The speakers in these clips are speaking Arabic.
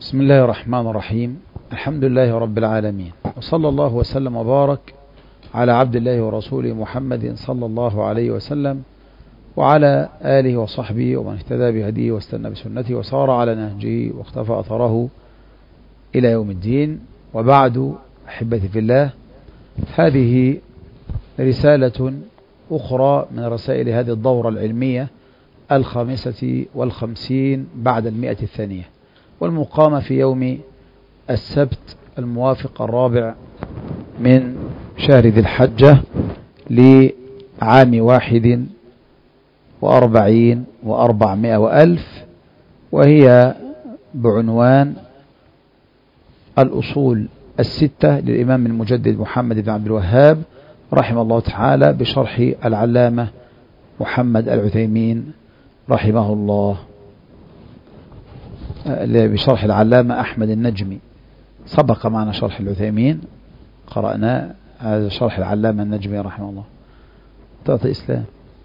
بسم الله الرحمن الرحيم. الحمد لله رب العالمين، وصلى الله وسلم وبارك على عبد الله ورسوله محمد صلى الله عليه وسلم وعلى آله وصحبه ومن اهتدى بهديه واستنى بسنته وسار على نهجه واختفى أثره إلى يوم الدين. وبعد، أحبتي في الله، هذه رسالة أخرى من رسائل هذه الدورة العلمية 55 بعد 100 الثانية، والمقامة في يوم السبت الموافق 4 من شهر ذي الحجة لعام 41 و400 وألف، وهي بعنوان الأصول الستة للإمام المجدد محمد بن عبد الوهاب رحمه الله تعالى، بشرح العلامة محمد العثيمين رحمه الله، بشرح العلامة أحمد النجمي. سبق معنا شرح العثيمين، قرأنا هذا شرح العلامة النجمي رحمه الله. تعطي إسلام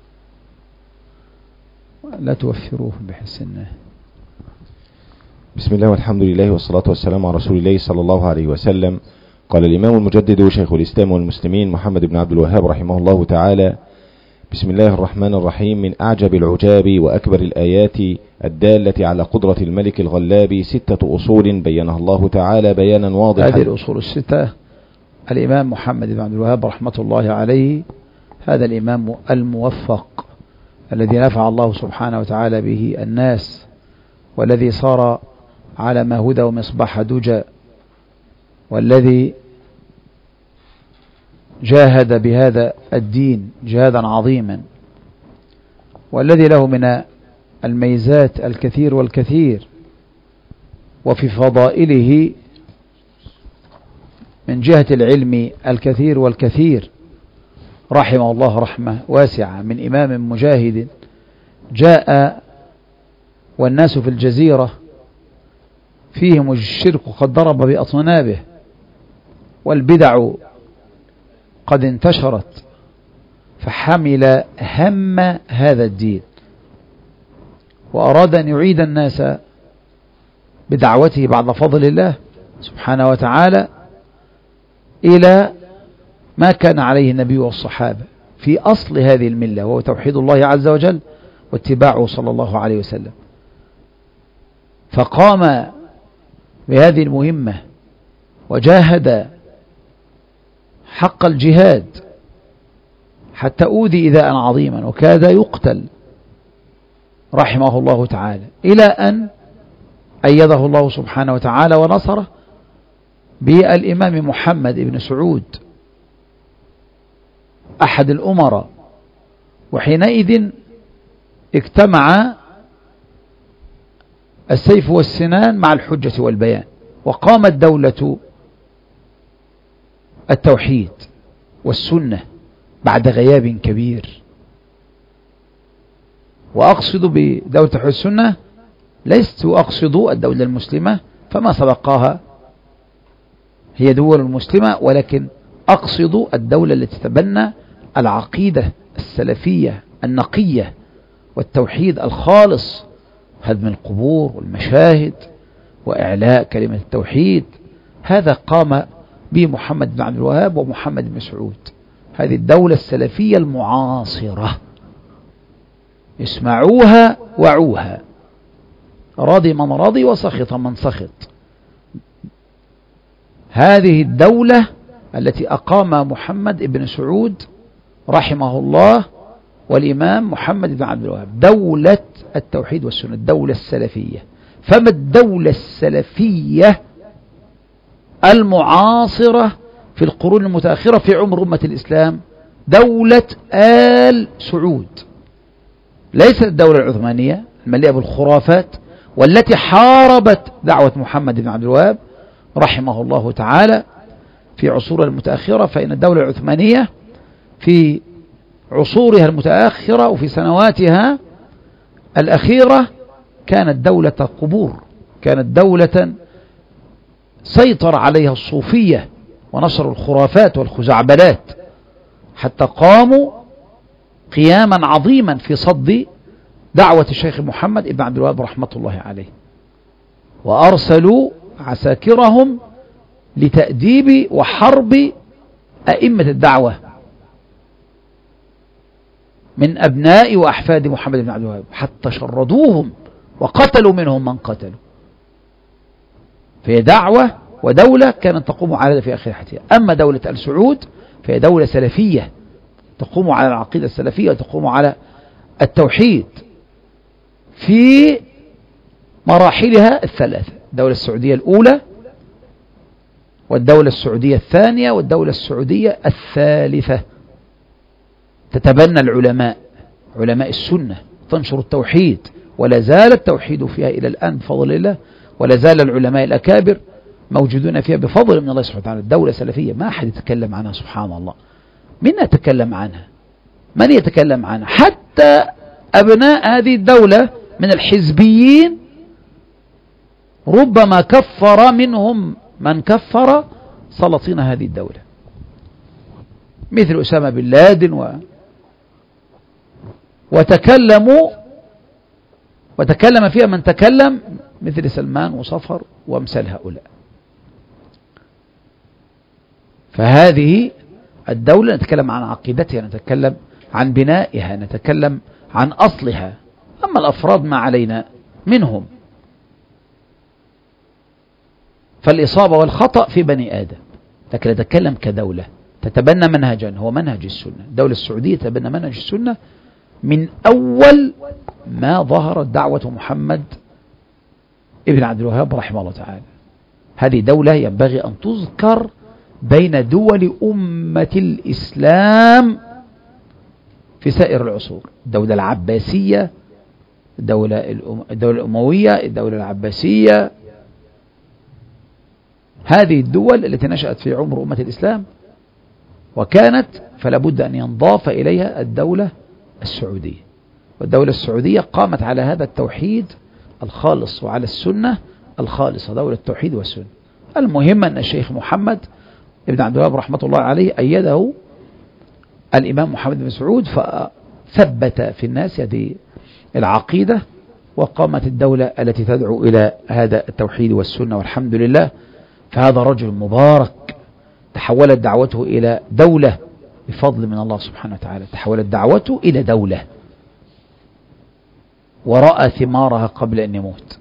لا توفروه بحس الناه. بسم الله والحمد لله والصلاة والسلام على رسول الله صلى الله عليه وسلم. قال الإمام المجدد شيخ الإسلام والمسلمين محمد بن عبد الوهاب رحمه الله تعالى: بسم الله الرحمن الرحيم. من أعجب العجاب وأكبر الآيات الدالة على قدرة الملك الغلاب 6 أصول بينها الله تعالى بيانا واضحا. هذه الأصول الستة الإمام محمد بن عبد الوهاب رحمة الله عليه، هذا الإمام الموفق الذي نفع الله سبحانه وتعالى به الناس، والذي صار على ما هدى ومصباح دجى، والذي جاهد بهذا الدين جهادا عظيما، والذي له من الميزات الكثير والكثير، وفي فضائله من جهة العلم الكثير والكثير، رحمه الله رحمة واسعة، من إمام مجاهد جاء والناس في الجزيرة فيهم الشرك قد ضرب بأطنابه، والبدع قد انتشرت، فحمل هم هذا الدين وأراد أن يعيد الناس بدعوته بعد فضل الله سبحانه وتعالى إلى ما كان عليه النبي والصحابة في أصل هذه الملة، وهو توحيد الله عز وجل واتباعه صلى الله عليه وسلم. فقام بهذه المهمة وجاهد حق الجهاد حتى أوذي إيذاء عظيما، وكاد يقتل رحمه الله تعالى، إلى أن أيده الله سبحانه وتعالى ونصره بالإمام محمد بن سعود أحد الأمراء. وحينئذ اجتمع السيف والسنان مع الحجة والبيان، وقامت دولة التوحيد والسنة بعد غياب كبير. وأقصد بدولة التوحيد والسنة لست أقصد الدولة المسلمة فما سبقها هي دول المسلمة، ولكن أقصد الدولة التي تتبنى العقيدة السلفية النقية والتوحيد الخالص، هدم القبور والمشاهد وإعلاء كلمة التوحيد. هذا قام به محمد بن عبد الوهاب ومحمد بن سعود، هذه الدولة السلفية المعاصرة، اسمعوها وعوها، راضي من راضي وسخط من سخط. هذه الدولة التي أقام محمد بن سعود رحمه الله والإمام محمد بن عبد الوهاب، دولة التوحيد والسنة، الدولة السلفية. فما الدولة السلفية المعاصرة في القرون المتأخرة في عمر أمة الإسلام؟ دولة آل سعود، ليست الدولة العثمانية المليئة بالخرافات والتي حاربت دعوة محمد بن عبد الوهاب رحمه الله تعالى في عصور المتأخرة. فإن الدولة العثمانية في عصورها المتأخرة وفي سنواتها الأخيرة كانت دولة قبور، كانت دولة سيطر عليها الصوفية ونشروا الخرافات والخزعبلات، حتى قاموا قياما عظيما في صد دعوة الشيخ محمد بن عبد الوهاب رحمة الله عليه. وأرسلوا عساكرهم لتأديب وحرب أئمة الدعوة من أبناء وأحفاد محمد بن عبد الوهاب، حتى شردوهم وقتلوا منهم من قتلوا. فهي دعوة ودولة كانت تقوم على في آخر حياتها. أما دولة آل سعود فهي دولة سلفية تقوم على العقيدة السلفية وتقوم على التوحيد في مراحلها الثلاثة: الدولة السعودية الأولى، والدولة السعودية الثانية، والدولة السعودية الثالثة. تتبنى العلماء، علماء السنة، تنشر التوحيد، ولا زال التوحيد فيها إلى الآن بفضل الله، ولا زال العلماء الأكابر موجودون فيها بفضل من الله سبحانه وتعالى. الدولة سلفية ما أحد يتكلم عنها سبحان الله. من يتكلم عنها؟ من يتكلم عنها؟ حتى أبناء هذه الدولة من الحزبيين ربما كفر منهم من كفر سلاطين هذه الدولة، مثل أسامة بن لادن وتكلم فيها من تكلم، مثل سلمان وصفر وامثال هؤلاء. فهذه الدولة نتكلم عن عقيدتها، نتكلم عن بنائها، نتكلم عن أصلها. أما الأفراد ما علينا منهم، فالإصابة والخطأ في بني آدم، لكن نتكلم كدولة تتبنى منهجا هو منهج السنة. الدولة السعودية تتبنى منهج السنة من أول ما ظهرت دعوة محمد ابن عبد الوهاب رحمه الله تعالى. هذه دولة ينبغي أن تذكر بين دول أمة الإسلام في سائر العصور: الدولة العباسية، الدولة الأموية، الدولة العباسية. هذه الدول التي نشأت في عمر أمة الإسلام وكانت، فلا بد أن ينضاف إليها الدولة السعودية. والدولة السعودية قامت على هذا التوحيد الخالص وعلى السنة الخالصة، دولة التوحيد والسنة. المهم أن الشيخ محمد ابن عبد الوهاب رحمة الله عليه أيده الإمام محمد بن سعود، فثبت في الناس هذه العقيدة، وقامت الدولة التي تدعو إلى هذا التوحيد والسنة، والحمد لله. فهذا رجل مبارك تحولت دعوته إلى دولة بفضل من الله سبحانه وتعالى، تحولت دعوته إلى دولة ورأى ثمارها قبل أن يموت،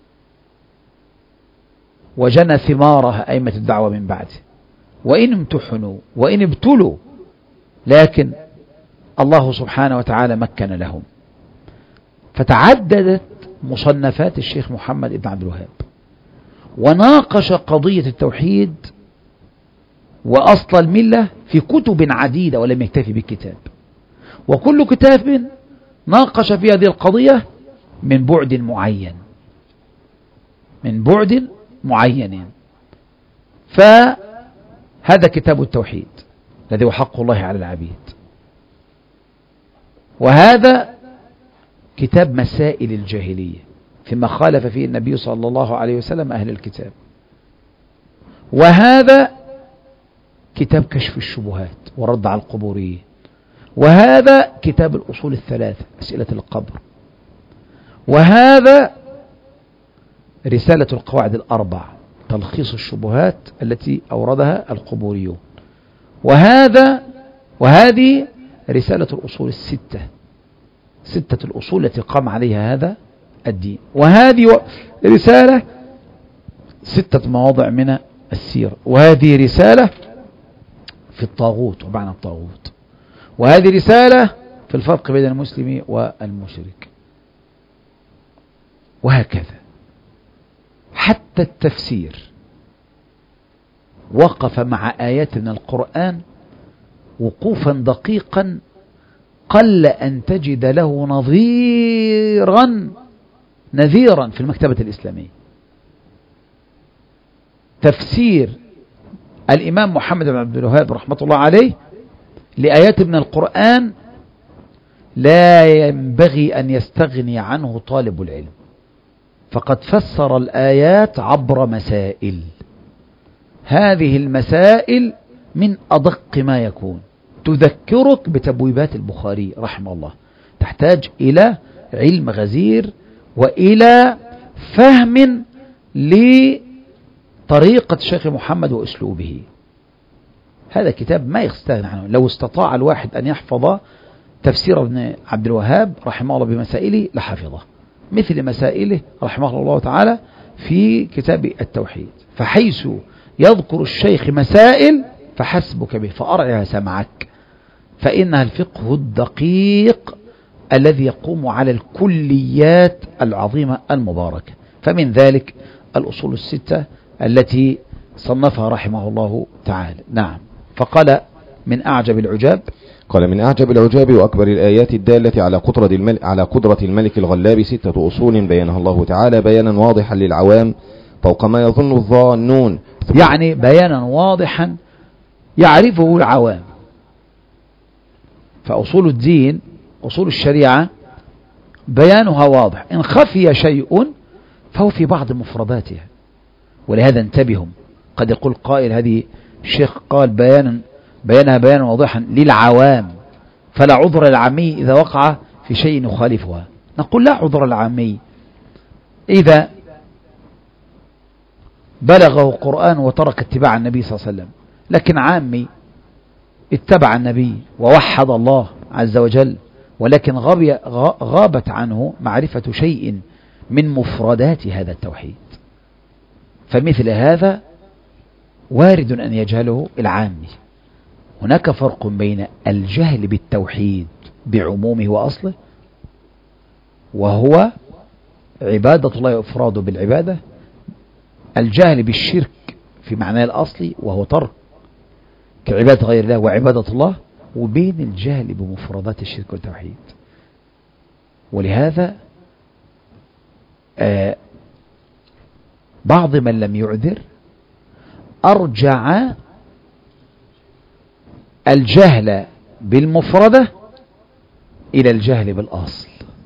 وجنى ثمارها أئمة الدعوة من بعده، وإن امتحنوا وإن ابتلوا، لكن الله سبحانه وتعالى مكن لهم. فتعددت مصنفات الشيخ محمد بن عبد الوهاب، وناقش قضية التوحيد وأصل الملة في كتب عديدة ولم يكتفي بالكتاب، وكل كتاب ناقش في هذه القضية من بعد معين، من بعد معين. فهذا كتاب التوحيد الذي هو حق الله على العبيد، وهذا كتاب مسائل الجاهلية فيما خالف فيه النبي صلى الله عليه وسلم أهل الكتاب، وهذا كتاب كشف الشبهات ورد على القبوريين، وهذا كتاب الأصول الثلاثة أسئلة القبر، وهذا رسالة القواعد الأربع تلخيص الشبهات التي أوردها القبوريون، وهذه رسالة الأصول الستة، ستة الأصول التي قام عليها هذا الدين، وهذه رسالة ستة مواضع من السيرة، وهذه رسالة في الطاغوت ومعنى الطاغوت، وهذه رسالة في الفرق بين المسلم والمشرك، وهكذا. حتى التفسير وقف مع آيات من القرآن وقوفا دقيقا قل أن تجد له نظيرا في المكتبة الإسلامية. تفسير الإمام محمد بن عبد الوهاب رحمة الله عليه لآيات من القرآن لا ينبغي أن يستغني عنه طالب العلم، فقد فسر الآيات عبر مسائل، هذه المسائل من أدق ما يكون، تذكرك بتبويبات البخاري رحمه الله، تحتاج إلى علم غزير وإلى فهم لطريقة الشيخ محمد وأسلوبه. هذا كتاب ما يستغنى عنه. لو استطاع الواحد أن يحفظ تفسير ابن عبد الوهاب رحمه الله بمسائله لحفظه، مثل مسائله رحمه الله تعالى في كتاب التوحيد، فحيث يذكر الشيخ مسائل فحسبك به فأرعها سمعك، فإنها الفقه الدقيق الذي يقوم على الكليات العظيمة المباركة. فمن ذلك الأصول الستة التي صنفها رحمه الله تعالى. نعم. فقال من أعجب العجاب، قال من أعجب العجاب وأكبر الآيات الدالة على قدرة الملك الغلاب 6 أصول بينها الله تعالى بيانا واضحا للعوام فوق ما يظن الظانون، يعني بيانا واضحا يعرفه العوام. فأصول الدين أصول الشريعة بيانها واضح، إن خفي شيء فهو في بعض مفرداتها. ولهذا انتبهوا، قد يقول قائل هذه الشيخ قال بيانها بيانا واضحا للعوام فلا عذر العامي إذا وقع في شيء يخالفها. نقول لا عذر العامي إذا بلغه القرآن وترك اتباع النبي صلى الله عليه وسلم، لكن عامي اتبع النبي ووحد الله عز وجل، ولكن غابت عنه معرفة شيء من مفردات هذا التوحيد، فمثل هذا وارد أن يجهله العامي. هناك فرق بين الجهل بالتوحيد بعمومه وأصله، وهو عبادة الله وإفراده بالعبادة، الجهل بالشرك في معناه الأصلي وهو ترك كعبادة غير الله وعبادة الله، وبين الجهل بمفردات الشرك والتوحيد. ولهذا بعض من لم يعذر أرجع الجهل بالمفردة إلى الجهل بالأصل،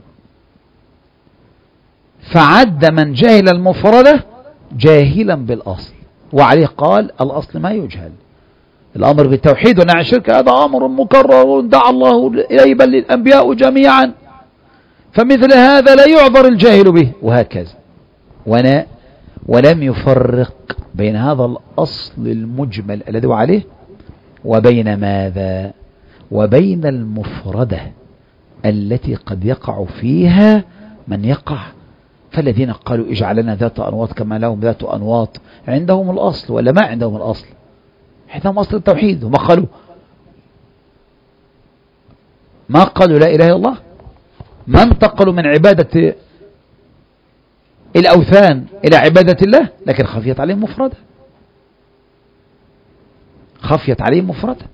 فعد من جهل المفردة جاهلا بالأصل، وعليه قال الأصل ما يجهل. الأمر بالتوحيد والنهي عن الشرك هذا أمر مكرر دعا الله إليه بل للأنبياء جميعا، فمثل هذا لا يعذر الجاهل به، وهكذا. ولم يفرق بين هذا الأصل المجمل الذي هو عليه وبين ماذا؟ وبين المفردة التي قد يقع فيها من يقع. فالذين قالوا اجعل لنا ذات أنواط كما لهم ذات أنواط، عندهم الأصل ولا ما عندهم الأصل؟ عندهم أصل التوحيد. وما قالوا ما قالوا لا إله إلا الله، ما انتقلوا من عبادة الأوثان إلى عبادة الله، لكن خفيت عليهم مفردة، خفيت عليهم مفردة.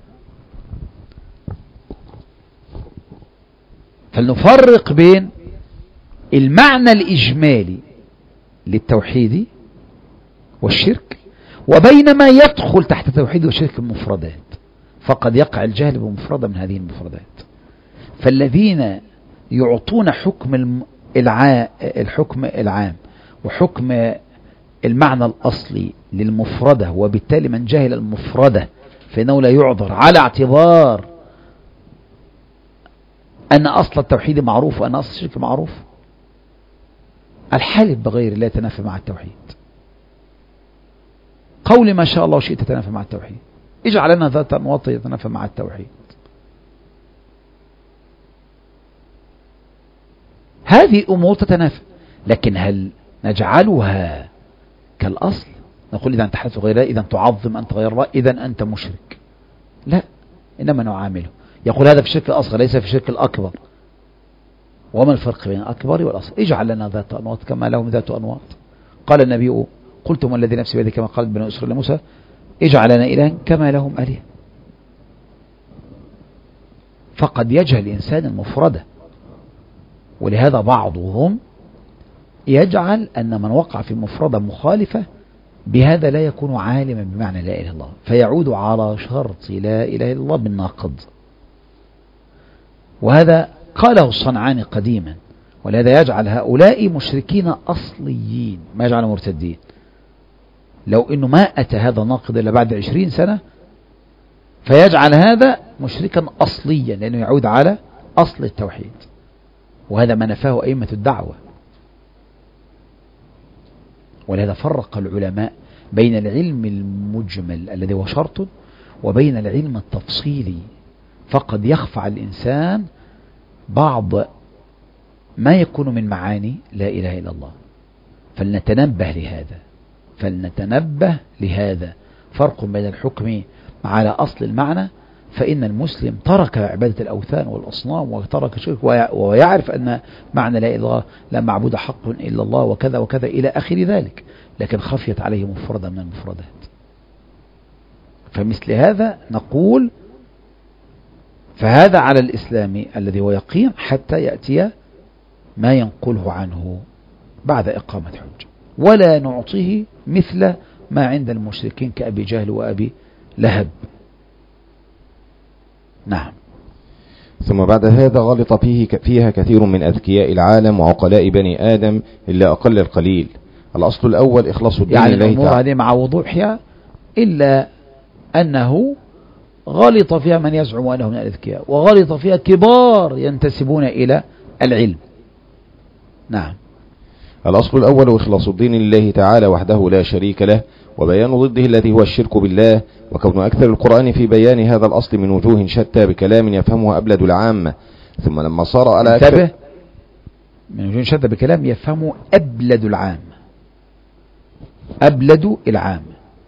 فلنفرق بين المعنى الإجمالي للتوحيد والشرك وبين ما يدخل تحت التوحيد والشرك المفردات، فقد يقع الجهل بمفردة من هذه المفردات. فالذين يعطون حكم العام وحكم المعنى الأصلي للمفردة، وبالتالي من جهل المفردة فإنه لا يعذر على اعتبار أن أصل التوحيد معروف وأن أصل الشرك معروف. الحلف بغير الله يتنافى مع التوحيد، قول ما شاء الله وشئت يتنافى مع التوحيد، اجعل لنا ذات أنواط يتنافى مع التوحيد. هذه أمور تتنافى، لكن هل نجعلها كالأصل؟ نقول إذا أنت حلفت غير الله إذا تعظم أنت غير الله إذا أنت مشرك؟ لا، إنما نعامله. يقول هذا في الشرك الأصغر ليس في الشرك الأكبر. وما الفرق بين الأكبر والأصغر؟ اجعل لنا ذات أنواط كما لهم ذات أنواط. قال النبي قلتم الذي نفسي بيده كما قال بنو إسرائيل لموسى اجعل لنا إلها كما لهم آلهة. فقد يجهل الإنسان المفردة، ولهذا بعضهم يجعل أن من وقع في مفردة مخالفة بهذا لا يكون عالما بمعنى لا إله إلا الله، فيعود على شرط لا إله إلا الله بالناقض. وهذا قاله الصنعاني قديما، ولهذا يجعل هؤلاء مشركين أصليين، ما يجعل مرتدين. لو أنه ما أتى هذا ناقض إلا بعد 20 سنة فيجعل هذا مشركا أصليا، لأنه يعود على أصل التوحيد، وهذا ما نفاه أئمة الدعوة. ولهذا فرق العلماء بين العلم المجمل الذي هو شرط وبين العلم التفصيلي، فقد يخفى على الإنسان بعض ما يكون من معاني لا إله إلا الله، فلنتنبه لهذا فرق بين الحكم على أصل المعنى، فإن المسلم ترك عبادة الأوثان والأصنام وترك الشرك ويعرف أن معنى لا إله إلا الله لا معبود حق إلا الله وكذا وكذا إلى آخر ذلك، لكن خفيت عليه مفردة من المفردات. فمثل هذا نقول فهذا على الإسلام الذي هو يقين حتى يأتي ما ينقله عنه بعد إقامة حجة، ولا نعطيه مثل ما عند المشركين كأبي جهل وأبي لهب. نعم. ثم بعد هذا غلط فيها كثير من أذكياء العالم وعقلاء بني آدم إلا أقل القليل. الأصل الأول إخلاص الدين يعني لله الأمور هذه مع وضوحها، إلا أنه غلط فيها من يزعم أنه من الأذكياء، وغلط فيها كبار ينتسبون إلى العلم. نعم. الأصل الأول إخلاص الدين لله تعالى وحده لا شريك له، وبيان ضده الذي هو الشرك بالله، وكون أكثر القرآن في بيان هذا الأصل من وجوه شتى بكلام يفهمه أبلد العامة. ثم لما صار على انتبه، من وجوه شتى بكلام يفهمه أبلد العامة، أبلد العامة،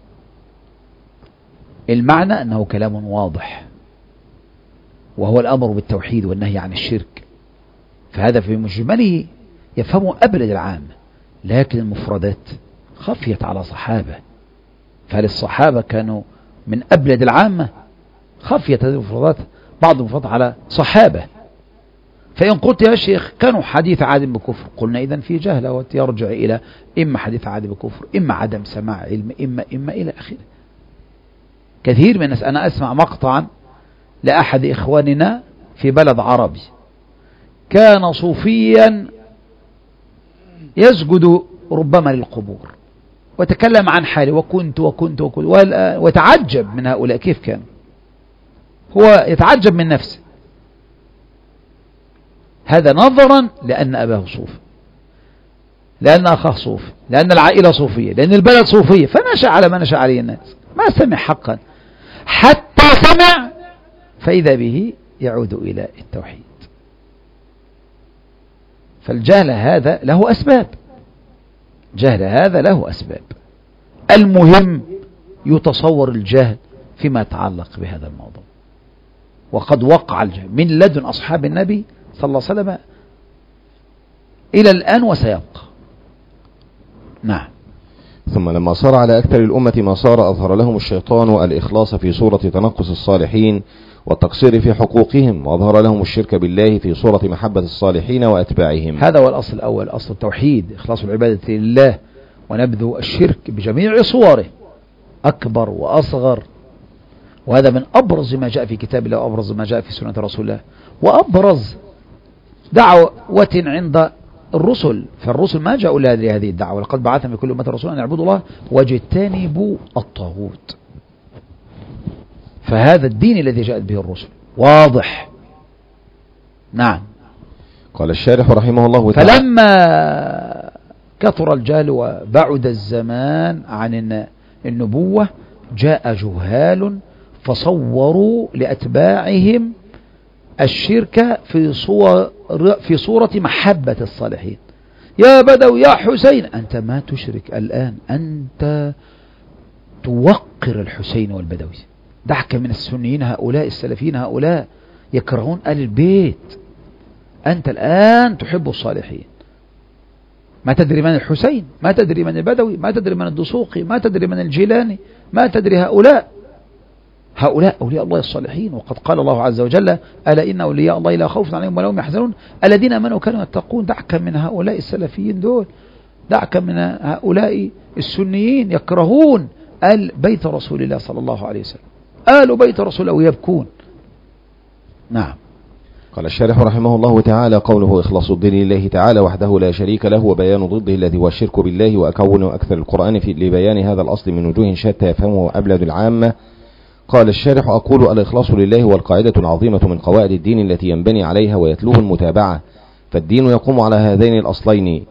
المعنى أنه كلام واضح، وهو الأمر بالتوحيد والنهي عن الشرك، فهذا في مجمله يفهمه أبلد العامة، لكن المفردات خفيت على صحابة، فهل الصحابة كانوا من أبلد العامة؟ خفيت هذه المفردات، بعض المفردات على صحابة. فإن قلت يا شيخ كانوا حديث عهد بكفر، قلنا إذن في جهل، يرجع إلى إما حديث عهد بكفر، إما عدم سماع علم، إما إلى آخره. كثير من الناس، أنا أسمع مقطعا لأحد إخواننا في بلد عربي كان صوفيا يسجد ربما للقبور، وتكلم عن حاله وكنت وتعجب من هؤلاء كيف كان، هو يتعجب من نفسه. هذا نظرا لأن أباه صوفي، لأن أخاه صوفي، لأن العائلة صوفية، لأن البلد صوفية، فنشأ على ما نشأ عليه الناس، ما سمع حقا حتى سمع فإذا به يعود إلى التوحيد. فالجهل هذا له أسباب، جهل هذا له أسباب. المهم يتصور الجهل فيما يتعلق بهذا الموضوع، وقد وقع الجهل من لدن أصحاب النبي صلى الله عليه وسلم إلى الآن وسيبقى. نعم. ثم لما صار على أكثر الأمة ما صار، أظهر لهم الشيطان الإخلاص في صورة تنقص الصالحين والتقصير في حقوقهم، وأظهر لهم الشرك بالله في صورة محبة الصالحين وأتباعهم. هذا هو الأصل الأول، أصل التوحيد، إخلاص العبادة لله ونبذ الشرك بجميع صوره، أكبر وأصغر. وهذا من أبرز ما جاء في كتاب الله، وأبرز ما جاء في سنة رسول الله، وأبرز دعوة عند الرسل. فالرسل ما جاءوا لهذه الدعوة، لقد بعثنا في كل أمة رسولا أن يعبدوا الله واجتنبوا الطاغوت. فهذا الدين الذي جاءت به الرسل واضح. نعم. قال الشارح رحمه الله تعالى: فلما كثر الجهل وبعد الزمان عن النبوة جاء جهال فصوروا لأتباعهم الشرك في صورة محبة الصالحين. يا بدوي يا حسين، أنت ما تشرك الآن، أنت توقر الحسين والبدوي. دعك من السنيين هؤلاء، السلفيين هؤلاء يكرهون آل البيت، أنت الآن تحب الصالحين. ما تدري من الحسين، ما تدري من البدوي، ما تدري من الدسوقي، ما تدري من الجيلاني، ما تدري هؤلاء أولياء الله الصالحين. وقد قال الله عز وجل: ألا إن أولياء الله لا خوف عليهم ولا هم يحزنون الذين آمنوا وكانوا يتقون. دعك من هؤلاء السلفيين دول، دعك من هؤلاء السنيين يكرهون آل بيت رسول الله صلى الله عليه وسلم، آل بيت رسول الله يبكون. نعم. قال الشارح رحمه الله تعالى: قوله إخلاص الدين لله تعالى وحده لا شريك له، وبيان ضده الذي هو الشرك بالله، وأكون أكثر القرآن لبيان هذا الأصل من وجوه شتى يفهمه أبلد العامة. قال الشارح: أقول الإخلاص لله هو القاعدة العظيمة من قواعد الدين التي ينبني عليها ويتلوه المتابعة، فالدين يقوم على هذين الأصلين: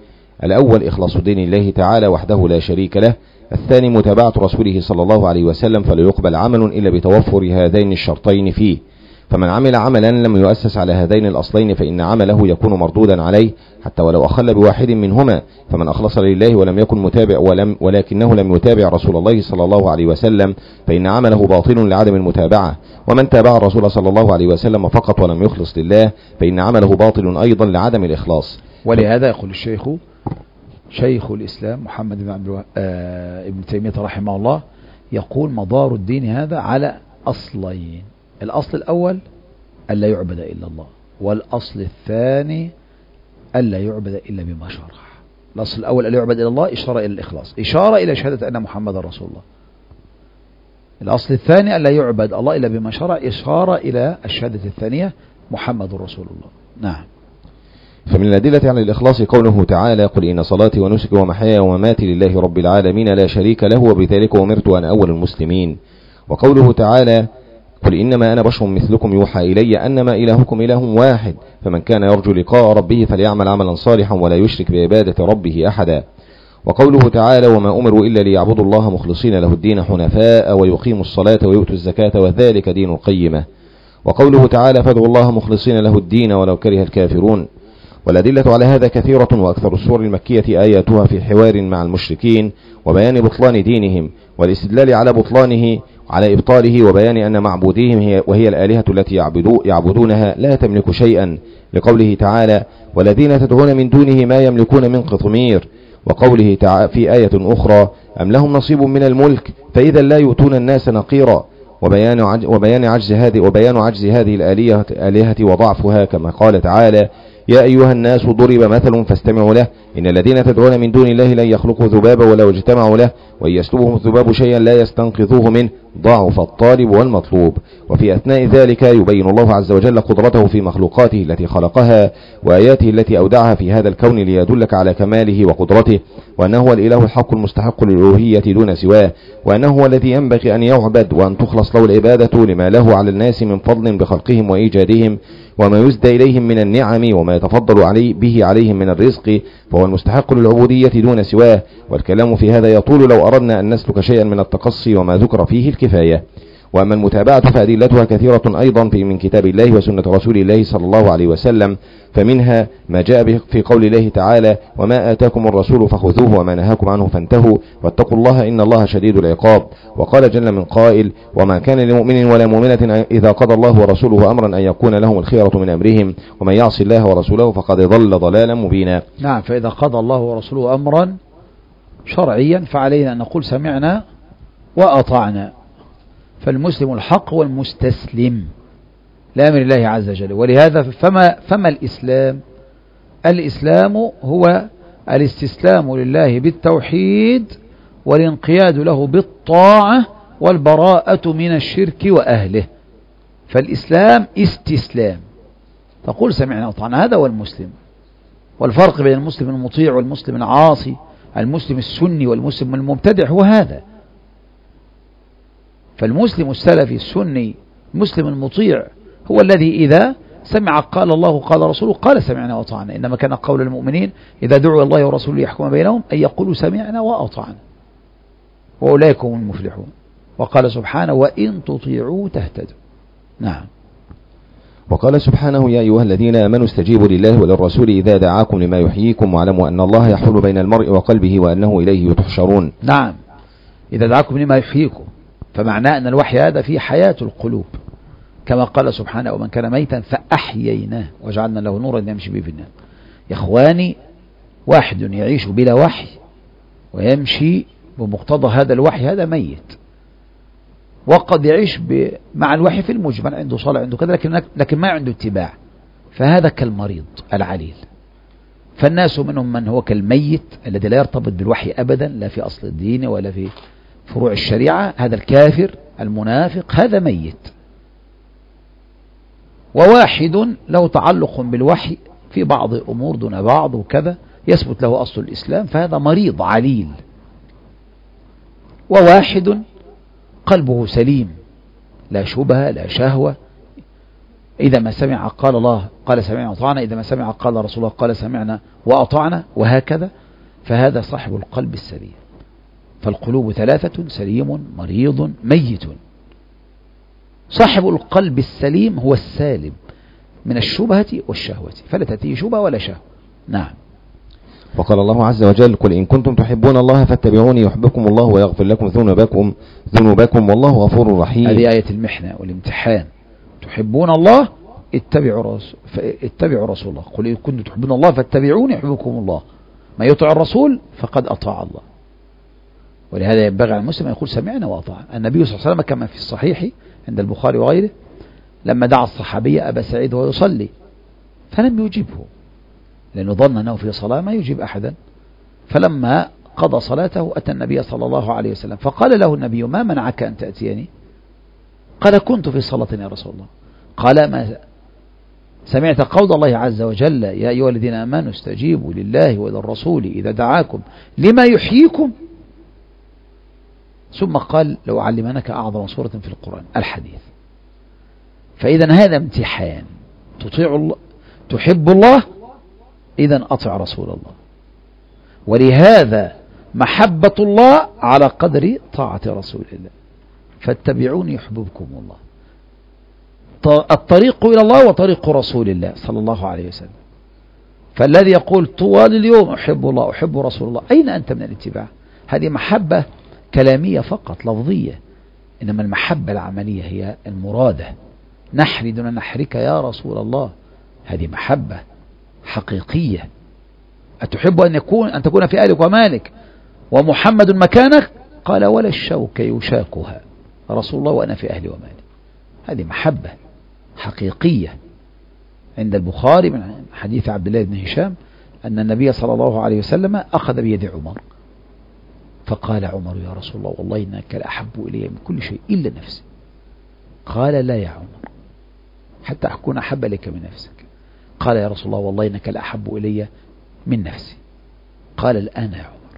الأول إخلاص الدين لله تعالى وحده لا شريك له. الثاني متابعة رسوله صلى الله عليه وسلم، فلا يقبل عمل إلا بتوفر هذين الشرطين فيه، فمن عمل عملا لم يؤسس على هذين الأصلين فإن عمله يكون مردودا عليه حتى ولو أخل بواحد منهما. فمن أخلص لله ولم يكن متابع ولكنه لم يتابع رسول الله صلى الله عليه وسلم فإن عمله باطل لعدم المتابعة، ومن تابع الرسول صلى الله عليه وسلم فقط ولم يخلص لله فإن عمله باطل أيضا لعدم الإخلاص. ولهذا يقول الشيخ شيخ الإسلام محمد بن ابن تيمية رحمه الله يقول مدار الدين هذا على أصلين: الأصل الأول ألا يعبد إلا الله، والأصل الثاني ألا يعبد إلا بما شرع. الأصل الأول ألا يعبد إلا الله، إشارة إلى الإخلاص، إشارة إلى شهادة أن محمد رسول الله. الأصل الثاني ألا يعبد الله إلا بما شرع، إشارة إلى الشهادة الثانية محمد رسول الله. نعم. فمن الأدلة على الإخلاص قوله تعالى: قل إن صلاتي ونسكي ومحياي ومماتي لله رب العالمين لا شريك له وبذلك أمرت وأنا أول المسلمين. وقوله تعالى: قل إنما أنا بشر مثلكم يوحى إلي أنما إلهكم إله واحد فمن كان يرجو لقاء ربه فليعمل عملا صالحا ولا يشرك بعبادة ربه أحدا. وقوله تعالى: وما أمروا إلا ليعبدوا الله مخلصين له الدين حنفاء ويقيموا الصلاة ويؤتوا الزكاة وذلك دين القيمة. وقوله تعالى: فادعوا الله مخلصين له الدين ولو كره الكافرون. والأدلة على هذا كثيرة، وأكثر السور المكية آياتها في حوار مع المشركين وبيان بطلان دينهم والاستدلال على بطلانه على إبطاله وبيان أن معبوديهم وهي الآلهة التي يعبدونها لا تملك شيئا، لقوله تعالى: والذين تدعون من دونه ما يملكون من قطمير. وقوله في آية أخرى: أم لهم نصيب من الملك فإذا لا يؤتون الناس نقيرا. وبيان عجز هذه الآلهة وضعفها، كما قال تعالى: يا أيها الناس ضرب مثل فاستمعوا له إن الذين تدعون من دون الله لن يخلقوا ذبابا ولو اجتمعوا له وإن يسلبهم الذباب شيئا لا يستنقذوه منه ضعف الطالب والمطلوب. وفي أثناء ذلك يبين الله عز وجل قدرته في مخلوقاته التي خلقها وآياته التي أودعها في هذا الكون ليدلك على كماله وقدرته، وأنه هو الإله الحق المستحق للألوهية دون سواه، وأنه هو الذي ينبغي أن يعبد وأن تخلص له العبادة لما له على الناس من فضل بخلقهم وإيجادهم وما يزدى إليهم من النعم وما يتفضل به عليهم من الرزق، فهو المستحق للعبودية دون سواه. والكلام في هذا يطول لو أردنا أن نسلك شيئا من التقصي وما ذكر فيه الكفاية. وأما المتابعة فأدلتها كثيرة أيضا من كتاب الله وسنة رسول الله صلى الله عليه وسلم، فمنها ما جاء في قول الله تعالى: وما آتاكم الرسول فخذوه وما نهاكم عنه فانتهوا واتقوا الله إن الله شديد العقاب. وقال جل من قائل: وما كان لمؤمن ولا مؤمنة إذا قضى الله ورسوله أمرا أن يكون لهم الخيرة من أمرهم ومن يعص الله ورسوله فقد ضل ضلالا مبينا. نعم. فإذا قضى الله ورسوله أمرا شرعيا فعلينا أن نقول سمعنا وأطعنا، فالمسلم الحق هو المستسلم لأمر الله عز وجل. ولهذا فما الإسلام؟ الإسلام هو الاستسلام لله بالتوحيد والانقياد له بالطاعة والبراءة من الشرك وأهله. فالإسلام استسلام، تقول سمعنا وأطعنا، هذا هو المسلم. والفرق بين المسلم المطيع والمسلم العاصي، المسلم السني والمسلم المبتدع هو هذا. فالمسلم السلفي السني المسلم المطيع هو الذي إذا سمع قال الله قال رسوله قال سمعنا وأطعنا. إنما كان قول المؤمنين إذا دعوا الله ورسوله يحكم بينهم أن يقولوا سمعنا وأطعنا وأولئك هم المفلحون. وقال سبحانه: وإن تطيعوا تهتدوا. نعم. وقال سبحانه: يا أيها الذين آمنوا استجيبوا لله وللرسول إذا دعاكم لما يحييكم واعلموا أن الله يحول بين المرء وقلبه وأنه إليه تحشرون. نعم. إذا دعاكم لما يحييكم، فمعناه أن الوحي هذا فيه حياة القلوب، كما قال سبحانه: ومن كان ميتا فأحييناه وجعلنا له نورا يمشي به في الناس. يا إخواني، واحد يعيش بلا وحي ويمشي بمقتضى هذا الوحي هذا ميت، وقد يعيش مع الوحي في المجمل، عنده صلاة عنده كذا، لكن ما عنده اتباع، فهذا كالمريض العليل. فالناس منهم من هو كالميت الذي لا يرتبط بالوحي أبدا، لا في أصل الدين ولا في فروع الشريعة، هذا الكافر المنافق هذا ميت. وواحد له تعلق بالوحي في بعض أمور دون بعض وكذا، يثبت له أصل الإسلام، فهذا مريض عليل. وواحد قلبه سليم، لا شبهة لا شهوة، إذا ما سمع قال الله قال سمعنا وأطعنا، إذا ما سمع قال رسول الله قال سمعنا وأطعنا، وهكذا. فهذا صاحب القلب السليم. فالقلوب ثلاثة: سليم، مريض، ميت. صاحب القلب السليم هو السالم من الشبهة والشهوة، فلا تأتيه شبهة ولا شهوة. نعم. وقال الله عز وجل: قل إن كنتم تحبون الله فاتبعوني يحبكم الله ويغفر لكم ذنوبكم والله غفور رحيم. هذه آية المحنة والامتحان. تحبون الله اتبعوا رسول الله. قل إن كنتم تحبون الله فاتبعوني يحبكم الله. ما يطع الرسول فقد أطاع الله. ولهذا ينبغي على المسلم أن يقول سمعنا وأطعنا. النبي صلى الله عليه وسلم كما في الصحيح عند البخاري وغيره لما دعا الصحابي أبا سعيد وهو يصلي فلم يجبه، لأنه ظن أنه في صلاة ما يجيب أحدا. فلما قضى صلاته أتى النبي صلى الله عليه وسلم فقال له النبي: ما منعك أن تأتيني؟ قال: كنت في صلاة يا رسول الله. قال: ما سمعت قول الله عز وجل: يا أيها الذين آمنوا استجيبوا لله وللرسول إذا دعاكم لما يحييكم؟ ثم قال: لو أعلمنك أعظم سورة في القرآن الحديث. فإذا هذا امتحان. تطيع الله، تحب الله، إذا أطع رسول الله. ولهذا محبة الله على قدر طاعة رسول الله. فاتبعوني يحببكم الله. الطريق إلى الله وطريق رسول الله صلى الله عليه وسلم. فالذي يقول طوال اليوم أحب الله أحب رسول الله، أين أنت من الاتباع؟ هذه محبة كلامية فقط لفظية، إنما المحبة العملية هي المرادة. نحري دون نحرك يا رسول الله، هذه محبة حقيقية. أتحب أن تكون في أهلك ومالك ومحمد مكانك؟ قال: ولا الشوك يشاكها رسول الله وأنا في أهلي ومالي. هذه محبة حقيقية. عند البخاري من حديث عبد الله بن هشام أن النبي صلى الله عليه وسلم أخذ بيد عمر فقال عمر: يا رسول الله والله إنك لأحب إلي من كل شيء إلا نفسي. قال: لا يا عمر حتى أكون أحب لك من نفسك. قال: يا رسول الله والله إنك لأحب إلي من نفسي. قال: الآن يا عمر.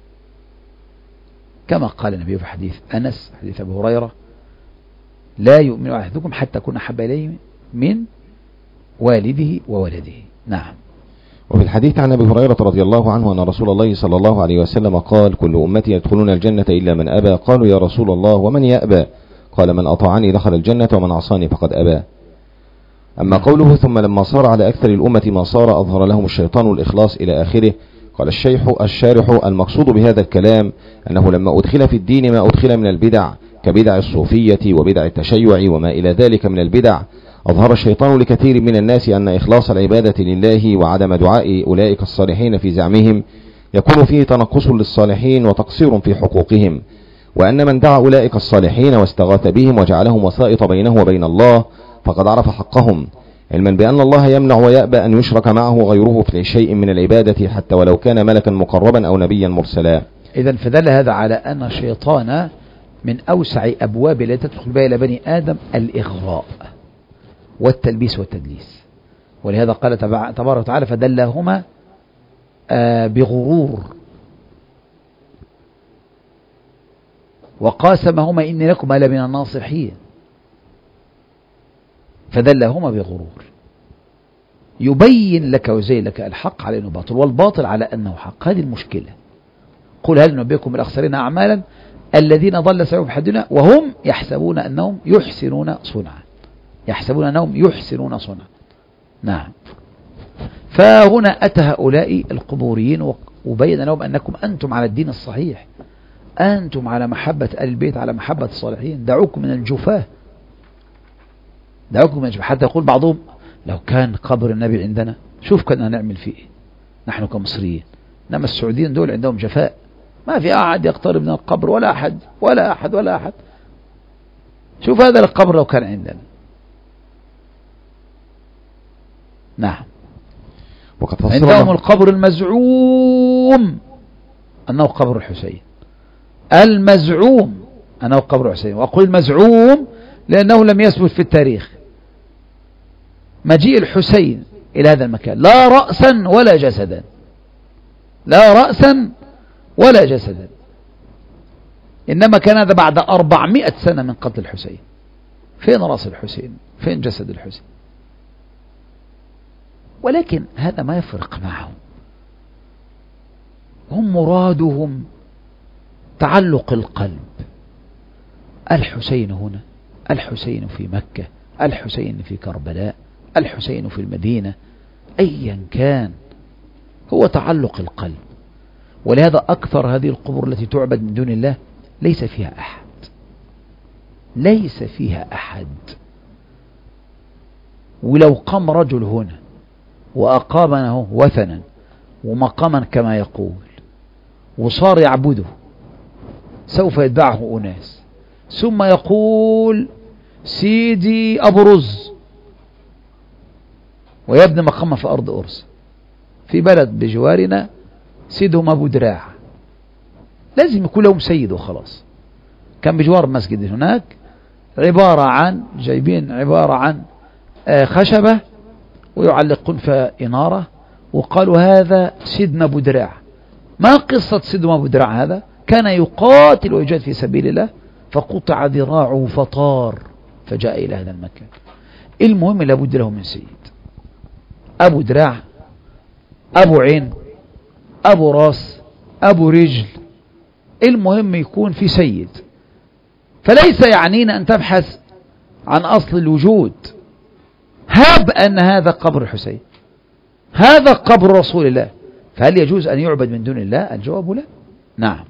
كما قال النبي في حديث أنس حديث أبي هريرة: لا يؤمن أحدكم حتى أكون أحب إليه من والده وولده. نعم. وفي الحديث عن أبي هريرة رضي الله عنه أن رسول الله صلى الله عليه وسلم قال: كل أمتي يدخلون الجنة إلا من أبى. قالوا: يا رسول الله ومن يأبى؟ قال: من أطاعني دخل الجنة ومن عصاني فقد أبى. أما قوله: ثم لما صار على أكثر الأمة ما صار أظهر لهم الشيطان الإخلاص إلى آخره، قال الشارح: المقصود بهذا الكلام أنه لما أدخل في الدين ما أدخل من البدع كبدع الصوفية وبدع التشيع وما إلى ذلك من البدع، أظهر الشيطان لكثير من الناس أن إخلاص العبادة لله وعدم دعاء أولئك الصالحين في زعمهم يكون فيه تنقص للصالحين وتقصير في حقوقهم، وأن من دعا أولئك الصالحين واستغاث بهم وجعلهم وسائط بينه وبين الله فقد عرف حقهم، علما بأن الله يمنع ويأبى أن يشرك معه غيره في شيء من العبادة حتى ولو كان ملكا مقربا أو نبيا مرسلا. إذن فدل هذا على أن الشيطان من أوسع أبواب التي تدخل بها إلى بني آدم الإغراء والتلبيس والتدليس. ولهذا قال تبارك وتعالى: فدلهما بغرور وقاسمهما إني لكما لمن الناصحين. فدلهما بغرور يبين لك ويزين لك الحق على أنه باطل والباطل على أنه حق. هذه المشكلة. قل هل ننبئكم بالأخسرين أعمالا الذين ضل سعيهم في الدنيا وهم يحسبون أنهم يحسنون صنعا. يحسبون أنهم يحسنون صنعا. نعم. فهنا أتى هؤلاء القبوريين وبين لهم أنكم أنتم على الدين الصحيح، أنتم على محبة آل البيت، على محبة الصالحين، دعوكم من الجفاة، دعوكم من الجفاة. حتى يقول بعضهم: لو كان قبر النبي عندنا شوف كنا نعمل فيه نحن كمصريين. إنما السعوديين دول عندهم جفاء، ما في أحد يقترب من القبر ولا أحد ولا أحد ولا أحد. شوف هذا القبر لو كان عندنا. نعم. عندهم القبر المزعوم أنه قبر الحسين، المزعوم أنه قبر الحسين. وأقول المزعوم لأنه لم يثبت في التاريخ مجيء الحسين إلى هذا المكان، لا رأسا ولا جسدا، لا رأسا ولا جسدا. إنما كان هذا بعد 400 سنة من قتل الحسين. فين رأس الحسين؟ فين جسد الحسين؟ ولكن هذا ما يفرق معهم، هم مرادهم تعلق القلب. الحسين هنا، الحسين في مكة، الحسين في كربلاء، الحسين في المدينة، أيا كان هو تعلق القلب. ولهذا أكثر هذه القبور التي تعبد من دون الله ليس فيها أحد، ليس فيها أحد. ولو قام رجل هنا وأقامنه وثنا ومقاما كما يقول وصار يعبده، سوف يتبعه أناس ثم يقول سيدي أبو رز، ويبني مقاما في أرض أرز في بلد بجوارنا سيدهم أبو دراع، لازم يكون لهم سيد وخلاص. كان بجوار مسجد هناك عبارة عن جايبين عبارة عن خشبة ويعلقون في إنارة وقالوا هذا سيدنا أبو دراع. ما قصة سيدنا أبو دراع؟ هذا كان يقاتل ويجاهد في سبيل الله فقطع ذراعه فطار فجاء إلى هذا المكان. المهم لابد له من سيد، أبو دراع، أبو عين، أبو راس، أبو رجل، المهم يكون في سيد. فليس يعنينا أن تبحث عن أصل الوجود. هب أن هذا قبر الحسين، هذا قبر رسول الله، فهل يجوز أن يعبد من دون الله؟ الجواب لا. نعم.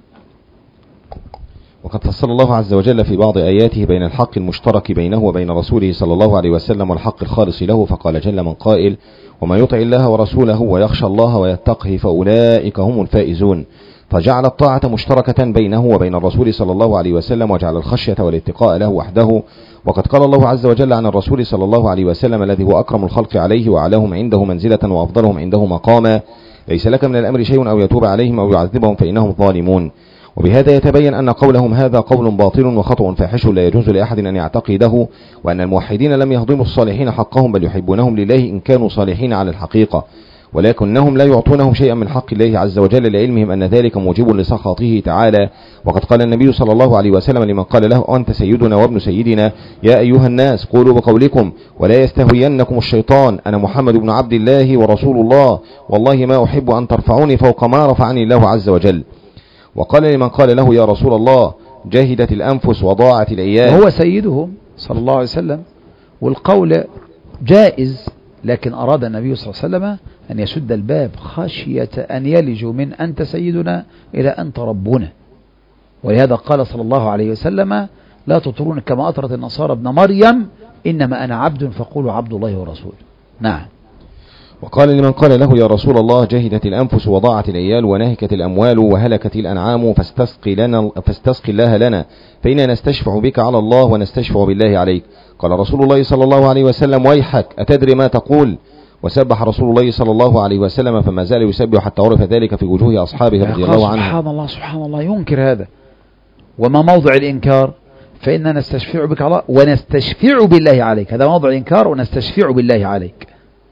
وقد فصل الله عز وجل في بعض آياته بين الحق المشترك بينه وبين رسوله صلى الله عليه وسلم والحق الخالص له، فقال جل من قائل وما يطع الله ورسوله ويخشى الله ويتقه فأولئك هم الفائزون. فجعل الطاعة مشتركة بينه وبين الرسول صلى الله عليه وسلم، وجعل الخشية والاتقاء له وحده. وقد قال الله عز وجل عن الرسول صلى الله عليه وسلم الذي هو أكرم الخلق عليه وأعلاهم عنده منزلة وأفضلهم عنده مقاما ليس لك من الأمر شيء أو يتوب عليهم أو يعذبهم فإنهم ظالمون. وبهذا يتبين أن قولهم هذا قول باطل وخطأ فاحش لا يجوز لأحد أن يعتقده، وأن الموحدين لم يهضموا الصالحين حقهم بل يحبونهم لله إن كانوا صالحين على الحقيقة، ولكنهم لا يعطونهم شيئا من حق الله عز وجل لعلمهم أن ذلك موجب لسخطه تعالى. وقد قال النبي صلى الله عليه وسلم لمن قال له أنت سيدنا وابن سيدنا يا أيها الناس قولوا بقولكم ولا يستهوينكم الشيطان، أنا محمد بن عبد الله ورسول الله والله ما أحب أن ترفعوني فوق ما رفعني الله عز وجل. وقال لمن قال له يا رسول الله جاهدت الأنفس وضاعت الأيام، وهو سيدهم صلى الله عليه وسلم، والقول جائز، لكن أراد النبي صلى الله عليه وسلم أن يسد الباب خشية أن يلجوا من أنت سيدنا إلى أنت ربنا. ولهذا قال صلى الله عليه وسلم لا تطرون كما أطرت النصارى ابن مريم إنما أنا عبد فقولوا عبد الله ورسوله. نعم. وقال لمن قال له يا رسول الله جهدت الأنفس وضاعت العيال ونهكت الأموال وهلكت الأنعام فاستسقي الله لنا فإنا نستشفع بك على الله ونستشفع بالله عليك. قال رسول الله صلى الله عليه وسلم ويحك أتدري ما تقول؟ وسبح رسول الله صلى الله عليه وسلم فما زال يسبح حتى عرف ذلك في وجوه أصحابه رضي الله عنهم. سبحان الله سبحان الله، ينكر هذا وما موضع الإنكار؟ فإننا نستشفع بك على الله ونستشفع بالله عليك، هذا موضع الإنكار، ونستشفع بالله عليك.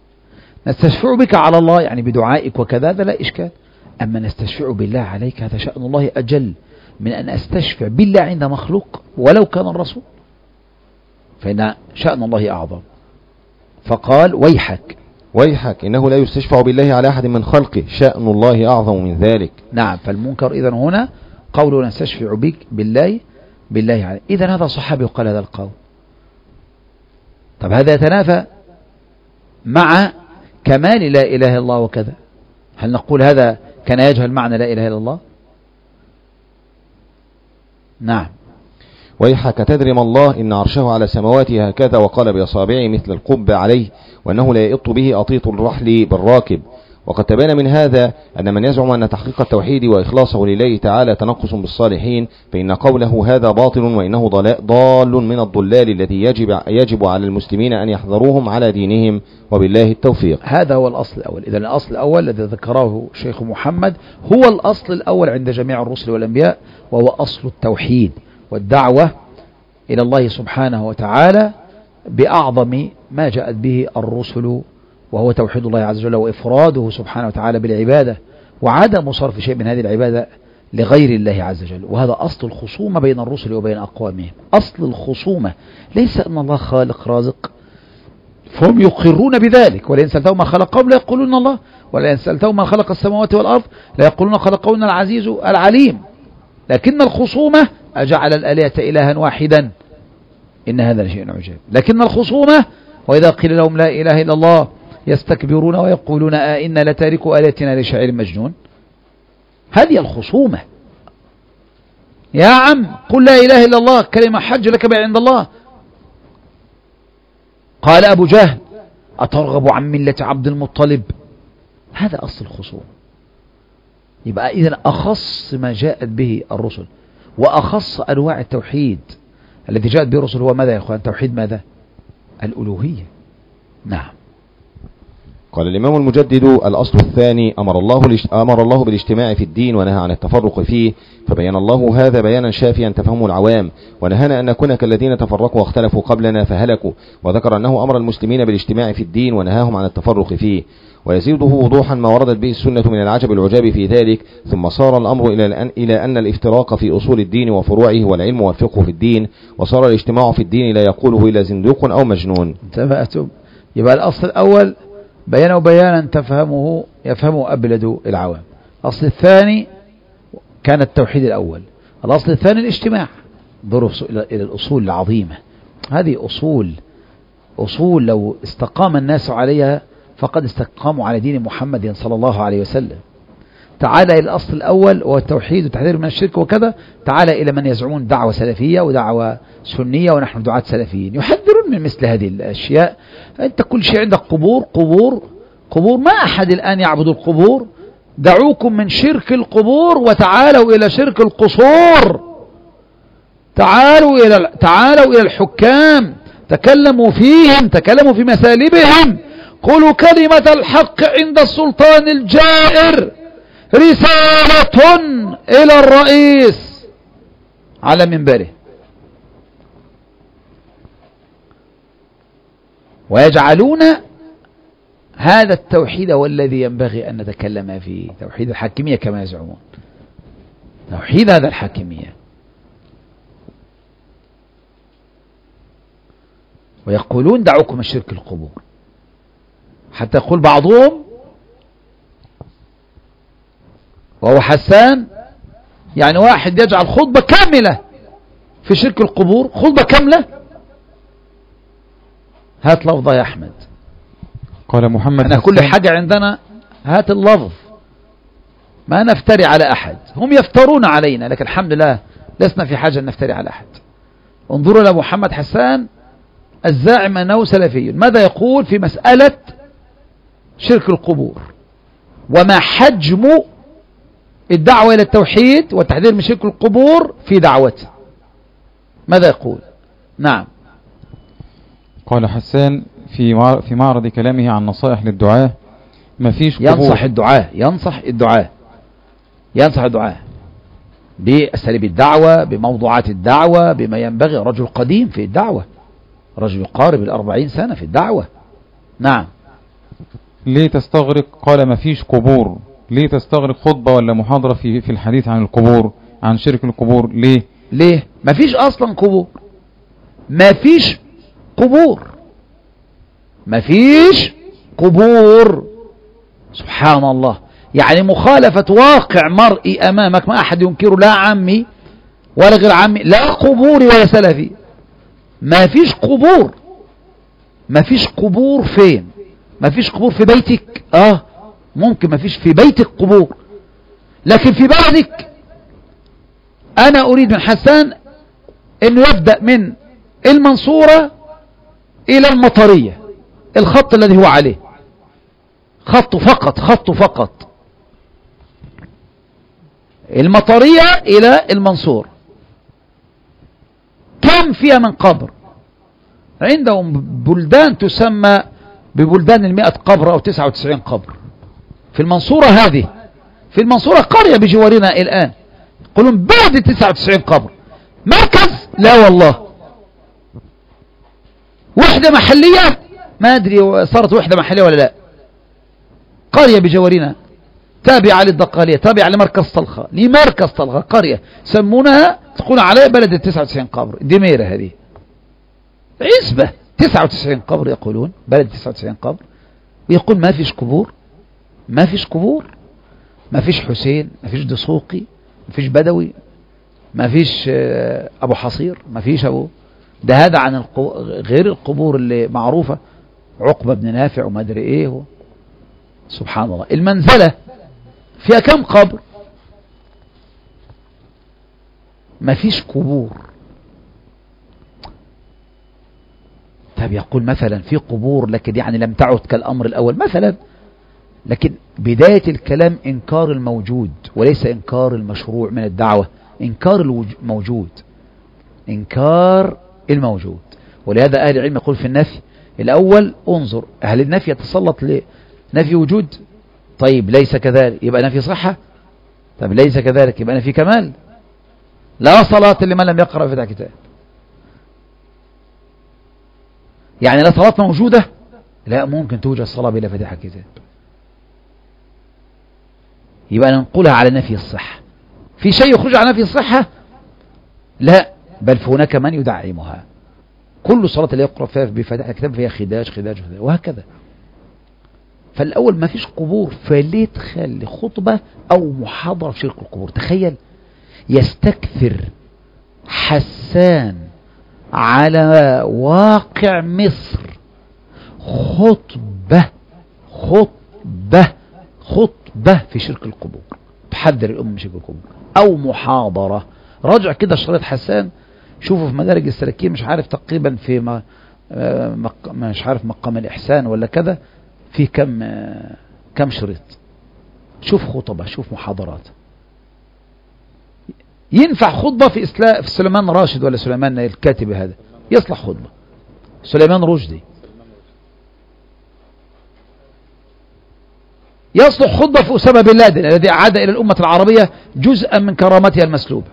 نستشفع بك على الله يعني بدعائك وكذا، هذا لا إشكال. أما نستشفع بالله عليك هذا شأن الله أجل من أن أستشفع بالله عند مخلوق ولو كان الرسول، فإن شأن الله أعظم. فقال ويحك إنه لا يستشفع بالله على أحد من خلقه شأن الله أعظم من ذلك. نعم. فالمنكر إذن هنا قول نستشفع بك بالله عليه، إذن هذا صحابي قال هذا القول. طب هذا يتنافى مع كمال لا إله إلا الله وكذا. هل نقول هذا كان يجهل معنى لا إله إلا الله؟ نعم. ويحك تدري ما الله إن عرشه على سماواته هكذا وقال بأصابعه مثل القب عليه وأنه لا يئط به أطيط الرحل بالراكب. وقد تبين من هذا أن من يزعم أن تحقيق التوحيد وإخلاصه لله تعالى تنقص بالصالحين فإن قوله هذا باطل وإنه ضال من الضلال الذي يجب على المسلمين أن يحذروهم على دينهم وبالله التوفيق. هذا هو الأصل الأول. إذن الأصل الأول الذي ذكره شيخ محمد هو الأصل الأول عند جميع الرسل والأنبياء، وهو أصل التوحيد والدعوة إلى الله سبحانه وتعالى بأعظم ما جاءت به الرسل، وهو توحيد الله عز وجل وإفراده سبحانه وتعالى بالعبادة وعدم صرف شيء من هذه العبادة لغير الله عز وجل. وهذا أصل الخصومة بين الرسل وبين أقوامهم. أصل الخصومة ليس أن الله خالق رازق، فهم يقرون بذلك، ولئن سألتهم ما خلقهم لا يقولون الله، ولئن سألتهم من خلق السماوات والأرض ليقولون خلقهن العزيز العليم. لكن الخصومة أجعل الآلهة إلها واحدا إن هذا لشيء عجاب. لكن الخصومة وإذا قيل لهم لا إله إلا الله يستكبرون ويقولون إنا لتاركوا آلهتنا لشاعر مجنون. هذه الخصومة. يا عم قل لا إله إلا الله كلمة حج لك بها عند الله. قال أبو جهل أترغب عن ملة عبد المطلب. هذا أصل الخصومة. يبقى إذن أخص ما جاءت به الرسل وأخص أنواع التوحيد الذي جاءت به الرسل هو ماذا يا أخوان؟ توحيد ماذا؟ الألوهية. نعم. قال الإمام المجدد: الأصل الثاني أمر الله بالاجتماع في الدين ونهى عن التفرق فيه، فبين الله هذا بيانا شافيا تفهمه العوام، ونهانا أن نكون كالذين تفرقوا واختلفوا قبلنا فهلكوا، وذكر أنه أمر المسلمين بالاجتماع في الدين ونهاهم عن التفرق فيه. ويزيده وضوحا ما وردت به السنة من العجب العجاب في ذلك. ثم صار الأمر إلى أن الافتراق في أصول الدين وفروعه والعلم والفقه في الدين، وصار الاجتماع في الدين لا يقوله إلا زندوق أو مجنون. انتبهتم؟ يبقى الأصل الأول بيانا تفهمه يفهمه أبلد العوام. الأصل الثاني كان التوحيد الأول. الأصل الثاني الاجتماع. ضرب إلى الأصول العظيمة. هذه أصول لو استقام الناس عليها فقد استقاموا على دين محمد صلى الله عليه وسلم. تعال إلى الأصل الأول وهو التوحيد وتحذير من الشرك وكذا. تعال إلى من يزعمون دعوة سلفية ودعوة سنية ونحن دعاة سلفيين يحذرون من مثل هذه الأشياء. أنت كل شيء عندك قبور ما أحد الآن يعبد القبور. دعوكم من شرك القبور وتعالوا إلى شرك القصور. تعالوا إلى الحكام، تكلموا فيهم، تكلموا في مسالبهم، قولوا كلمة الحق عند السلطان الجائر. رسالة إلى الرئيس على منبره. ويجعلون هذا التوحيد هو الذي ينبغي أن نتكلم فيه، توحيد الحاكمية كما يزعمون، توحيد هذا الحاكمية. ويقولون دعوكم من شرك القبور، حتى يقول بعضهم وهو حسان، يعني واحد يجعل خطبة كاملة في شرك القبور، خطبة كاملة. هات لفظة يا أحمد. قال محمد أنا كل حاجة عندنا هات اللفظ، ما نفتري على أحد. هم يفترون علينا لكن الحمد لله لسنا في حاجة أن نفتري على أحد. انظروا إلى محمد حسان الزاعم أنه سلفي، ماذا يقول في مسألة شرك القبور وما حجم الدعوة إلى التوحيد والتحذير من شرك القبور في دعوته. ماذا يقول؟ نعم. قال حسان في معرض كلامه عن نصائح للدعاة: ما فيش قبور. ينصح الدعاة بأساليب الدعوة، بموضوعات الدعوة، بما ينبغي. رجل قديم في الدعوة، رجل يقارب 40 سنة في الدعوة. نعم. ليه تستغرق؟ قال ما فيش قبور. ليه تستغرق خطبة ولا محاضرة في الحديث عن القبور، عن شرك القبور؟ ليه ما فيش أصلا قبور، ما فيش قبور. سبحان الله، يعني مخالفة واقع مرئي أمامك، ما أحد ينكره، لا عمي ولا غير عمي، لا قبوري ولا سلفي. ما فيش قبور فين؟ ما فيش قبور في بيتك؟ ممكن ما فيش في بيتك قبور، لكن في بلدك. أنا أريد من حسان أنه يبدأ من المنصورة إلى المطرية، الخط الذي هو عليه، خط فقط المطرية إلى المنصور. كم فيها من قبر؟ عندهم بلدان تسمى ببلدان 100 قبر أو 99 قبر. في المنصورة هذه، في المنصورة قرية بجوارنا الآن يقولون بعد 99 قبر. مركز؟ لا والله. وحدة محلية؟ ما أدري صارت وحدة محلية ولا لا. قرية بجوارنا تابعة للدقالية، تابعة لمركز طلخة، قرية سمونها، تقول عليها بلد 99 قبر. دميرة هذه عزبة 99 قبر، يقولون بلد 99 قبر، ويقول ما فيش قبور. ما فيش قبور، ما فيش حسين، ما فيش دسوقي، ما فيش بدوي، ما فيش ابو حصير، ما فيش ابو ده. هذا عن غير القبور اللي معروفة، عقبة بن نافع وما ادري ايه سبحان الله. المنزلة فيها كم قبر؟ ما فيش قبور. طب يقول مثلا في قبور لكن يعني لم تعد كالأمر الأول مثلا، لكن بداية الكلام إنكار الموجود وليس إنكار المشروع من الدعوة، إنكار الموجود، إنكار الموجود. ولهذا أهل العلم يقول في النفي الأول انظر أهل النفي يتسلط لنفي وجود، طيب ليس كذلك يبقى نفي صحة، طيب ليس كذلك يبقى نفي كمال. لا صلاة لمن لم يقرأ فتح كتاب، يعني لا صلاة موجودة، لا ممكن توجد صلاة بلا فتح كتاب، يبقى ننقلها على نفي الصحة. في شيء يخرج على نفي الصحة؟ لا، بل هناك من يدعمها. كل صلاة اللي يقرأ فيها بفتح الكتاب فيها خداج وهكذا. فالأول ما فيش قبور، فليه تخلي خطبة أو محاضرة في شرك القبور؟ تخيل يستكثر حسان على واقع مصر خطبة في شرك القبور، تحذر الأمة من شرك القبور، أو محاضرة. راجع كده شريط حسان، شوفوا في مدارج السالكين، مش عارف تقريبا في مش عارف مقام الإحسان ولا كذا، في كم شريط. شوف خطبة، شوف محاضرات. ينفع خطبة في سليمان راشد ولا سليمان الكاتب، هذا يصلح خطبة. سليمان رشدي يصلح خطبة في أسامة بن لادن الذي أعاد إلى الأمة العربية جزءا من كرامتها المسلوبة،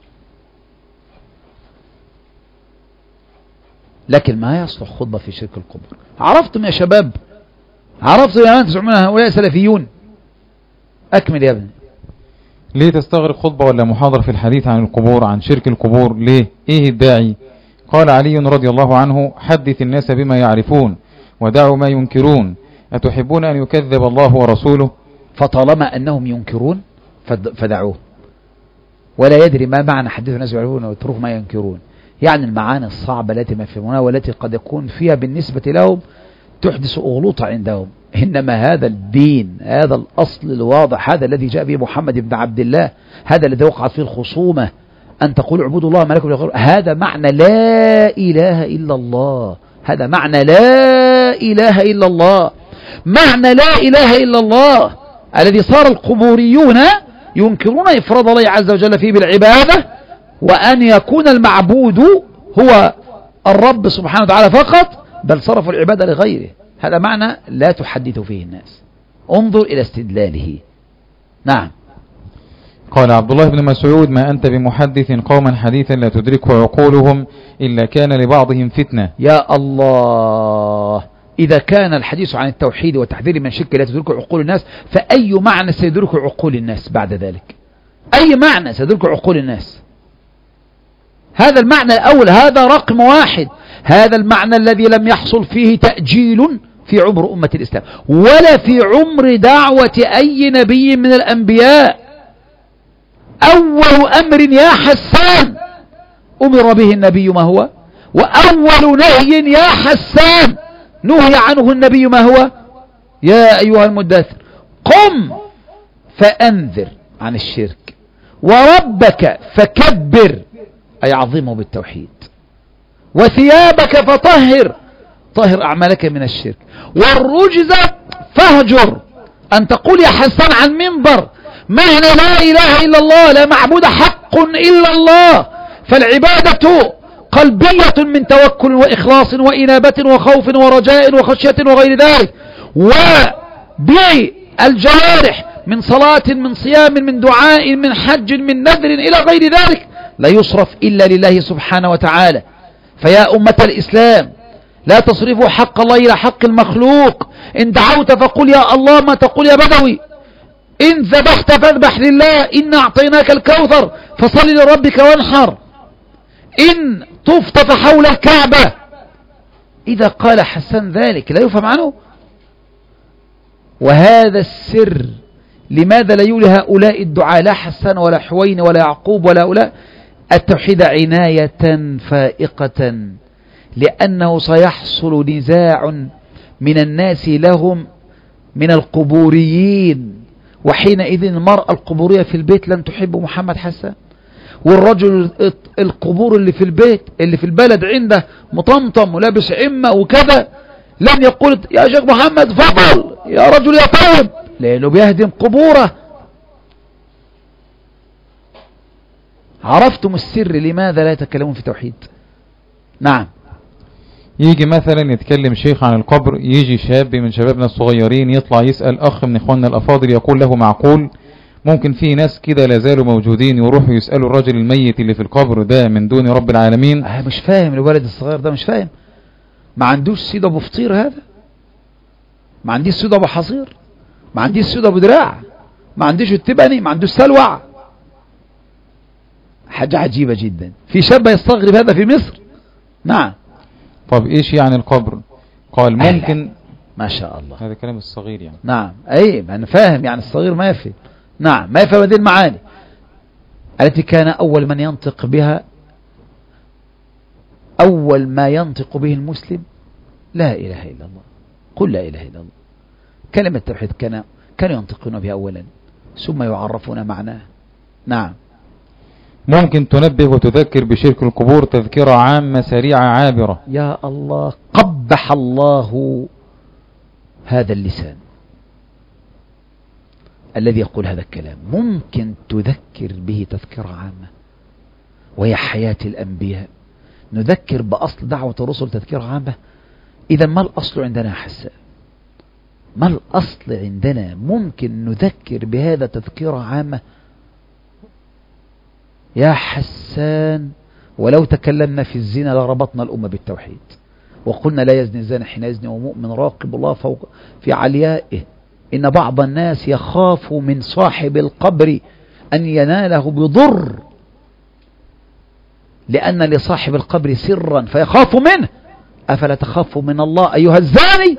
لكن ما يصلح خطبة في شرك القبور. عرفتم يا شباب؟ عرفتم يا من تزعمون هؤلاء سلفيون؟ أكمل يا ابني. ليه تستغرق خطبة ولا محاضرة في الحديث عن القبور، عن شرك القبور؟ ليه؟ ايه الداعي؟ قال علي رضي الله عنه: حدث الناس بما يعرفون ودعوا ما ينكرون، أتحبون أن يكذب الله ورسوله؟ فطالما أنهم ينكرون فدعوه، ولا يدري ما معنى حدث الناس بما يعرفون واتركوا ما ينكرون، يعني المعاني الصعبة التي ما يفهمونها والتي قد يكون فيها بالنسبة لهم تحدث أغلوطة عندهم. إنما هذا الدين، هذا الأصل الواضح، هذا الذي جاء به محمد بن عبد الله، هذا الذي وقعت فيه الخصومة، أن تقول اعبدوا الله ما لكم من إله، هذا معنى لا إله إلا الله، هذا معنى لا إله إلا الله، معنى لا إله إلا الله الذي صار القبوريون ينكرون إفراد الله عز وجل فيه بالعبادة، وأن يكون المعبود هو الرب سبحانه وتعالى فقط، بل صرفوا العبادة لغيره. هذا معنى لا تحدث فيه الناس. انظر إلى استدلاله. نعم. قال عبد الله بن مسعود: ما أنت بمحدث قوما حديثا لا تدركه عقولهم إلا كان لبعضهم فتنة. يا الله، إذا كان الحديث عن التوحيد وتحذير من شرك لا تدركه عقول الناس، فأي معنى سيدرك عقول الناس بعد ذلك؟ أي معنى سيدرك عقول الناس؟ هذا المعنى الأول، هذا رقم واحد، هذا المعنى الذي لم يحصل فيه تأجيل في عمر أمة الإسلام ولا في عمر دعوة أي نبي من الأنبياء. أول أمر يا حسان أمر به النبي ما هو؟ وأول نهي يا حسان نهي عنه النبي ما هو؟ يا أيها المدثر قم فأنذر عن الشرك وربك فكبر، أي عظمه بالتوحيد، وثيابك فطهر، طهر أعمالك من الشرك، والرجز فاهجر. أن تقول يا حسان عن منبر معنى لا إله إلا الله، لا معبود حق إلا الله، فالعبادة قلبية من توكل وإخلاص وإنابة وخوف ورجاء وخشية وغير ذلك، وبالجوارح من صلاة من صيام من دعاء من حج من نذر إلى غير ذلك لا يصرف إلا لله سبحانه وتعالى. فيا أمة الإسلام لا تصرفوا حق الله إلى حق المخلوق. إن دعوت فقل يا الله، ما تقول يا بدوي. إن ذبحت فاذبح لله، إن أعطيناك الكوثر فصل لربك وانحر. إن طفت فحول الكعبة. إذا قال حسان ذلك لا يفهم عنه؟ وهذا السر لماذا لا يولي هؤلاء الدعاء لا حسان ولا حوين ولا يعقوب ولا هؤلاء التوحيد عناية فائقة؟ لأنه سيحصل نزاع من الناس لهم من القبوريين، وحينئذ المرأة القبورية في البيت لن تحب محمد حسان، والرجل القبور اللي في البيت اللي في البلد عنده مطمطم ولابس عمة وكذا لن يقول يا شيخ محمد فضل يا رجل يا طيب، لأنه بيهدم قبوره. عرفتم السر لماذا لا يتكلمون في توحيد؟ نعم. يجي مثلا يتكلم شيخ عن القبر، يجي شاب من شبابنا الصغيرين يطلع يسأل أخ من إخواننا الأفاضل يقول له معقول؟ ممكن في ناس كده لازالوا موجودين يروحوا يسألوا الرجل الميت اللي في القبر ده من دون رب العالمين؟ مش فاهم الولد الصغير ده، مش فاهم، ما عندوش سيد أبو فطير، هذا ما عنديش سيد أبو حصير، ما عنديش سيد أبو دراع، ما عنديش التبني، ما عندوش سلوع. حاجة عجيبة جدا، في شاب يستغرب هذا في مصر. نعم. طب ايش يعني القبر؟ قال ممكن. ما شاء الله، هذا كلام الصغير يعني. نعم اي انا فاهم، يعني الصغير ما يفهم. نعم ما يفهم هذه المعاني التي كان اول من ينطق بها، اول ما ينطق به المسلم لا اله الا الله، قل لا اله الا الله. كلمة التوحيد كانوا ينطقون بها اولا ثم يعرفون معناه. نعم. ممكن تنبه وتذكر بشرك القبور تذكرة عامة سريعة عابرة. يا الله، قبح الله هذا اللسان الذي يقول هذا الكلام. ممكن تذكر به تذكرة عامة وهي حياة الأنبياء، نذكر بأصل دعوة الرسل تذكرة عامة. إذا ما الأصل عندنا حسان؟ ما الأصل عندنا؟ ممكن نذكر بهذا تذكرة عامة يا حسان. ولو تكلمنا في الزنا لربطنا الأمة بالتوحيد وقلنا لا يزني الزاني حين يزني ومؤمن راقب الله فوق في عليائه. إن بعض الناس يخاف من صاحب القبر أن يناله بضر، لأن لصاحب القبر سرا فيخاف منه. أفلا تخاف من الله أيها الزاني؟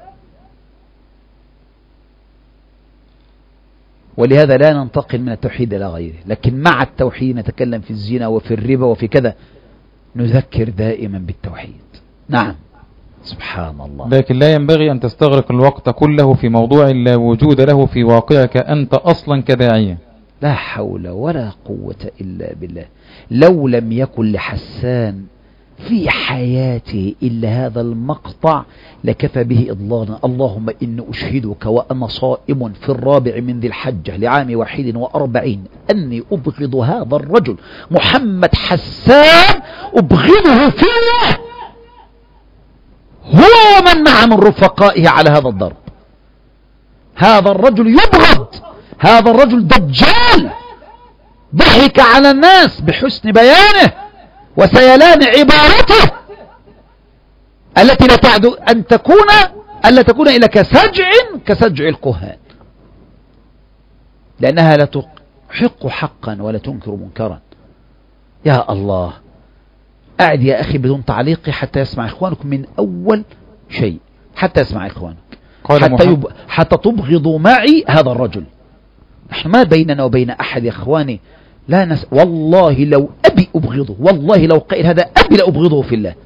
ولهذا لا ننتقل من التوحيد إلى غيره، لكن مع التوحيد نتكلم في الزنا وفي الربا وفي كذا، نذكر دائما بالتوحيد. نعم. سبحان الله. لكن لا ينبغي أن تستغرق الوقت كله في موضوع لا وجود له في واقعك أنت أصلا كداعية. لا حول ولا قوة إلا بالله. لو لم يكن لحسان في حياته إلا هذا المقطع لكفى به إضلالا. اللهم إني أشهدك وأنا صائم في 4 من ذي الحجة لعام 41 أني أبغض هذا الرجل محمد حسان، أبغضه في الله هو ومن معه من رفقائه على هذا الضرب. هذا الرجل يبغض، هذا الرجل دجال، ضحك على الناس بحسن بيانه وسيلان عبارته التي لا تعد أن تكون ألا تكون إلا كسجع الكهان، لأنها لا تحق حقا ولا تنكر منكرا. يا الله، أعد يا أخي بدون تعليق حتى يسمع إخوانك من أول شيء، حتى يسمع إخوانك، حتى تبغضوا معي هذا الرجل. نحن ما بيننا وبين أحد يا إخواني لا والله لو أبي أبغضه، والله لو قيل هذا أبي لأبغضه في الله.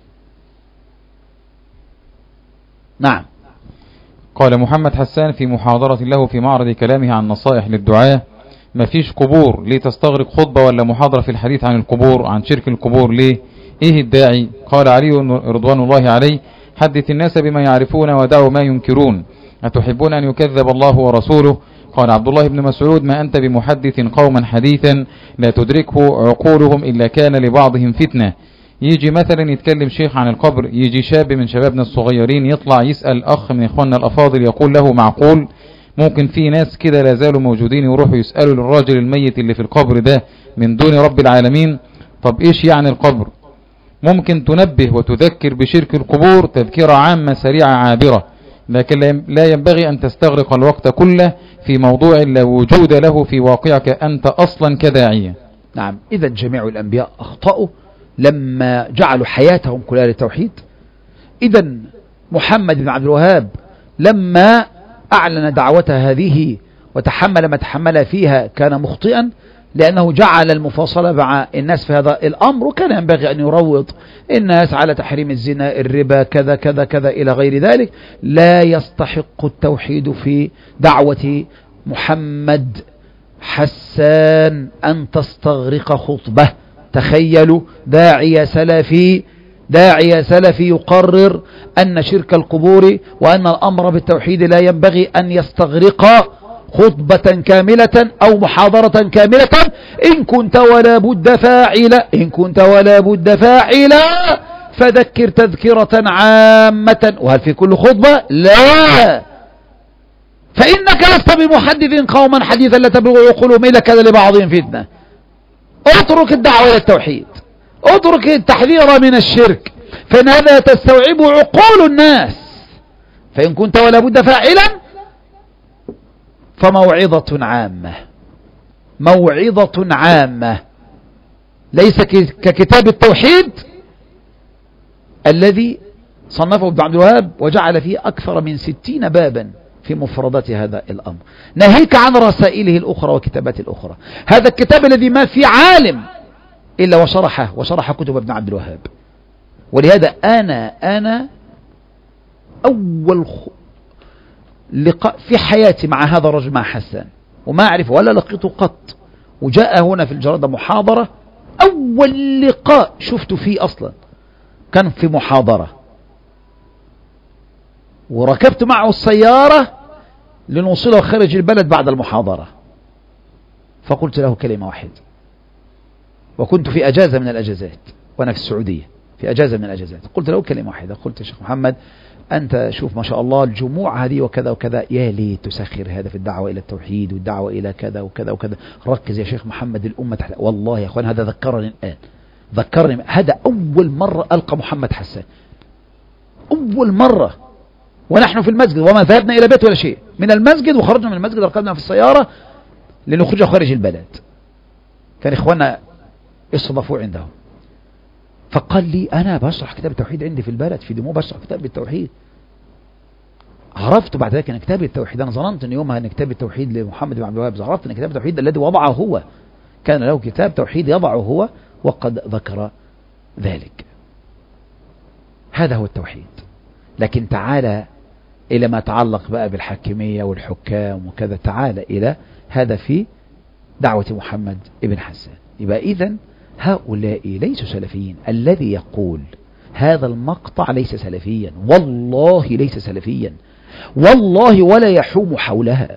نعم. قال محمد حسان في محاضرة له في معرض كلامه عن نصائح للدعاء: ما فيش قبور، ليه تستغرق خطبة ولا محاضرة في الحديث عن القبور، عن شرك القبور ليه؟ ايه الداعي؟ قال علي رضوان الله عليه: حدث الناس بما يعرفون ودعوا ما ينكرون، أتحبون أن يكذب الله ورسوله؟ قال عبد الله بن مسعود: ما أنت بمحدث قوما حديثا لا تدركه عقولهم إلا كان لبعضهم فتنة. يجي مثلا يتكلم شيخ عن القبر، يجي شاب من شبابنا الصغيرين يطلع يسأل أخ من إخواننا الأفاضل يقول له معقول؟ ممكن في ناس كده لازالوا موجودين يروحوا يسألوا للراجل الميت اللي في القبر ده من دون رب العالمين؟ طب إيش يعني القبر؟ ممكن تنبه وتذكر بشرك القبور تذكرة عامة سريعة عابرة، لكن لا ينبغي أن تستغرق الوقت كله في موضوع لا وجود له في واقعك أنت أصلا كداعية. نعم. إذا جميع الأنبياء أخطأوا لما جعلوا حياتهم كلها للتوحيد. إذا محمد بن عبد الوهاب لما أعلن دعوته هذه وتحمل ما تحمل فيها كان مخطئا، لأنه جعل المفاصلة مع الناس في هذا الأمر، وكان ينبغي أن يروض الناس على تحريم الزنا، الربا، كذا كذا كذا إلى غير ذلك. لا يستحق التوحيد في دعوة محمد حسان أن تستغرق خطبة. تخيلوا داعية سلفي يقرر أن شرك القبور وأن الأمر بالتوحيد لا ينبغي أن يستغرق خطبة كاملة أو محاضرة كاملة. إن كنت ولا بد فاعلا فذكر تذكرة عامة. وهل في كل خطبة؟ لا، فإنك لست بمحدث قوما حديثا لا تبلغ عقولهم إلا كذا لبعضهم فتنة. اترك الدعوة إلى التوحيد، اترك التحذير من الشرك، فإن هذا تستوعب عقول الناس. فإن كنت ولا بد فاعلا فموعظة عامة، ليس ككتاب التوحيد الذي صنفه ابن عبد الوهاب وجعل فيه أكثر من 60 بابا في مفردات هذا الأمر، ناهيك عن رسائله الأخرى وكتابات الأخرى. هذا الكتاب الذي ما في عالم إلا وشرح كتب ابن عبد الوهاب. ولهذا أنا أول لقاء في حياتي مع هذا الرجل، مع حسان، وما أعرفه ولا لقيته قط، وجاء هنا في الجرادة محاضرة. أول لقاء شفته فيه أصلا كان في محاضرة، وركبت معه السيارة لنوصله خارج البلد بعد المحاضرة، فقلت له كلمة واحدة، وكنت في أجازة من الأجازات وأنا في السعودية في أجازة من الأجازات. قلت له كلمة واحدة، قلت يا شيخ محمد أنت شوف ما شاء الله الجموع هذه وكذا وكذا، يا ليت تسخر هذا في الدعوة إلى التوحيد والدعوة إلى كذا وكذا وكذا. ركز يا شيخ محمد، الأمة تحت. والله يا أخوان هذا ذكرني الآن، هذا أول مرة ألقى محمد حسان، أول مرة، ونحن في المسجد وما ذهبنا إلى بيت ولا شيء، من المسجد وخرجنا من المسجد ركبنا في السيارة لنخرج خارج البلد. كان إخواننا استضافوه عندهم، فقال لي أنا بشرح كتاب التوحيد عندي في البلد في دموع، بشرح كتاب التوحيد. عرفت بعد ذلك أن كتاب التوحيد، أنا ظننت أن يومها أن كتاب التوحيد لمحمد بن عبد الوهاب، عرفت أن كتاب التوحيد الذي وضعه هو كان له كتاب توحيد يضعه هو، وقد ذكر ذلك. هذا هو التوحيد. لكن تعالى إلى ما تعلق بقى بالحاكمية والحكام وكذا، تعالى إلى هذا في دعوة محمد ابن حسان. يبقى إذن هؤلاء ليسوا سلفيين. الذي يقول هذا المقطع ليس سلفيا، والله ليس سلفيا، والله ولا يحوم حولها.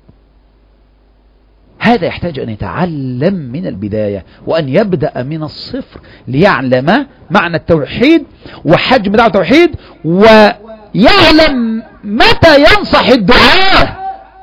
هذا يحتاج أن يتعلم من البداية وأن يبدأ من الصفر ليعلم معنى التوحيد وحجم دعوة التوحيد، ويعلم متى ينصح الدعاة.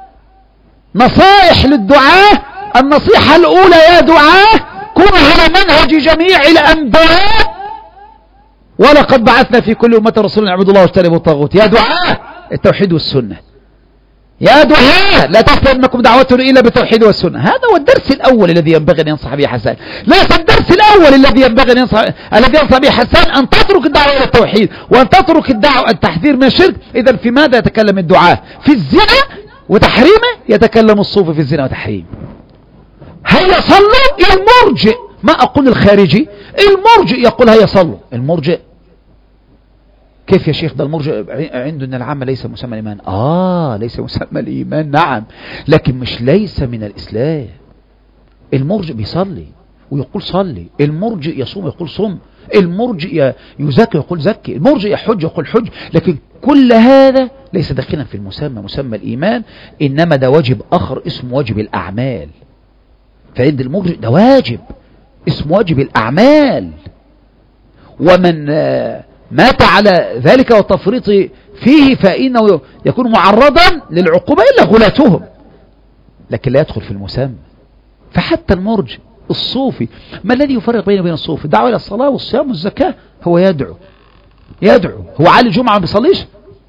نصائح للدعاة، النصيحة الأولى يا دعاة كونوا على منهج جميع الأنبياء، ولقد بعثنا في كل أمة رسولا يعبدوا الله واجتنبوا الطاغوت. يا دعاة التوحيد والسنة، يا دعاة لا تستلمكم دعوته إلا بالتوحيد والسنة. هذا هو الدرس الأول الذي ينبغي أن ينصح به حسان. ليس الدرس الأول الذي ينبغي أن ينصح به حسان أن تترك الدعوة إلى التوحيد وأن تترك التحذير من الشرك. إذا في ماذا يتكلم الدعاة؟ في الزنا وتحريمه. يتكلم الصوفي في الزنا وتحريمه. هيا صلوا. المرجئ، ما أقول الخارجي، المرجئ يقول هيا صلوا. المرجئ كيف يا شيخ؟ ده المرجئ عنده ان العامة ليس مسمى الإيمان. ليس مسمى الإيمان، نعم، لكن مش ليس من الإسلام. المرجئ بيصلي ويقول صلي، المرجئ يصوم يقول صم، المرجئ يزكي يقول زكي، المرجئ يحج يقول حج، لكن كل هذا ليس داخلا في مسمى الإيمان، إنما ده واجب آخر اسمه واجب الأعمال. فعند المرجئ ده واجب اسمه واجب الأعمال، ومن مات على ذلك والتفريط فيه فإنه يكون معرضا للعقوبة إلا غلاتهم، لكن لا يدخل في المسمى. فحتى المرجئ الصوفي، ما الذي يفرق بينه وبين الصوفي؟ الدعوة إلى الصلاة والصيام والزكاة. هو يدعو. هو علي الجمعة ما بيصليش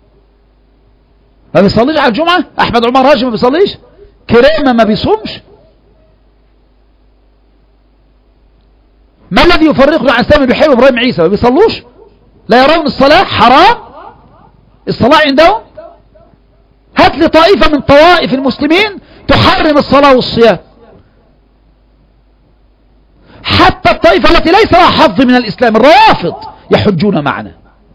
على الجمعة. أحمد عمر هاشم ما بيصليش. كريمة ما بيصومش. ما الذي يفرقنا عن سامي بحيم وإبراهيم عيسى؟ ما بيصلوش. لا يرون الصلاة حرام. الصلاة عندهم هات لي طائفة من طوائف المسلمين تحرم الصلاة والصيام، حتى الطائفة التي ليس لها حظ من الإسلام الروافض يحجون معنا.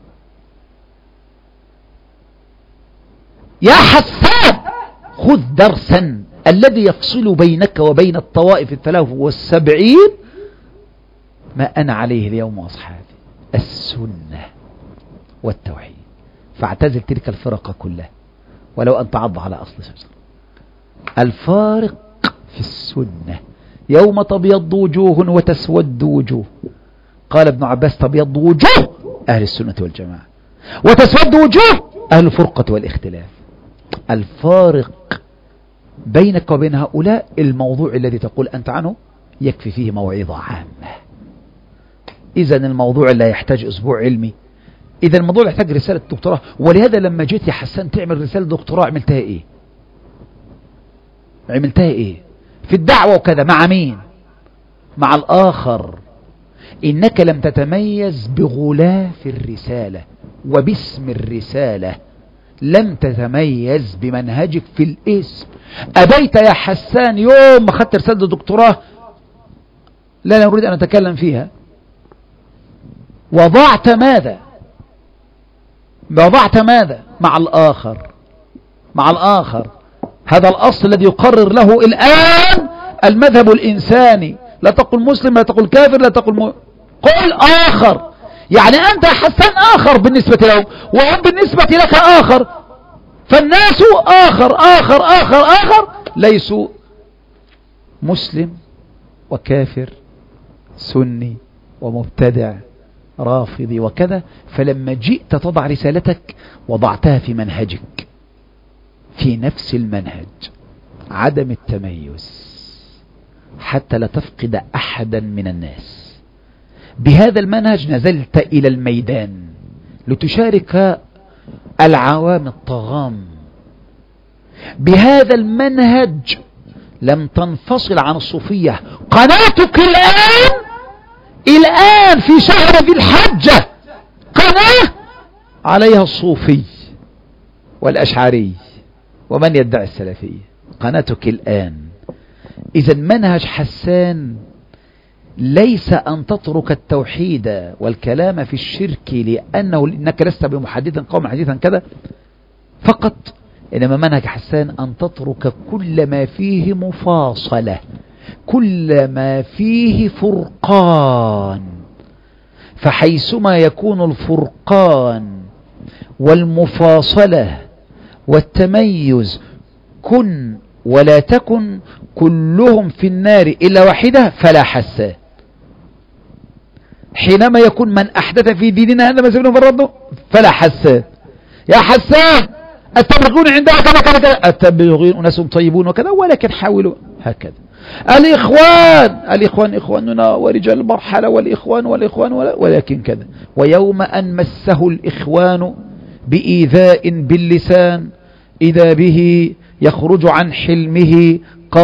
يا حسان خذ درسا، الذي يفصل بينك وبين الطوائف 73 ما أنا عليه اليوم وأصحابي، السنة والتوحيد، فاعتزل تلك الفرق كلها ولو أن تعض على أصل شجر. الفارق في السنة، يوم تبيض وجوه وتسود وجوه، قال ابن عباس تبيض وجوه أهل السنة والجماعة وتسود وجوه أهل الفرقة والاختلاف. الفارق بينك وبين هؤلاء الموضوع الذي تقول أنت عنه يكفي فيه موعظة عامة. إذن الموضوع لا يحتاج أسبوع علمي، إذا الموضوع يحتاج رسالة دكتوراه. ولهذا لما جيت يا حسان تعمل رسالة دكتوراه عملتها إيه؟ عملتها إيه؟ في الدعوة وكذا مع مين؟ مع الآخر. إنك لم تتميز بغلاف الرسالة وباسم الرسالة، لم تتميز بمنهجك في الاسم. أبيت يا حسان يوم ما خدت رسالة الدكتوراه، لا نريد أن نتكلم فيها، وضعت ماذا؟ وضعت ماذا؟ مع الآخر. مع الآخر، هذا الأصل الذي يقرر له الآن المذهب الإنساني. لا تقل مسلم، لا تقل كافر، لا تقل قل آخر. يعني أنت حسان آخر بالنسبة لهم، وهم بالنسبة لك آخر، فالناس آخر آخر آخر آخر، ليسوا مسلم وكافر سني ومبتدع رافضي وكذا. فلما جئت تضع رسالتك وضعتها في منهجك، في نفس المنهج، عدم التميز حتى لا تفقد أحدا من الناس. بهذا المنهج نزلت إلى الميدان لتشارك العوام الطغام. بهذا المنهج لم تنفصل عن الصوفية. قناتك الآن في شهر ذي الحجة قناة عليها الصوفي والأشعري ومن يدعي السلفية، قناتك الآن. إذا منهج حسان ليس أن تترك التوحيد والكلام في الشرك لأنك لست بمحدثا قوم حديثا كذا فقط، إنما منهج حسان أن تترك كل ما فيه مفاصلة، كل ما فيه فرقان. فحيثما يكون الفرقان والمفاصلة والتميز كن ولا تكن كلهم في النار إلا واحدة فلا حسان. حينما يكون من أحدث في ديننا هذا ما سبيله فرده فلا حسان. يا حسان التبلغون عندها كذا كذا كذا، التبلغون أناس طيبون وكذا، ولكن حاولوا هكذا. الإخوان إخواننا ورجال المرحلة والإخوان ولكن كذا. ويوم أن مسه الإخوان بإيذاء باللسان إذا به يخرج عن حلمه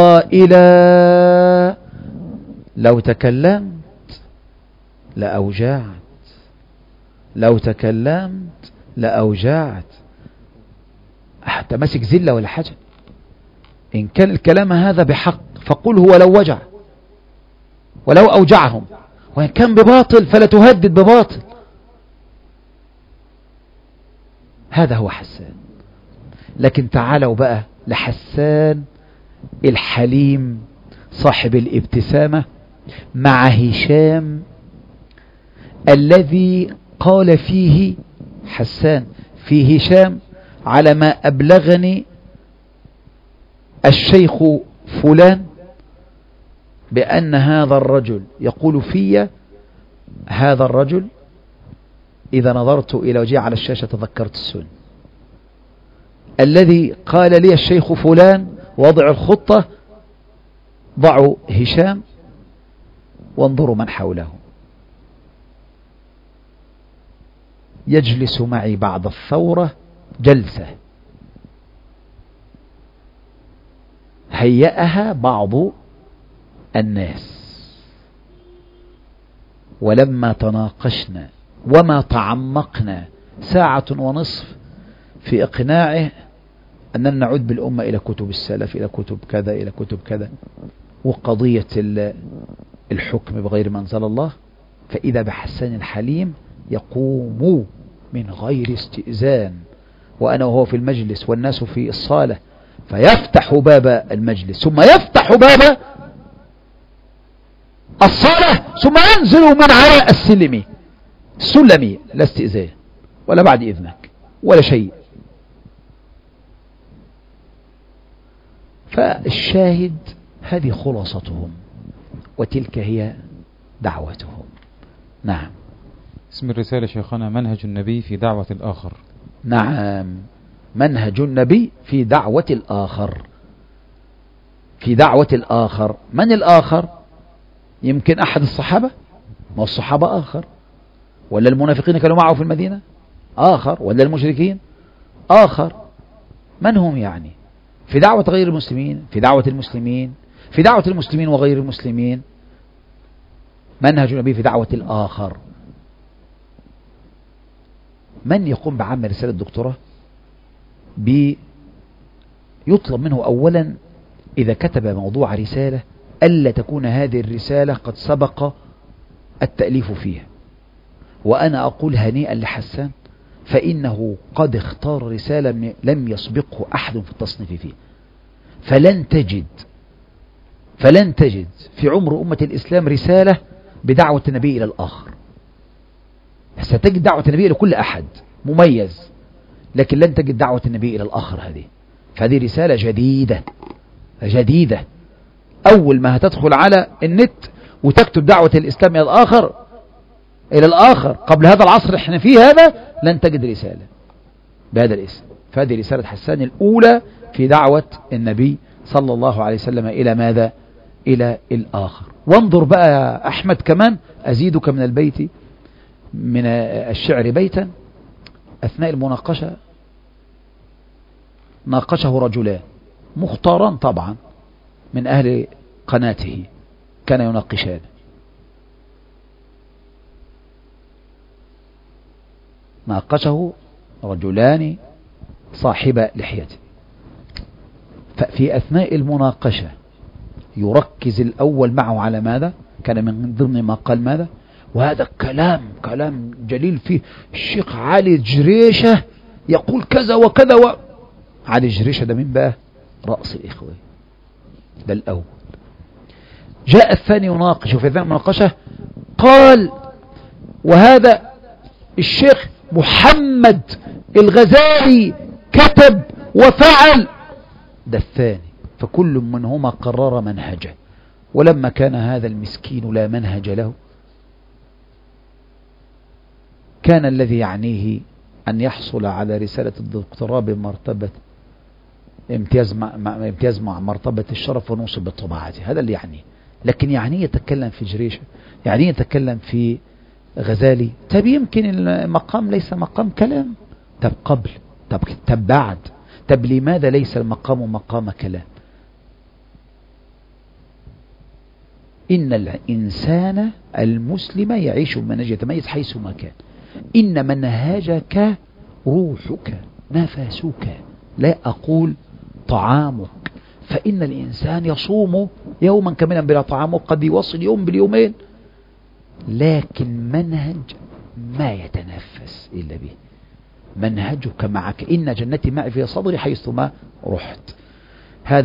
قائلا لو تكلمت لأوجعت، لو تكلمت لأوجعت. حتى ماسك زلة ولا حاجة. إن كان الكلام هذا بحق فقله ولو وجع ولو أوجعهم، وإن كان بباطل فلا تهدد بباطل. هذا هو حسان. لكن تعالوا بقى لحسان الحليم صاحب الابتسامة مع هشام الذي قال فيه حسان في هشام على ما أبلغني الشيخ فلان بأن هذا الرجل يقول في هذا الرجل إذا نظرت إلى وجهه على الشاشة تذكرت السنة. الذي قال لي الشيخ فلان وضع الخطة ضعوا هشام وانظروا من حوله. يجلس معي بعد الثورة جلسة هيأها بعض الناس، ولما تناقشنا وما تعمقنا ساعة ونصف في إقناعه أننا نعود بالأمة إلى كتب السلف، إلى كتب كذا، إلى كتب كذا، وقضية الحكم بغير ما أنزل الله. فإذا بحسان الحليم يقوم من غير استئذان وأنا وهو في المجلس والناس في الصالة، فيفتح باب المجلس ثم يفتح باب الصالة ثم ينزل من على السلم لا استئذان ولا بعد إذنك ولا شيء. فالشاهد هذه خلاصتهم وتلك هي دعوتهم. نعم. اسم الرسالة شيخنا منهج النبي في دعوة الآخر. نعم، منهج النبي في دعوة الآخر. في دعوة الآخر. من الآخر؟ يمكن أحد الصحابة، ما الصحابة آخر، ولا المنافقين كانوا معه في المدينة آخر، ولا المشركين آخر. من هم يعني؟ في دعوة غير المسلمين، في دعوة المسلمين، في دعوة المسلمين وغير المسلمين. منهج النبي في دعوة الآخر. من يقوم بعمل رسالة دكتوراه يطلب منه أولا إذا كتب موضوع رسالة ألا تكون هذه الرسالة قد سبق التأليف فيها. وأنا أقول هنيئا لحسان، فإنه قد اختار رسالة لم يسبقه أحد في التصنيف فيه. فلن تجد في عمر أمة الإسلام رسالة بدعوة النبي إلى الآخر. ستجد دعوة النبي إلى كل أحد مميز، لكن لن تجد دعوة النبي إلى الآخر هذه. فهذه رسالة جديدة. أول ما هتدخل على النت وتكتب دعوة الإسلام إلى الآخر قبل هذا العصر احنا فيه هذا، لن تجد رسالة بهذا الاسم. فهذه رسالة حسان الأولى في دعوة النبي صلى الله عليه وسلم إلى ماذا؟ إلى الآخر. وانظر بقى أحمد كمان، أزيدك من البيت من الشعر بيتا. أثناء المناقشة ناقشه رجلان مختاران طبعا من أهل قناته، كان يناقشان. ناقشه رجلان صاحب لحيته. ففي أثناء المناقشة يركز الأول معه على ماذا؟ كان من ضمن ما قال ماذا؟ وهذا كلام جليل فيه الشيخ علي جريشة يقول كذا وكذا علي جريشة ده مين بقى؟ رأس الإخوة، ده الأول. جاء الثاني يناقش، وفي أثناء المناقشة قال وهذا الشيخ محمد الغزالي كتب وفعل، ده الثاني. فكل منهما قرر منهجه. ولما كان هذا المسكين لا منهج له، كان الذي يعنيه أن يحصل على رسالة الدكتوراه بمرتبة امتياز مع مرتبة الشرف ونوصل بالطباعة، هذا اللي يعنيه. لكن يعني يتكلم في جريشة، يعني يتكلم في غزالي. طب يمكن المقام ليس مقام كلام، طب قبل، طب بعد، طب لماذا ليس المقام مقام كلام؟ إن الإنسان المسلم يعيش بمنهج يتميز حيثما كان. إن منهجك روحك نفسك، لا أقول طعامك. فإن الإنسان يصوم يوما كاملا بلا طعام، وقد يوصل يوم باليومين، لكن منهج ما يتنفس إلا به. منهجك معك، إن جنتي معي في صدري حيثما رحت. هذا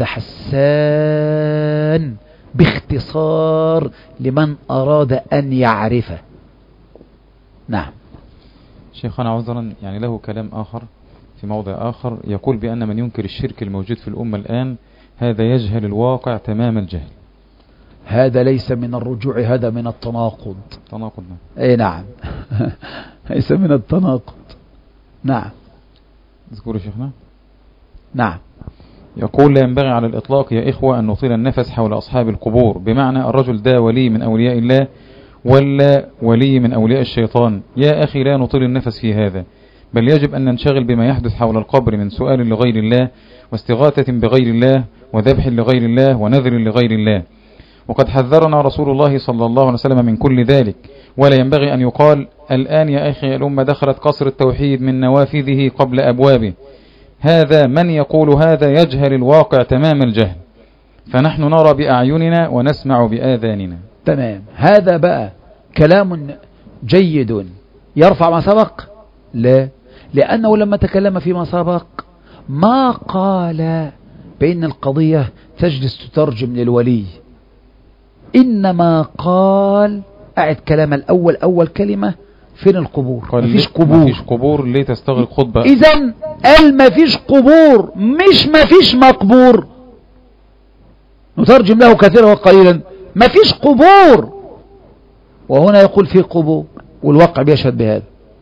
حسان باختصار لمن أراد أن يعرفه. نعم. شيخنا عذرا، يعني له كلام آخر في موضع آخر يقول بأن من ينكر الشرك الموجود في الأمة الآن هذا يجهل الواقع تمام الجهل. هذا ليس من الرجوع، هذا من التناقض. تناقض، نعم. اي نعم. ليس من التناقض. نعم. اذكروا شيخنا. نعم. يقول لا ينبغي على الإطلاق يا إخوة أن نطيل النفس حول أصحاب القبور، بمعنى الرجل ده ولي من أولياء الله ولا ولي من أولياء الشيطان. يا أخي لا نطيل النفس في هذا، بل يجب أن ننشغل بما يحدث حول القبر من سؤال لغير الله واستغاثة بغير الله وذبح لغير الله ونذر لغير الله. وقد حذرنا رسول الله صلى الله عليه وسلم من كل ذلك. ولا ينبغي أن يقال الآن يا أخي الأمة دخلت قصر التوحيد من نوافذه قبل أبوابه، هذا من يقول هذا يجهل الواقع تمام الجهل، فنحن نرى بأعيننا ونسمع بآذاننا. تمام. هذا بقى كلام جيد يرفع ما سبق؟ لا، لأنه لما تكلم فيما سبق ما قال بأن القضية تجلس تترجم للولي، إنما قال أعد كلام الأول، أول كلمة فين القبور؟ مفيش قبور. مفيش قبور، ليه تستغرق خطبة؟ إذن قال مفيش قبور، مش مفيش مقبور. نترجم له كثيرا وقليلا، مفيش قبور، وهنا يقول في قبور والواقع بيشهد بهذا.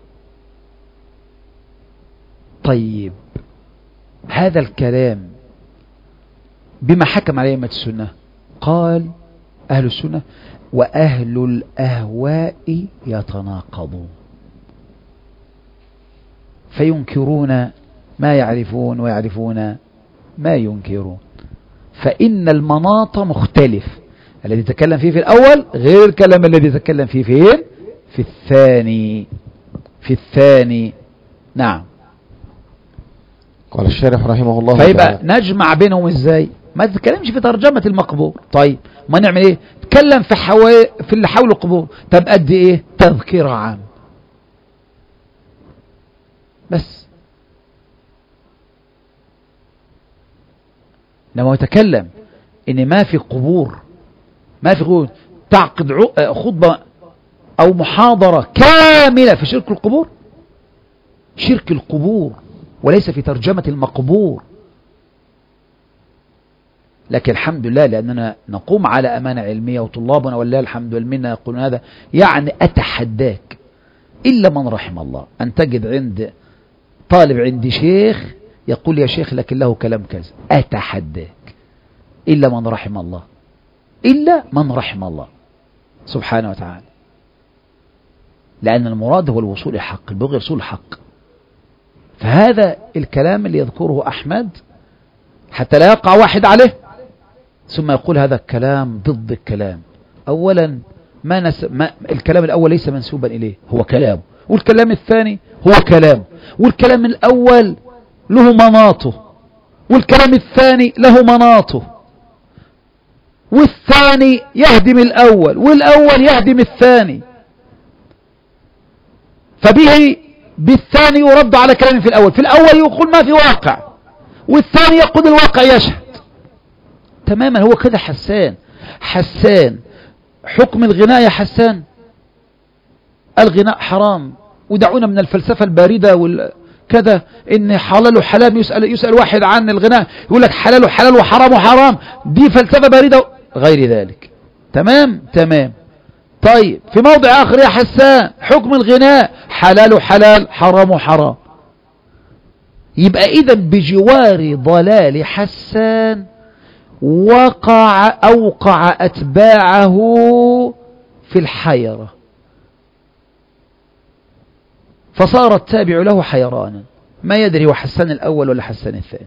طيب هذا الكلام بما حكم عليه أئمة السنة؟ قال أهل السنة وأهل الأهواء يتناقضون، فينكرون ما يعرفون ويعرفون ما ينكرون، فإن المناط مختلف. الذي تكلم فيه في الأول غير الكلام الذي تكلم فيه فين؟ في الثاني. في الثاني. نعم. قال الشارح رحمه الله فيبقى نجمع بينهم ازاي؟ ما تتكلمش في ترجمة المقبور. طيب ما نعمل ايه؟ تكلم في اللي حول القبور. طب قد ايه؟ تذكرة عام بس. لما يتكلم ان ما في قبور، ما في قبور، تعقد خطبة او محاضرة كاملة في شرك القبور، شرك القبور وليس في ترجمة المقبور. لكن الحمد لله لأننا نقوم على أمانة علمية، وطلابنا والله الحمد لله يقولون هذا. يعني أتحداك إلا من رحم الله أن تجد عند طالب عندي شيخ يقول يا شيخ لكن له كلام كذا. أتحداك إلا من رحم الله، إلا من رحم الله سبحانه وتعالى. لأن المراد هو الوصول الحق، البغي وصول الحق. فهذا الكلام اللي يذكره أحمد حتى لا يقع واحد عليه ثم يقول هذا الكلام ضد الكلام. أولا الكلام الأول ليس منسوبا إليه، هو كلامه، والكلام الثاني هو كلامه، والكلام الأول له مناطه، والكلام الثاني له مناطه، والثاني يهدم الأول، والأول يهدم الثاني، فبه بالثاني يرد على كلامه في الأول. في الأول يقول ما في واقع، والثاني يقول الواقع يشهد تماما. هو كده حسان حكم الغناء يا حسان، الغناء حرام، ودعونا من الفلسفة الباردة كذا إن حلال وحلال. يسأل واحد عن الغناء يقول لك حلال وحلال وحرام وحرام، دي فلسفة باردة غير ذلك. تمام. طيب في موضع آخر يا حسان حكم الغناء حلال وحلال حرام وحرام. يبقى إذا بجوار ضلال حسان أوقع أتباعه في الحيرة، فصار التابع له حيرانا ما يدري هو حسان الأول ولا حسان الثاني.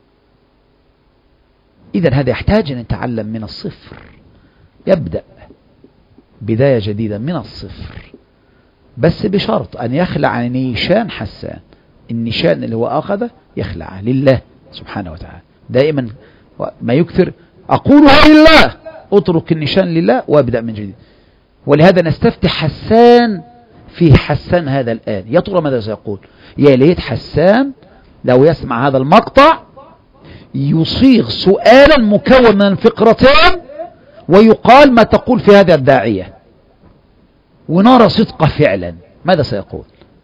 إذا هذا يحتاج أن يتعلم من الصفر، يبدأ بداية جديدة من الصفر، بس بشرط أن يخلع عن نيشان حسان. النيشان اللي هو أخذه يخلعه لله سبحانه وتعالى. دائما ما يكثر أقولها لله، أترك النيشان لله وابدأ من جديد. ولهذا نستفتح حسان في حسان هذا الآن، يا ترى ماذا سيقول؟ يا ليت حسان لو يسمع هذا المقطع يصيغ سؤالا مكون من فقرتين ويقال ما تقول في هذا الداعية، ونرى صدقه فعلا. ماذا سيقول؟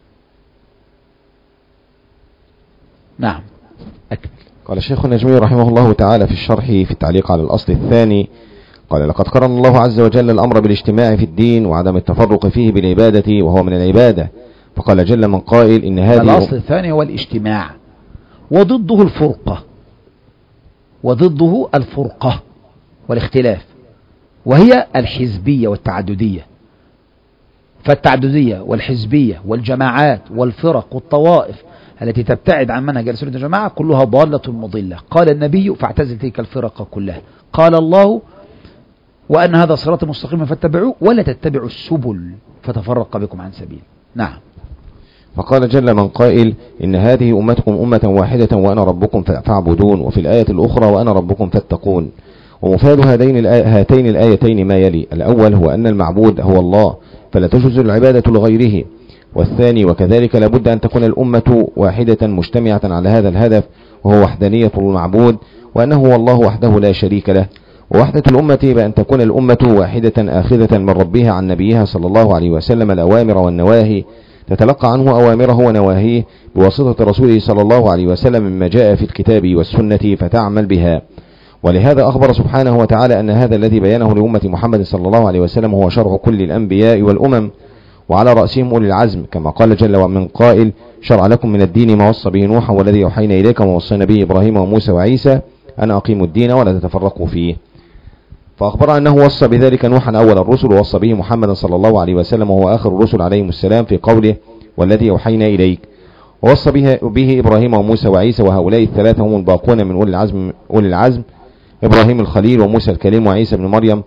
نعم أكمل. قال الشيخ النجمي رحمه الله تعالى في الشرح في التعليق على الأصل الثاني قال لقد قرن الله عز وجل الأمر بالاجتماع في الدين وعدم التفرق فيه بالعبادة وهو من العبادة، فقال جل من قائل إن هذه الأصل الثاني هو الاجتماع، وضده الفرقة، وضده الفرقة والاختلاف، وهي الحزبية والتعددية. فالتعددية والحزبية والجماعات والفرق والطوائف التي تبتعد عن منهج السنة والجماعة كلها ضالة مضلة. قال النبي فاعتزل تلك الفرق كلها. قال الله وأن هذا صراط مستقيما فاتبعوه ولا تتبعوا السبل فتفرق بكم عن سبيل. نعم. فقال جل من قائل إن هذه أمتكم أمة واحدة وأنا ربكم فاعبدون، وفي الآية الأخرى وأنا ربكم فاتقون. ومفاد هاتين الآيتين ما يلي: الأول هو أن المعبود هو الله فلا تجوز العبادة لغيره، والثاني وكذلك لابد أن تكون الأمة واحدة مجتمعة على هذا الهدف وهو وحدانية المعبود، وأنه هو الله وحده لا شريك له. ووحدة الأمة بأن تكون الأمة واحدة آخذة من ربها عن نبيها صلى الله عليه وسلم الأوامر والنواهي، تتلقى عنه أوامره ونواهيه بواسطة رسوله صلى الله عليه وسلم مما جاء في الكتاب والسنة فتعمل بها. ولهذا أخبر سبحانه وتعالى أن هذا الذي بيانه لأمة محمد صلى الله عليه وسلم هو شرع كل الأنبياء والأمم، وعلى رأسهم أولي العزم، كما قال جل ومن قائل: شرع لكم من الدين ما وصى به نوحا والذي أوحينا إليك ووصينا به إبراهيم وموسى وعيسى أن أقيموا الدين ولا تتفرقوا فيه. فأخبر أنه وصى بذلك نوحا أول الرسل، ووصى به محمد صلى الله عليه وسلم وهو آخر الرسل عليهم السلام في قوله والذي أوحينا إليك، ووصى به إبراهيم وموسى وعيسى، وهؤلاء الثلاثة هم الباقون من أولي العزم: إبراهيم الخليل وموسى الكليم وعيسى بن مريم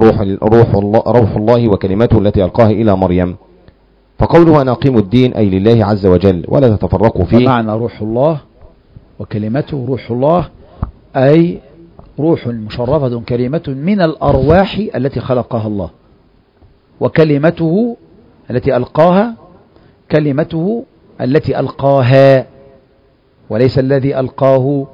روح الله وكلمته التي ألقاها إلى مريم. فقوله أن أقيموا الدين أي لله عز وجل ولا تتفرقوا فيه. معنى روح الله وكلمته، روح الله أي روح مشرفة كريمة من الأرواح التي خلقها الله، وكلمته التي ألقاها كلمته التي ألقاها، وليس الذي ألقاه،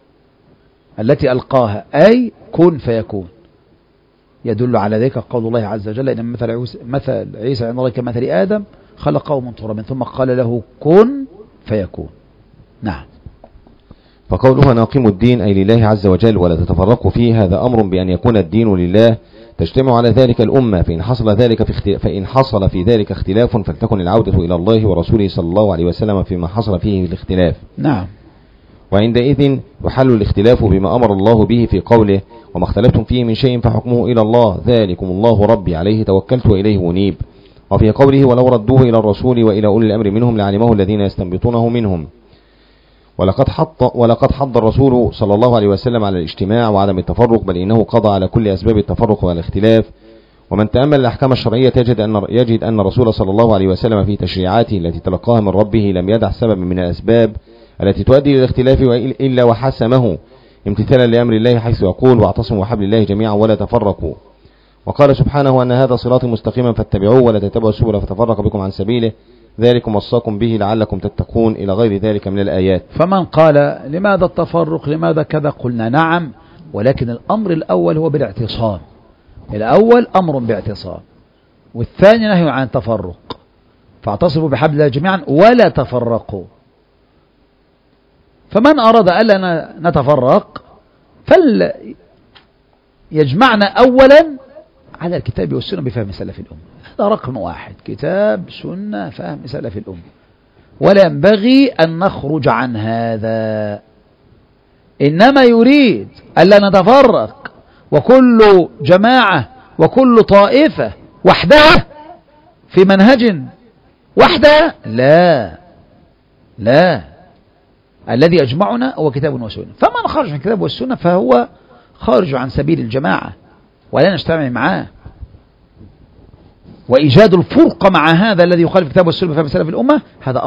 التي ألقاها أي كن فيكون. يدل على ذلك قول الله عز وجل: إن مثل عيسى عند الله كمثل آدم خلقه من تراب ثم قال له كن فيكون. نعم. فقوله أن أقيموا الدين أي لله عز وجل ولا تتفرقوا فيه، هذا أمر بأن يكون الدين لله تجتمع على ذلك الأمة، فإن حصل في ذلك اختلاف فلتكن العودة إلى الله ورسوله صلى الله عليه وسلم فيما حصل فيه الاختلاف. نعم. وعندئذ يحل الاختلاف بما أمر الله به في قوله: وما اختلفتم فيه من شيء فحكمه إلى الله ذلكم الله ربي عليه توكلت وإليه أنيب. وفي قوله: ولو ردوه إلى الرسول وإلى أولي الأمر منهم لعلمه الذين يستنبطونه منهم. ولقد حض الرسول صلى الله عليه وسلم على الاجتماع وعدم التفرق، بل إنه قضى على كل أسباب التفرق والاختلاف. ومن تأمل الأحكام الشرعية يجد أن الرسول صلى الله عليه وسلم في تشريعاته التي تلقاها من ربه لم يدع سبب من الأسباب التي تؤدي إلى الاختلاف إلا وحسمه امتثالا لأمر الله، حيث يقول: واعتصموا بحبل الله جميعا ولا تفرقوا. وقال سبحانه: أن هذا صراطي مستقيما فاتبعوه ولا تتبعوا السبل فتفرق بكم عن سبيله ذلكم وصاكم به لعلكم تتقون، إلى غير ذلك من الآيات. فمن قال لماذا التفرق، لماذا كذا، قلنا نعم، ولكن الأمر الأول هو بالاعتصام. الأول أمر باعتصام، والثاني نهي عن التفرق، فاعتصموا بحبل الله جميعا ولا تفرقوا. فمن أراد ألا نتفرق فليجمعنا أولا على الكتاب والسنة بفهم سلف الأمة. هذا رقم واحد: كتاب سنة فهم سلف الأمة، ولا ينبغي أن نخرج عن هذا. إنما يريد ألا نتفرق وكل جماعة وكل طائفة وحدها في منهج وحدها، لا، الذي يجمعنا هو كتاب وسنة. فمن خرج عن الكتاب والسنة فهو خارج عن سبيل الجماعة ولا نجتمع معاه. وإيجاد الفرقة مع هذا الذي يخالف الكتاب والسنة فهم سلف الأمة هذا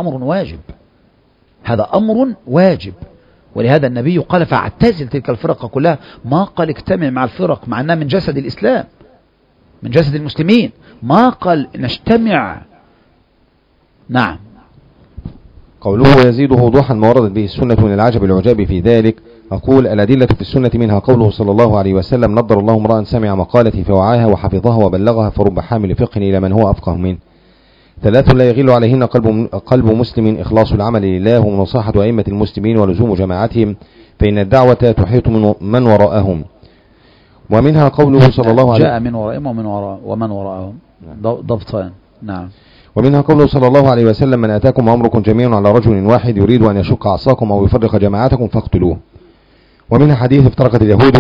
أمر واجب، ولهذا النبي قال: فاعتزل تلك الفرق كلها، ما قال اجتمع مع الفرق مع أنها من جسد الإسلام، من جسد المسلمين، ما قال نجتمع. نعم. قوله: يزيده وضوحا ما وردت به السنة من العجب العجاب في ذلك. أقول: الأدلة في السنة منها قوله صلى الله عليه وسلم: نضر الله امرأ سمع مقالتي فوعاها وحفظها وبلغها فرب حامل فقه إلى من هو أفقه منه. 3 لا يغل عليهن قلب مسلم: إخلاص العمل لله ومناصحة أئمة المسلمين ولزوم جماعتهم، فإن الدعوة تحيط من وراءهم. ومنها قوله صلى الله عليه جاء من ورائهم ومن وراءهم ضبطان. نعم. ومنها قوله صلى الله عليه وسلم: من أتاكم أمركم جميع على رجل واحد يريد أن يشق عصاكم أو يفرق جماعتكم فاقتلوه. ومنها حديث افترقت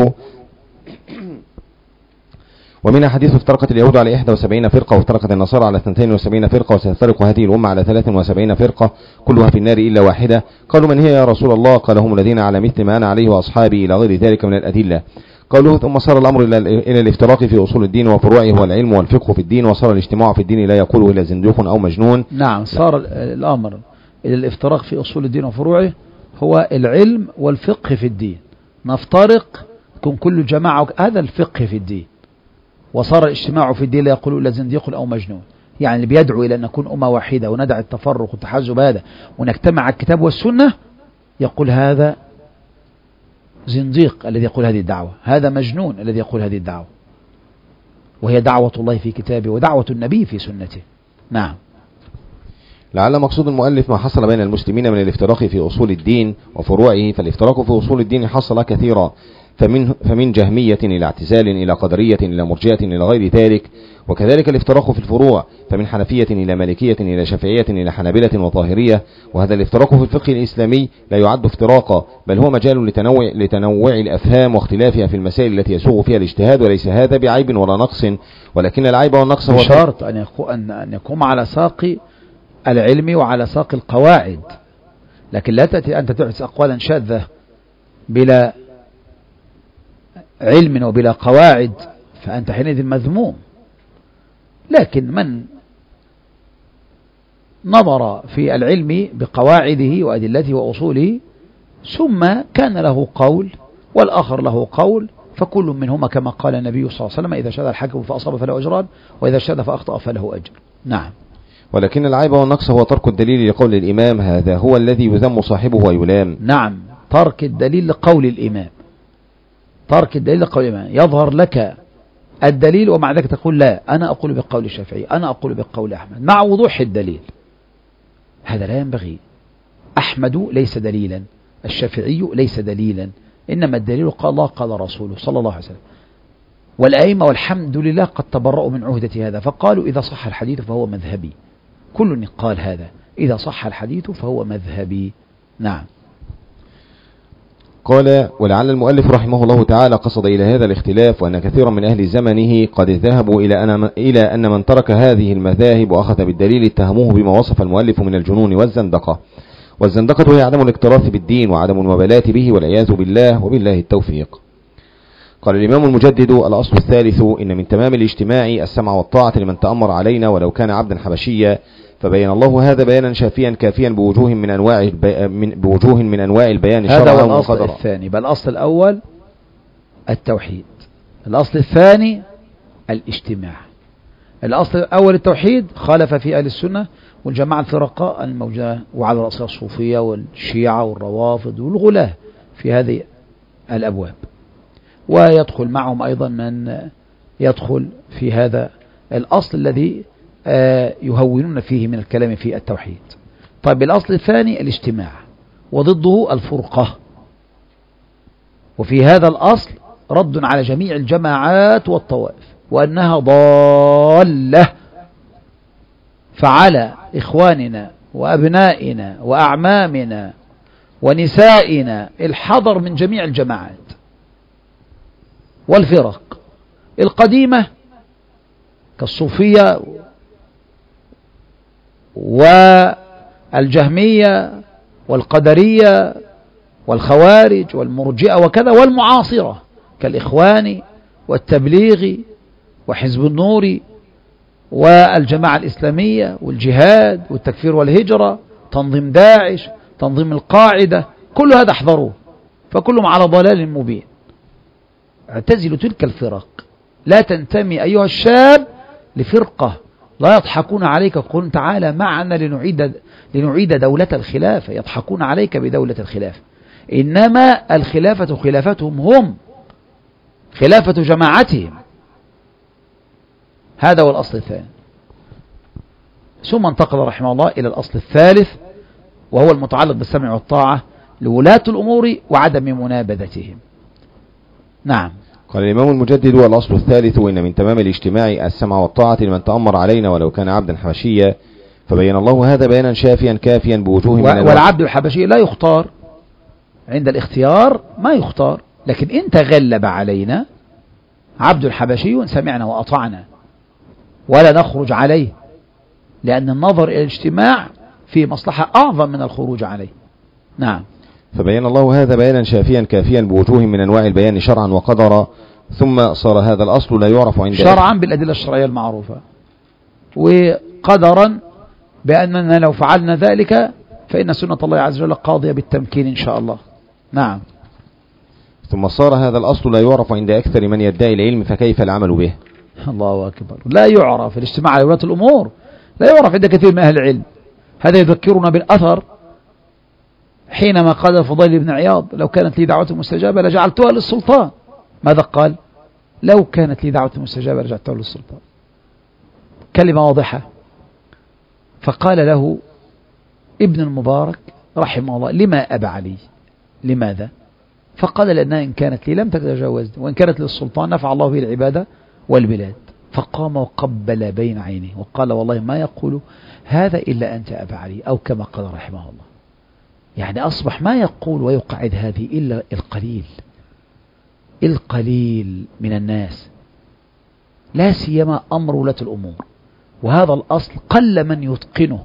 اليهود على 71 فرقة، وافترقت النصارى على 72 فرقة، وستفترق هذه الأمة على 73 فرقة كلها في النار إلا واحدة. قالوا: من هي يا رسول الله؟ قال: هم الذين على مثل ما أنا عليه وأصحابي، إلى غير ذلك من الأدلة. قوله ثم صار الأمر إلى الافتراق في أصول الدين وفروعه والعلم والفقه في الدين، وصار الاجتماع في الدين لا يقوله إلا زنديق أو مجنون. نعم، صار الأمر إلى الافتراق في أصول الدين وفروعه هو العلم والفقه في الدين. نفترق يكون كل جماعة، هذا الفقه في الدين. وصار الاجتماع في الدين لا يقوله إلا زنديق أو مجنون، يعني اللي بيدعو إلى أن نكون أمة واحدة وندع التفرق والتحزب هذا ونجتمع على الكتاب والسنة يقول هذا زنديق الذي يقول هذه الدعوة، هذا مجنون الذي يقول هذه الدعوة، وهي دعوة الله في كتابه ودعوة النبي في سنته. نعم. لعل مقصود المؤلف ما حصل بين المسلمين من الافتراق في أصول الدين وفروعه، فالافتراق في أصول الدين حصل كثيرا، فمن جهمية إلى اعتزال إلى قدرية إلى مرجئة إلى غير ذلك، وكذلك الافتراق في الفروع فمن حنفية إلى مالكية إلى شافعية إلى حنابلة وطاهرية. وهذا الافتراق في الفقه الإسلامي لا يعد افتراقا، بل هو مجال لتنوع الأفهام واختلافها في المسائل التي يسوغ فيها الاجتهاد، وليس هذا بعيب ولا نقص، ولكن العيب والنقص هو شرط أن يقوم على ساق العلم وعلى ساق القواعد، لكن لا تأتي أنت تحدث أقوالا شاذة بلا علم وبلا قواعد، فأنت حينئذ مذموم. لكن من نظر في العلم بقواعده وأدلته وأصوله ثم كان له قول والآخر له قول، فكل منهما كما قال النبي صلى الله عليه وسلم إذا شهد الحاكم فأصاب فله أجران وإذا شهد فأخطأ فله أجر. نعم. ولكن العيب والنقص هو ترك الدليل لقول الإمام، هذا هو الذي يذم صاحبه ويلام. نعم، ترك الدليل لقول الإمام، ترك الدليل لقول الإمام. يظهر لك الدليل ومع ذلك تقول لا أنا أقول بقول الشافعي، أنا أقول بقول أحمد، مع وضوح الدليل. هذا لا ينبغي. أحمد ليس دليلا، الشافعي ليس دليلا، إنما الدليل قال الله قال رسوله صلى الله عليه وسلم. والأئمة والحمد لله قد تبرؤوا من عهدة هذا، فقالوا إذا صح الحديث فهو مذهبي. كل قال هذا، إذا صح الحديث فهو مذهبي. نعم. قال ولعل المؤلف رحمه الله تعالى قصد إلى هذا الاختلاف، وأن كثيرا من أهل زمنه قد ذهبوا إلى أن من ترك هذه المذاهب وأخذ بالدليل اتهموه بما وصف المؤلف من الجنون والزندقة. والزندقة هي عدم الاكتراث بالدين وعدم المبالاة به والعياذ بالله، وبالله التوفيق. قال الإمام المجدد الأصل الثالث إن من تمام الاجتماع السمع والطاعة لمن تأمر علينا ولو كان عبدا حبشيا، فبين الله هذا بيانا شافيا كافيا بوجوه من أنواع البيان شرعا وقدرا. هذا الأصل الثاني. بل الأصل الأول التوحيد، الأصل الثاني الاجتماع. الأصل الأول التوحيد خالف في أهل السنة والجماعة الفرقاء الموجودة، وعلى رأسها الصوفية والشيعة والروافض والغلاة في هذه الأبواب، ويدخل معهم أيضا من يدخل في هذا الأصل الذي يهونون فيه من الكلام في التوحيد. طيب الأصل الثاني الاجتماع وضده الفرقة، وفي هذا الأصل رد على جميع الجماعات والطوائف وأنها ضالة. فعلى إخواننا وأبنائنا وأعمامنا ونسائنا الحذر من جميع الجماعات والفرق القديمة كالصوفية والجهمية والقدرية والخوارج والمرجئة وكذا، والمعاصرة كالإخوان والتبليغ وحزب النور والجماعة الإسلامية والجهاد والتكفير والهجرة، تنظيم داعش، تنظيم القاعدة، كل هذا احذروه، فكلهم على ضلال مبين. اعتزلوا تلك الفرق، لا تنتمي أيها الشاب لفرقة، لا يضحكون عليك قل تعالى معنا لنعيد دولة الخلافة، يضحكون عليك بدولة الخلافة، إنما الخلافة خلافتهم هم، خلافة جماعتهم. هذا هو الأصل الثاني. ثم انتقل رحمه الله إلى الأصل الثالث، وهو المتعلق بالسمع والطاعة لولاة الأمور وعدم منابذتهم. نعم. قال الإمام المجدد والأصل الثالث إن من تمام الاجتماع السمع والطاعة لمن تأمر علينا ولو كان عبدا حبشيا، فبين الله هذا بيانا شافيا كافيا بوجوه من والعبد الحبشي لا يختار، عند الاختيار ما يختار، لكن انت غلب علينا عبد حبشي سمعنا وأطعنا ولا نخرج عليه، لأن النظر إلى الاجتماع في مصلحة أعظم من الخروج عليه. نعم. فبين الله هذا بيانا شافيا كافيا بوجوه من أنواع البيان شرعا وقدرا، ثم صار هذا الأصل لا يعرف عند شرعا بالأدلة الشرعية المعروفة، وقدرا بأننا لو فعلنا ذلك فإن سنة الله عز وجل قاضية بالتمكين إن شاء الله. نعم. ثم صار هذا الأصل لا يعرف عند أكثر من يدعي العلم، فكيف العمل به؟ الله أكبر. لا يعرف الاجتماع على ولاة الأمور، لا يعرف عند كثير من أهل العلم. هذا يذكرنا بالأثر حينما قال الفضيل بن عياض: لو كانت لي دعوة مستجابة لجعلتها للسلطان. ماذا قال؟ لو كانت لي دعوة مستجابة لجعلتها للسلطان. كلمة واضحة. فقال له ابن المبارك رحمه الله: لما أبى علي؟ لماذا؟ فقال: لأنها إن كانت لي لم تتجاوزني، وإن كانت للسلطان نفع الله به العبادة والبلاد. فقام وقبل بين عينيه وقال: والله ما يقول هذا إلا أنت أبا علي، أو كما قال رحمه الله. يعني أصبح ما يقول ويقعد هذه إلا القليل من الناس، لا سيما أمر ولاة الأمور. وهذا الأصل قل من يتقنه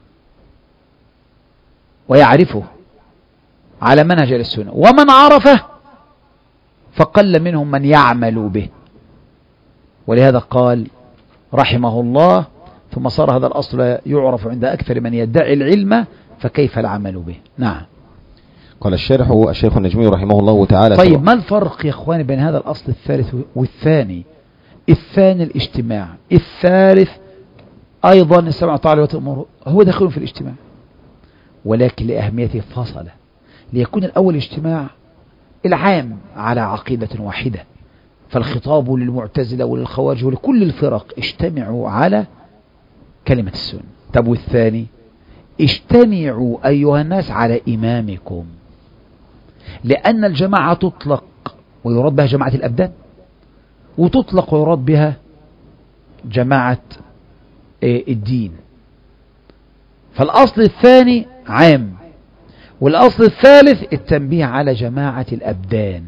ويعرفه على منهج السنة، ومن عرفه فقل منهم من يعمل به. ولهذا قال رحمه الله: ثم صار هذا الأصل يعرف عند أكثر من يدعي العلم، فكيف العمل به؟ نعم. قال الشارح الشيخ النجمي رحمه الله تعالى: طيب ما الفرق يا إخواني بين هذا الأصل الثالث والثاني؟ الثاني الاجتماع، الثالث أيضا السمع والطاعة لولاة الأمور، هو داخل في الاجتماع، ولكن لأهميته فصلة، ليكون الأول اجتماع العام على عقيدة واحدة، فالخطاب للمعتزلة وللخوارج ولكل الفرق: اجتمعوا على كلمة السنة. طب والثاني: اجتمعوا أيها الناس على إمامكم، لأن الجماعة تطلق ويراد بها جماعة الأبدان، وتطلق ويراد بها جماعة الدين. فالأصل الثاني عام، والأصل الثالث التنبيه على جماعة الأبدان.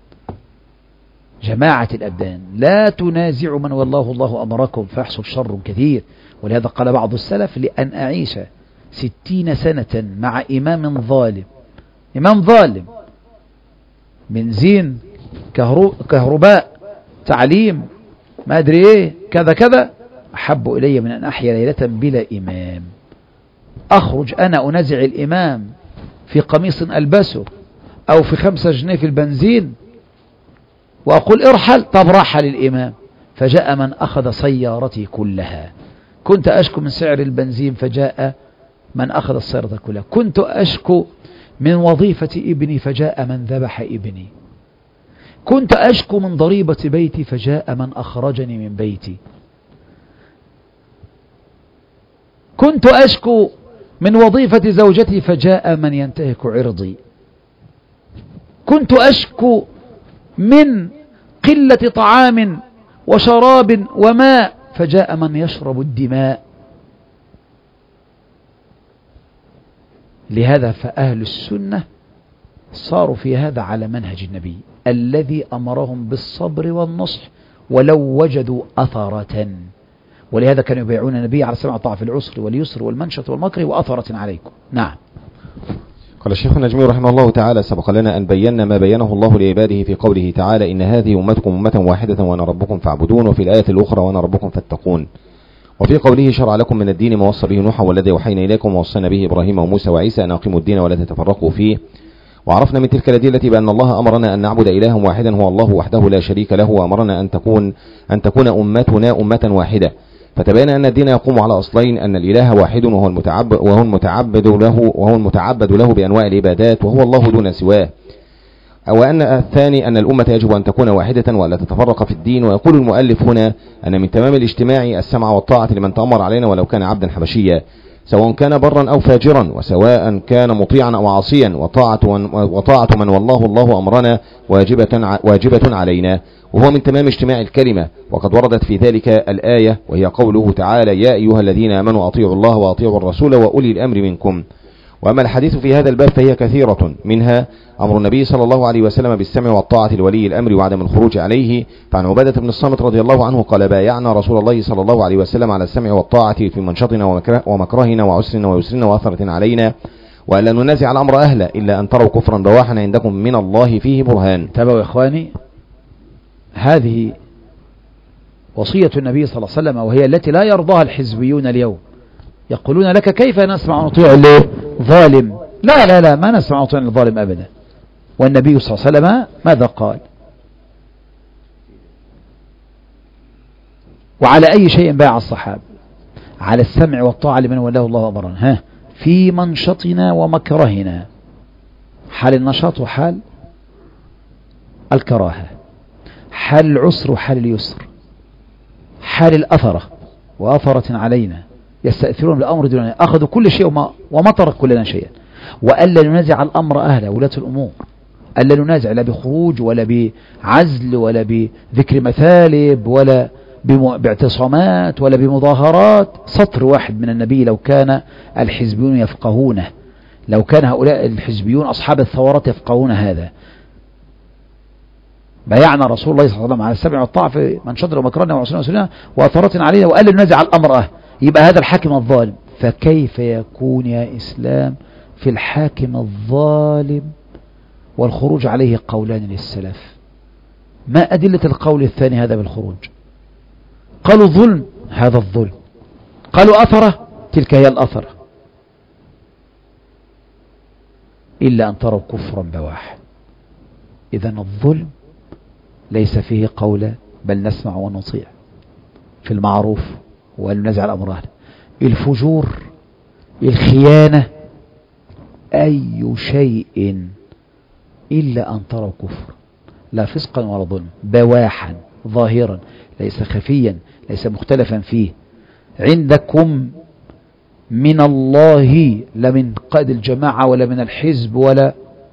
جماعة الأبدان لا تنازع من والله الله أمركم فيحصل شر كثير. ولهذا قال بعض السلف: لأن أعيش 60 سنة مع إمام ظالم، بنزين، كهرباء، تعليم، ما أدري إيه، كذا كذا، أحب إلي من أن أحيا ليلة بلا إمام. أخرج أنا أنازع الإمام في قميص ألبسه أو في 5 جنيه في البنزين وأقول ارحل. طب رحل الإمام، فجاء من أخذ سيارتي كلها. كنت أشكو من سعر البنزين فجاء من أخذ السيارة كلها. كنت أشكو من وظيفة ابني فجاء من ذبح ابني. كنت أشكو من ضريبة بيتي فجاء من أخرجني من بيتي. كنت أشكو من وظيفة زوجتي فجاء من ينتهك عرضي. كنت أشكو من قلة طعام وشراب وماء فجاء من يشرب الدماء. لهذا فأهل السنة صاروا في هذا على منهج النبي الذي أمرهم بالصبر والنصح ولو وجدوا أثرة. ولهذا كانوا يبيعون النبي على السمع والطاعة في العسر واليسر والمنشط والمكر وأثرة عليكم. نعم. قال الشيخ النجمي رحمه الله تعالى: سبق لنا أن بينا ما بينه الله لعباده في قوله تعالى: إن هذه أمتكم أمة واحدة وأنا ربكم فاعبدون، وفي الآية الأخرى: وأنا ربكم فاتقون. وفي قوله: شرع لكم من الدين ما وصى به نوحا والذي أوحينا إليكم ووصينا به إبراهيم وموسى وعيسى أن أقيموا الدين ولا تتفرقوا فيه. وعرفنا من تلك الأدلة بأن الله أمرنا أن نعبد إلها واحدا هو الله وحده لا شريك له، وأمرنا أن تكون أمتنا أمة واحدة. فتبين أن الدين يقوم على أصلين: أن الإله واحد وهو المتعبد له بأنواع العبادات وهو الله دون سواه، وأن الثاني أن الأمة يجب أن تكون واحدة ولا تتفرق في الدين. ويقول المؤلف هنا أن من تمام الاجتماع السمع والطاعة لمن تأمر علينا ولو كان عبدا حبشيا، سواء كان برا أو فاجرا، وسواء كان مطيعا أو عاصيا، وطاعة من والله الله أمرنا واجبة علينا، وهو من تمام اجتماع الكلمة. وقد وردت في ذلك الآية وهي قوله تعالى: يا أيها الذين آمنوا أطيعوا الله وأطيعوا الرسول وأولي الأمر منكم. وأما الحديث في هذا الباب فهي كثيرة، منها أمر النبي صلى الله عليه وسلم بالسمع والطاعة لولي الأمر وعدم الخروج عليه. فعن عبادة بن الصامت رضي الله عنه قال: بايعنا رسول الله صلى الله عليه وسلم على السمع والطاعة في منشطنا ومكرهنا وعسرنا ويسرنا وأثرة علينا، وألا ننازع الأمر أهله إلا أن تروا كفرا بواحا عندكم من الله فيه برهان. تابعوا يا إخواني، هذه وصية النبي صلى الله عليه وسلم، وهي التي لا يرضاها الحزبيون اليوم. يقولون لك كيف نسمع ونطيع ظالم؟ لا لا لا، ما نسمع ونطيع الظالم أبدا. والنبي صلى الله عليه وسلم ماذا قال؟ وعلى أي شيء باع الصحابة؟ على السمع والطاعة لمن ولاه الله أمرا، في منشطنا ومكرهنا، حال النشاط وحال الكراهة، حال العسر وحال اليسر، حال الأثرة وأثرة علينا، يستأثرون بالأمر دوننا، أخذوا كل شيء وما ترك كلنا شيئا. وألا ننازع الأمر أهله، ولاة الأمور، ألا ننازع لا بخروج ولا بعزل ولا بذكر مثالب ولا باعتصامات ولا بمظاهرات. سطر واحد من النبي لو كان الحزبيون يفقهونه، لو كان هؤلاء الحزبيون أصحاب الثورات يفقهون هذا. بايعنا رسول الله صلى الله عليه وسلم على السمع والطاعة في منشطنا ومكرهنا وعسرنا وسلنا وأثرة علينا، وألا ننازع الأمر أهله. يبقى هذا الحاكم الظالم. فكيف يكون يا إسلام في الحاكم الظالم والخروج عليه قولان للسلف؟ ما أدلة القول الثاني هذا بالخروج؟ قالوا ظلم، هذا الظلم. قالوا أثرة، تلك هي الأثرة. إلا أن تروا كفرا بواح. إذن الظلم ليس فيه قول، بل نسمع ونطيع في المعروف وننازع الأمر أهله. الفجور، الخيانة، أي شيء إلا أن تروا كفر، لا فسقا ولا ظلم، بواحا ظاهرا ليس خفيا ليس مختلفا فيه. عندكم من الله، لا من قائد الجماعة ولا من الحزب، ولا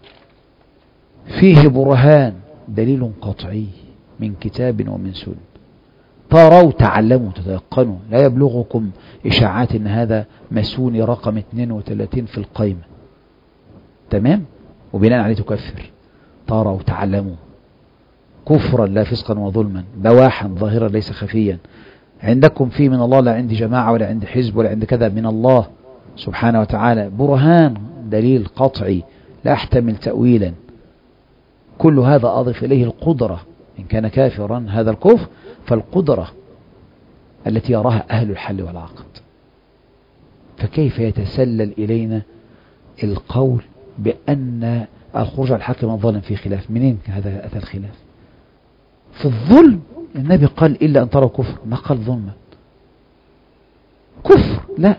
فيه برهان، دليل قطعي من كتاب ومن سنة. تروا، تعلموا، تتيقنوا، لا يبلغكم إشاعات إن هذا مسوني رقم 32 في القائمة، تمام، وبناء عليه تكفر. تروا، تعلموا، كفرا لا فسقا وظلما، بواحا ظاهرا ليس خفيا. عندكم فيه من الله، لا عندي جماعة ولا عندي حزب ولا عندي كذا، من الله سبحانه وتعالى، برهان، دليل قطعي لا يحتمل تأويلا. كل هذا أضف إليه القدرة، إن كان كافرا هذا الكفر، فالقدرة التي يراها أهل الحل والعقد. فكيف يتسلل إلينا القول بأن الخروج على الحاكم الظالم في خلاف؟ منين هذا أتى الخلاف؟ في الظلم النبي قال إلا أن تروا كفر، ما قال ظلما. كفر لا.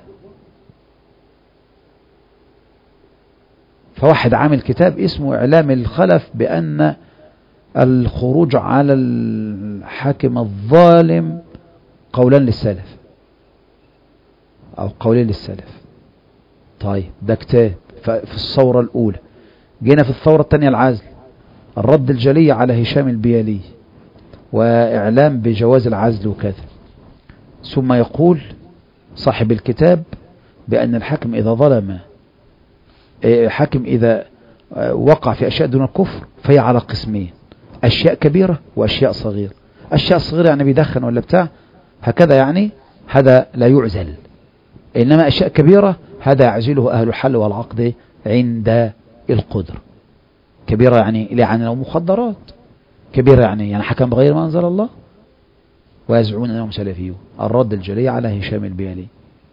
فواحد عامل كتاب اسمه إعلام الخلف بأن الخروج على الحاكم الظالم قولان للسلف أو قولين للسلف. طيب ده كتاب في الثورة الأولى. جينا في الثورة الثانية العزل، الرد الجلي على هشام البيالي وإعلام بجواز العزل وكذا. ثم يقول صاحب الكتاب بأن الحاكم إذا ظلم، حاكم إذا وقع في أشياء دون الكفر فهي على قسمين، أشياء كبيرة وأشياء صغيرة. أشياء صغيرة يعني بيدخن ولا بتاع هكذا، يعني هذا لا يعزل. إنما أشياء كبيرة هذا يعزله أهل الحل والعقد عند القدر. كبيرة يعني لو مخدرات، كبيرة يعني حكم بغير ما أنزل الله، ويزعمون أنهم سلفيون. الرد الجلي على هشام البيالي.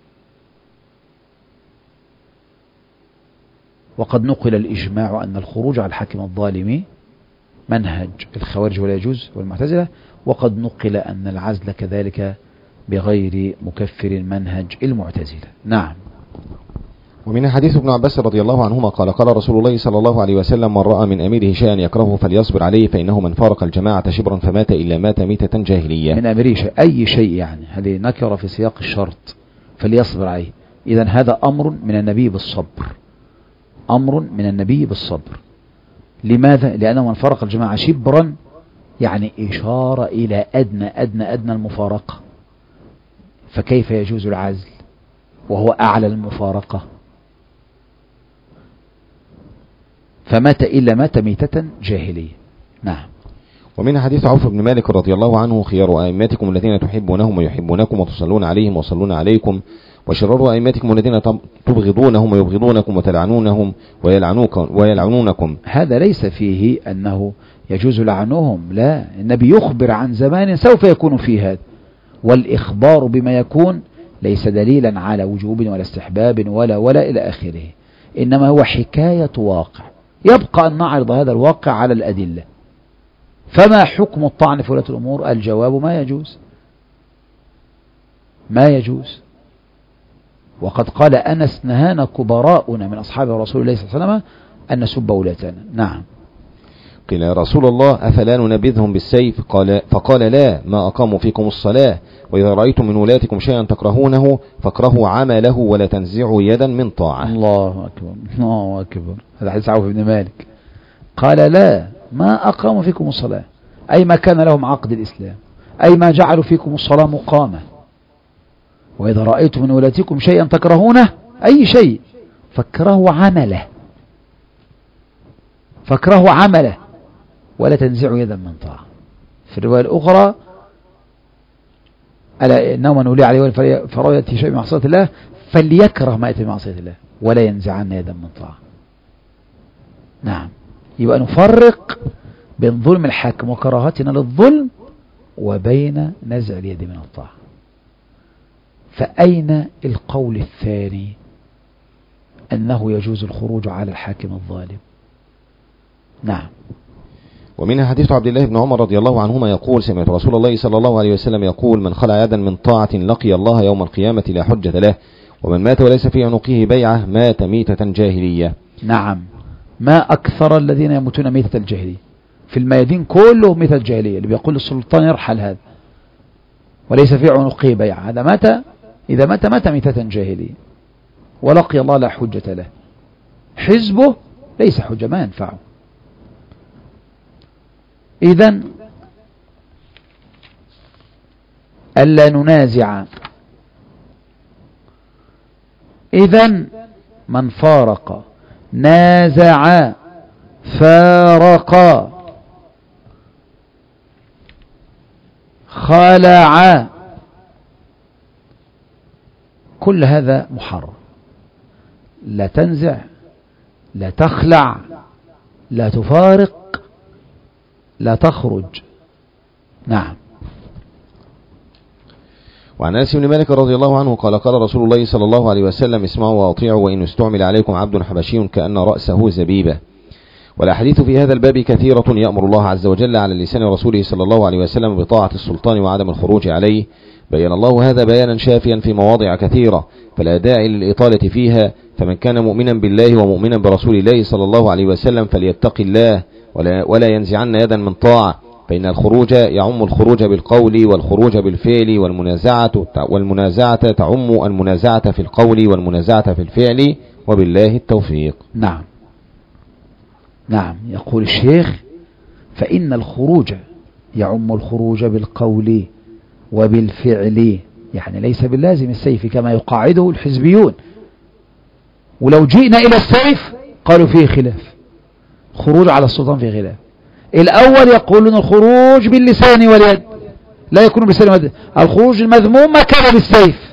وقد نقل الإجماع أن الخروج على الحاكم الظالم منهج الخوارج ولا يجوز والمعتزلة، وقد نقل أن العزل كذلك بغير مكفر منهج المعتزلة. نعم. ومن حديث ابن عباس رضي الله عنهما قال قال رسول الله صلى الله عليه وسلم: من رأى من أميره شيئا يكرهه فليصبر عليه، فإنه من فارق الجماعة شبرا فمات إلا مات ميتة جاهلية. من أميره شيء، أي شيء يعني، هذه نكرة في سياق الشرط، فليصبر عليه. إذن هذا أمر من النبي بالصبر، أمر من النبي بالصبر. لماذا؟ لأنه من فارق الجماعة شبرا يعني إشارة إلى أدنى المفارقة. فكيف يجوز العزل وهو أعلى المفارقة؟ فمات إلا مات ميتة جاهلية. نعم. ومن حديث عوف بن مالك رضي الله عنه: خيار أئمتكم الذين تحبونهم ويحبونكم وتصلون عليهم وصلون عليكم وشرار أئمتكم الذين تبغضونهم ويبغضونكم وتلعنونهم ويلعنونكم. هذا ليس فيه أنه يجوز لعنهم، لا، النبي يخبر عن زمان سوف يكون فيه هذا، والإخبار بما يكون ليس دليلا على وجوب ولا استحباب ولا إلى آخره، إنما هو حكاية واقع، يبقى أن نعرض هذا الواقع على الأدلة. فما حكم الطعن في ولاة الأمور؟ الجواب ما يجوز، ما يجوز. وقد قال أنس: نهانا كبراؤنا من أصحاب رسول الله صلى الله عليه وسلم أن نسب ولاتنا. نعم. قيل: يا رسول الله أفلا ننبذهم بالسيف؟ فقال: لا، ما أقاموا فيكم الصلاة، وإذا رأيتم من ولاتكم شيئا تكرهونه فاكرهوا عمله ولا تنزعوا يدا من طاعة. الله أكبر، الله أكبر. هذا حديث عوف بن مالك. قال: لا، ما أقاموا فيكم الصلاة، أي ما كان لهم عقد الإسلام، أي ما جعلوا فيكم الصلاة مقامة. وإذا رأيتم من ولاتكم شيئا تكرهونه، أي شيء، فاكرهوا عمله، فاكرهوا عمله ولا تنزعوا يدا من طاعة. في الرواية الأخرى: ألا إنه من ولي عليه فرأى يأتي شيء من معصية الله فليكره ما يأتي من معصية الله ولا ينزعن يدا من طاعة. نعم. يبقى نفرق بين ظلم الحاكم وكراهتنا للظلم وبين نزع اليد من الطاعة. فأين القول الثاني أنه يجوز الخروج على الحاكم الظالم؟ نعم. ومنها حديث عبد الله بن عمر رضي الله عنهما يقول: سمعت رسول الله صلى الله عليه وسلم يقول: من خلع يدا من طاعة لقي الله يوم القيامة لا حجة له، ومن مات وليس في عنقه بيعة مات ميتة جاهلية. نعم. ما أكثر الذين يموتون ميتة الجاهلية في الميادين، كله ميتة الجاهلية، اللي بيقول السلطان يرحل هذا وليس في عنقه بيعة، هذا مات، إذا مات ميتة جاهلية ولقي الله لا حجة له، حزبه ليس حجة، ما ينفعه. إذن ألا ننازع. إذن من فارق نازع فارق خلع، كل هذا محرم. لا تنزع، لا تخلع، لا تفارق، لا تخرج. نعم. وعن أنس بن مالك رضي الله عنه قال: قال رسول الله صلى الله عليه وسلم: اسمعوا وأطيعوا وإن استعمل عليكم عبد حبشي كأن رأسه زبيبة. والأحاديث في هذا الباب كثيرة يأمر الله عز وجل على لسان رسوله صلى الله عليه وسلم بطاعة السلطان وعدم الخروج عليه. بين الله هذا بيانا شافيا في مواضع كثيرة، فلا داعي للإطالة فيها. فمن كان مؤمنا بالله ومؤمنا برسول الله صلى الله عليه وسلم فليتق الله ولا ينزعن يدا من طاعة، فإن الخروج يعم الخروج بالقول والخروج بالفعل، والمنازعة تعم المنازعة في القول والمنازعة في الفعل، وبالله التوفيق. نعم. نعم. يقول الشيخ: فإن الخروج يعم الخروج بالقول وبالفعل، يعني ليس باللازم السيف كما يقاعده الحزبيون. ولو جئنا إلى السيف قالوا فيه خلاف، خروج على السلطان فيه خلاف. الأول يقولون الخروج باللسان واليد، لا يكون باللسان واليد، الخروج المذموم ما كان بالسيف.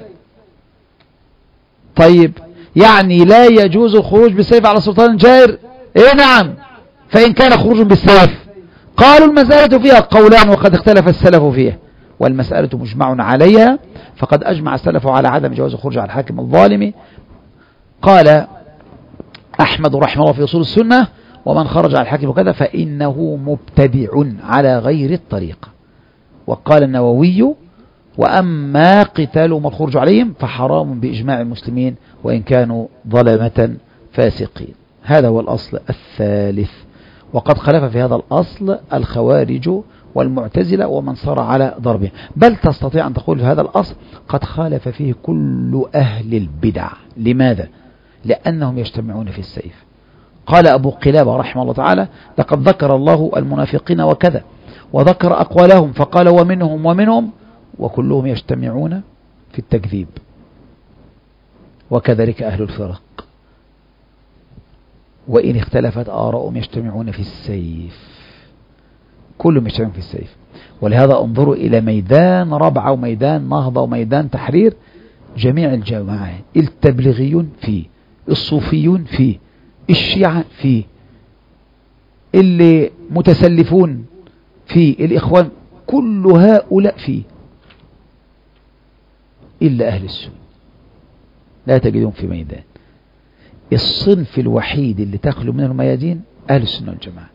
طيب، يعني لا يجوز الخروج بالسيف على السلطان الجائر؟ إيه نعم، فإن كان خروج بالسيف. قالوا المسألة فيها قولان وقد اختلف السلف فيها، والمسألة مجمع عليها، فقد أجمع السلف على عدم جواز الخروج على الحاكم الظالم. قال أحمد رحمه الله في أصول السنة: ومن خرج على الحاكم وكذا فإنه مبتدع على غير الطريقة. وقال النووي: وأما قتالهم والخروج عليهم فحرام بإجماع المسلمين وإن كانوا ظلمة فاسقين. هذا هو الأصل الثالث. وقد خلف في هذا الأصل الخوارج والمعتزلة ومن صار على ضربه، بل تستطيع أن تقول في هذا الأصل قد خالف فيه كل أهل البدع. لماذا؟ لأنهم يجتمعون في السيف. قال أبو قلابة رحمه الله تعالى: لقد ذكر الله المنافقين وكذا، وذكر أقوالهم فقال: ومنهم وكلهم يجتمعون في التكذيب. وكذلك أهل الفرق، وإن اختلفت آراءهم يجتمعون في السيف، كلهم يجتمعون في السيف. ولهذا انظروا إلى ميدان ربعة وميدان نهضة وميدان تحرير، جميع الجماعات، التبليغيون فيه، الصوفيون فيه، الشيعة فيه، اللي متسلفون فيه، الإخوان، كل هؤلاء فيه، إلا أهل السنة لا تجدون في ميدان. الصنف الوحيد اللي تخلو منه الميادين أهل السنة والجماعة،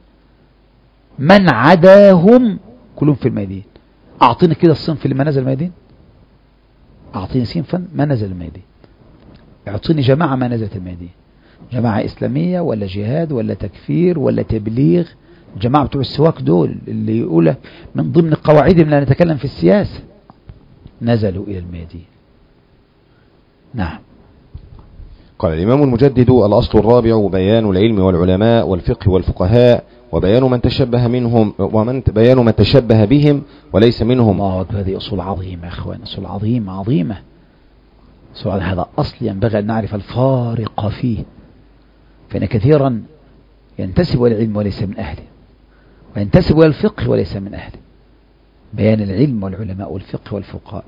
من عداهم كلهم في الميادين. أعطيني كده الصنف اللي ما نزل الميادين، أعطيني صنفا ما نزل الميادين، أعطيني جماعة ما نزلت الميادين، جماعة إسلامية ولا جهاد ولا تكفير ولا تبليغ. الجماعة بتوع السواك دول اللي يقول من ضمن قواعدهم لا نتكلم في السياسة، نزلوا إلى الميادين. نعم. قال الإمام المجدد: الأصل الرابع بيان العلم والعلماء والفقه والفقهاء، وبيان من تشبه منهم بيان من تشبه بهم وليس منهم. هذه أصول عظيمة يا أخوان، أصول عظيمة عظيمة. هذا أصل ينبغي أن نعرف الفارق فيه، فإن كثيرا ينتسب إلى العلم وليس من أهله، وينتسب إلى الفقه وليس من أهله. بيان العلم والعلماء والفقه والفقهاء،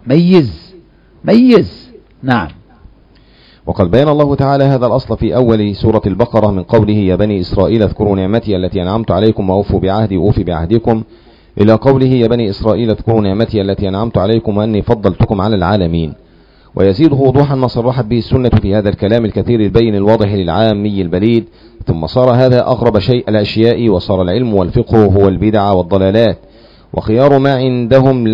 ميز. نعم. وقد بين الله تعالى هذا الأصل في أول سورة البقرة من قوله: يا بني إسرائيل اذكروا نعمتي التي أنعمت عليكم وأوفوا بعهدي أوفي بعهدكم، إلى قوله: يا بني إسرائيل اذكروا نعمتي التي أنعمت عليكم وأني فضلتكم على العالمين. ويزيده وضوحا ما صرحت به السنة في هذا الكلام الكثير البين الواضح للعامي البليد. ثم صار هذا أغرب شيء الأشياء، وصار العلم والفقه هو البدع والضلالات، وخيار ما عندهم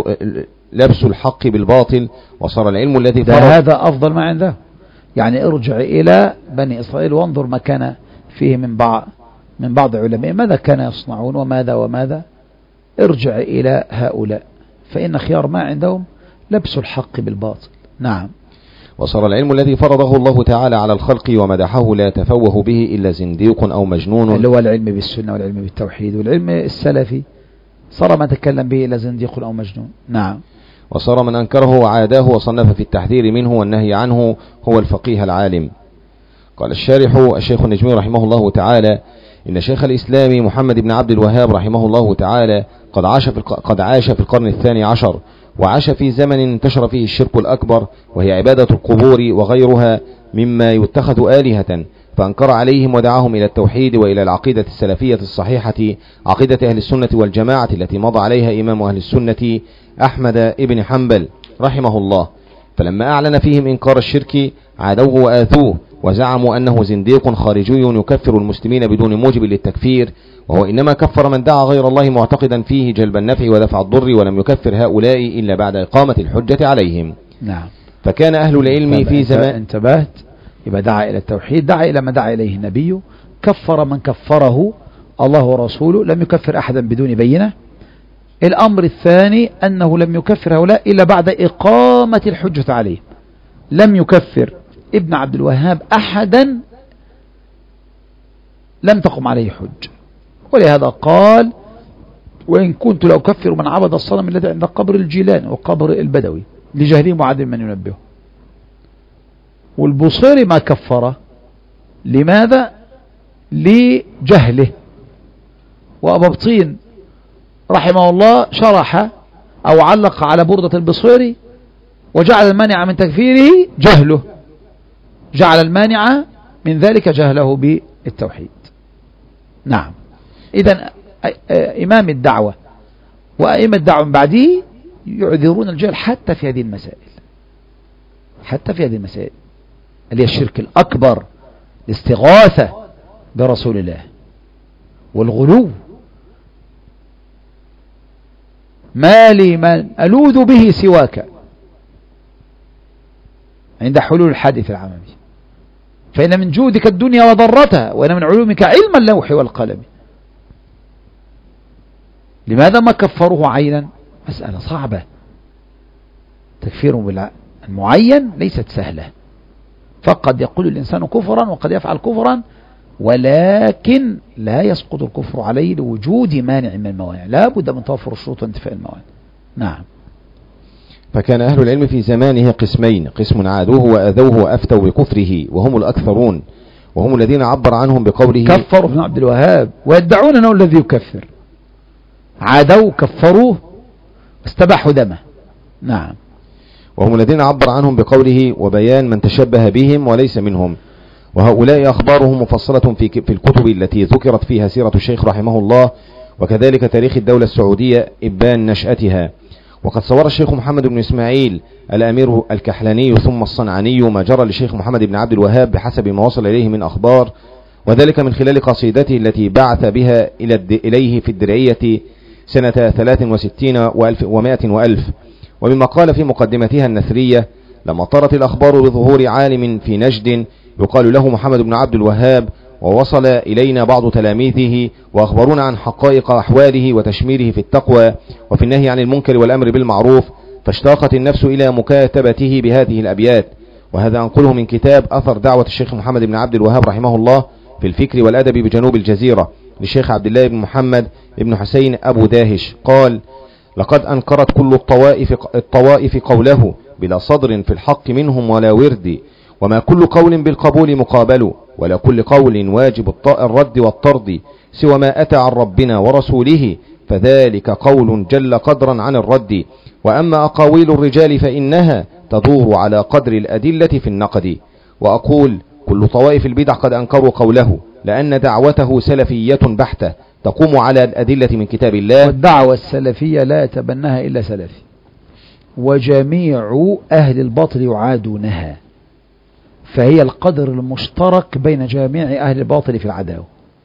لبس الحق بالباطل، وصار العلم الذي هذا أفضل ما عنده. يعني ارجع إلى بني إسرائيل وانظر ما كان فيه من بعض علماء، ماذا كان يصنعون وماذا. ارجع إلى هؤلاء، فإن خيار ما عندهم لبس الحق بالباطل. نعم. وصار العلم الذي فرضه الله تعالى على الخلق ومدحه لا يتفوه به إلا زنديق أو مجنون، اللي هو العلم بالسنة والعلم بالتوحيد والعلم السلفي، صار ما تكلم به إلا زنديق أو مجنون. نعم. وصار من أنكره وعاداه وصنف في التحذير منه والنهي عنه هو الفقيه العالم. قال الشارح الشيخ النجمي رحمه الله تعالى: إن شيخ الإسلام محمد بن عبد الوهاب رحمه الله تعالى قد عاش في القرن 12، وعاش في زمن انتشر فيه الشرك الأكبر، وهي عبادة القبور وغيرها مما يتخذ آلهة، فأنكر عليهم ودعاهم إلى التوحيد وإلى العقيدة السلفية الصحيحة، عقيدة أهل السنة والجماعة التي مضى عليها إمام أهل السنة أحمد ابن حنبل رحمه الله. فلما أعلن فيهم إنكار الشرك عادوه وآثوه، وزعموا أنه زنديق خارجي يكفر المسلمين بدون موجب للتكفير، وهو إنما كفر من دعا غير الله معتقدا فيه جلب النفع ودفع الضر، ولم يكفر هؤلاء إلا بعد إقامة الحجة عليهم. نعم. فكان أهل العلم في زمان انتبهت، يبقى دعا إلى التوحيد، دعا إلى ما دعا إليه النبي، كفر من كفره الله ورسوله، لم يكفر أحدا بدون بينة. الأمر الثاني أنه لم يكفر هؤلاء إلا بعد إقامة الحجة عليه، لم يكفر ابن عبد الوهاب أحدا لم تقم عليه حج. ولهذا قال: وإن كنت لو كفر من عبد الصنم الذي عند قبر الجيلان وقبر البدوي لجهله معدم من ينبهه. والبصيري ما كفره، لماذا؟ لجهله. وأبابطين رحمه الله شرح أو علق على بردة البصيري وجعل المانع من تكفيره جهله، جعل المانع من ذلك جهله بالتوحيد. نعم. إذن إمام الدعوة وأئمة الدعوة من بعده يعذرون الجهل حتى في هذه المسائل، اللي هي الشرك الأكبر، الاستغاثة برسول الله، والغلو. ما لي من ألوذ به سواك عند حلول الحادث العممي، فإن من جودك الدنيا وضرتها، وإن من علومك علم اللوح والقلم. لماذا ما كفروه عينا؟ مسألة صعبة، تكفيره بالمعين ليست سهلة، فقد يقول الإنسان كفرا وقد يفعل كفرا، ولكن لا يسقط الكفر عليه لوجود مانع من الموانع، لا بد من توفر الشروط وانتفاء الموانع. نعم. فكان أهل العلم في زمانه قسمين: قسم عادوه وأذوه وأفتوا بكفره وهم الأكثرون، وهم الذين عبر عنهم بقوله: كفروا ابن عبد الوهاب ويدعون أنه الذي يكفر، عادوا كفروه واستباحوا دمه. نعم. وهم الذين عبر عنهم بقوله وبيان من تشبه بهم وليس منهم. وهؤلاء أخبارهم مفصلة في الكتب التي ذكرت فيها سيرة الشيخ رحمه الله، وكذلك تاريخ الدولة السعودية إبان نشأتها. وقد صور الشيخ محمد بن إسماعيل الأمير الكحلاني ثم الصنعاني ما جرى للشيخ محمد بن عبد الوهاب بحسب ما وصل إليه من أخبار، وذلك من خلال قصيدته التي بعث بها إليه في الدرعية سنة 63 و100 وألف. ومما قال في مقدمتها النثرية: لما طرت الأخبار بظهور عالم في نجد يقال له محمد بن عبد الوهاب، ووصل إلينا بعض تلاميذه وأخبرونا عن حقائق أحواله وتشميره في التقوى وفي النهي عن المنكر والأمر بالمعروف، فاشتاقت النفس إلى مكاتبته بهذه الأبيات. وهذا أنقله من كتاب أثر دعوة الشيخ محمد بن عبد الوهاب رحمه الله في الفكر والأدب بجنوب الجزيرة للشيخ عبد الله بن محمد بن حسين أبو داهش، قال: لقد أنكرت كل الطوائف قوله بلا صدر في الحق منهم ولا ورد، وما كل قول بالقبول مقابل، ولا كل قول واجب الرد والطرد، سوى ما أتى عن ربنا ورسوله، فذلك قول جل قدرا عن الرد. وأما أقاويل الرجال فإنها تدور على قدر الأدلة في النقد. وأقول: كل طوائف البدع قد أنكروا قوله، لأن دعوته سلفية بحتة تقوم على الأدلة من كتاب الله. والدعوة السلفية لا يتبناها إلا سلفي، وجميع أهل الباطل يعادونها، فهي القدر المشترك بين جميع أهل الباطل في العداوة.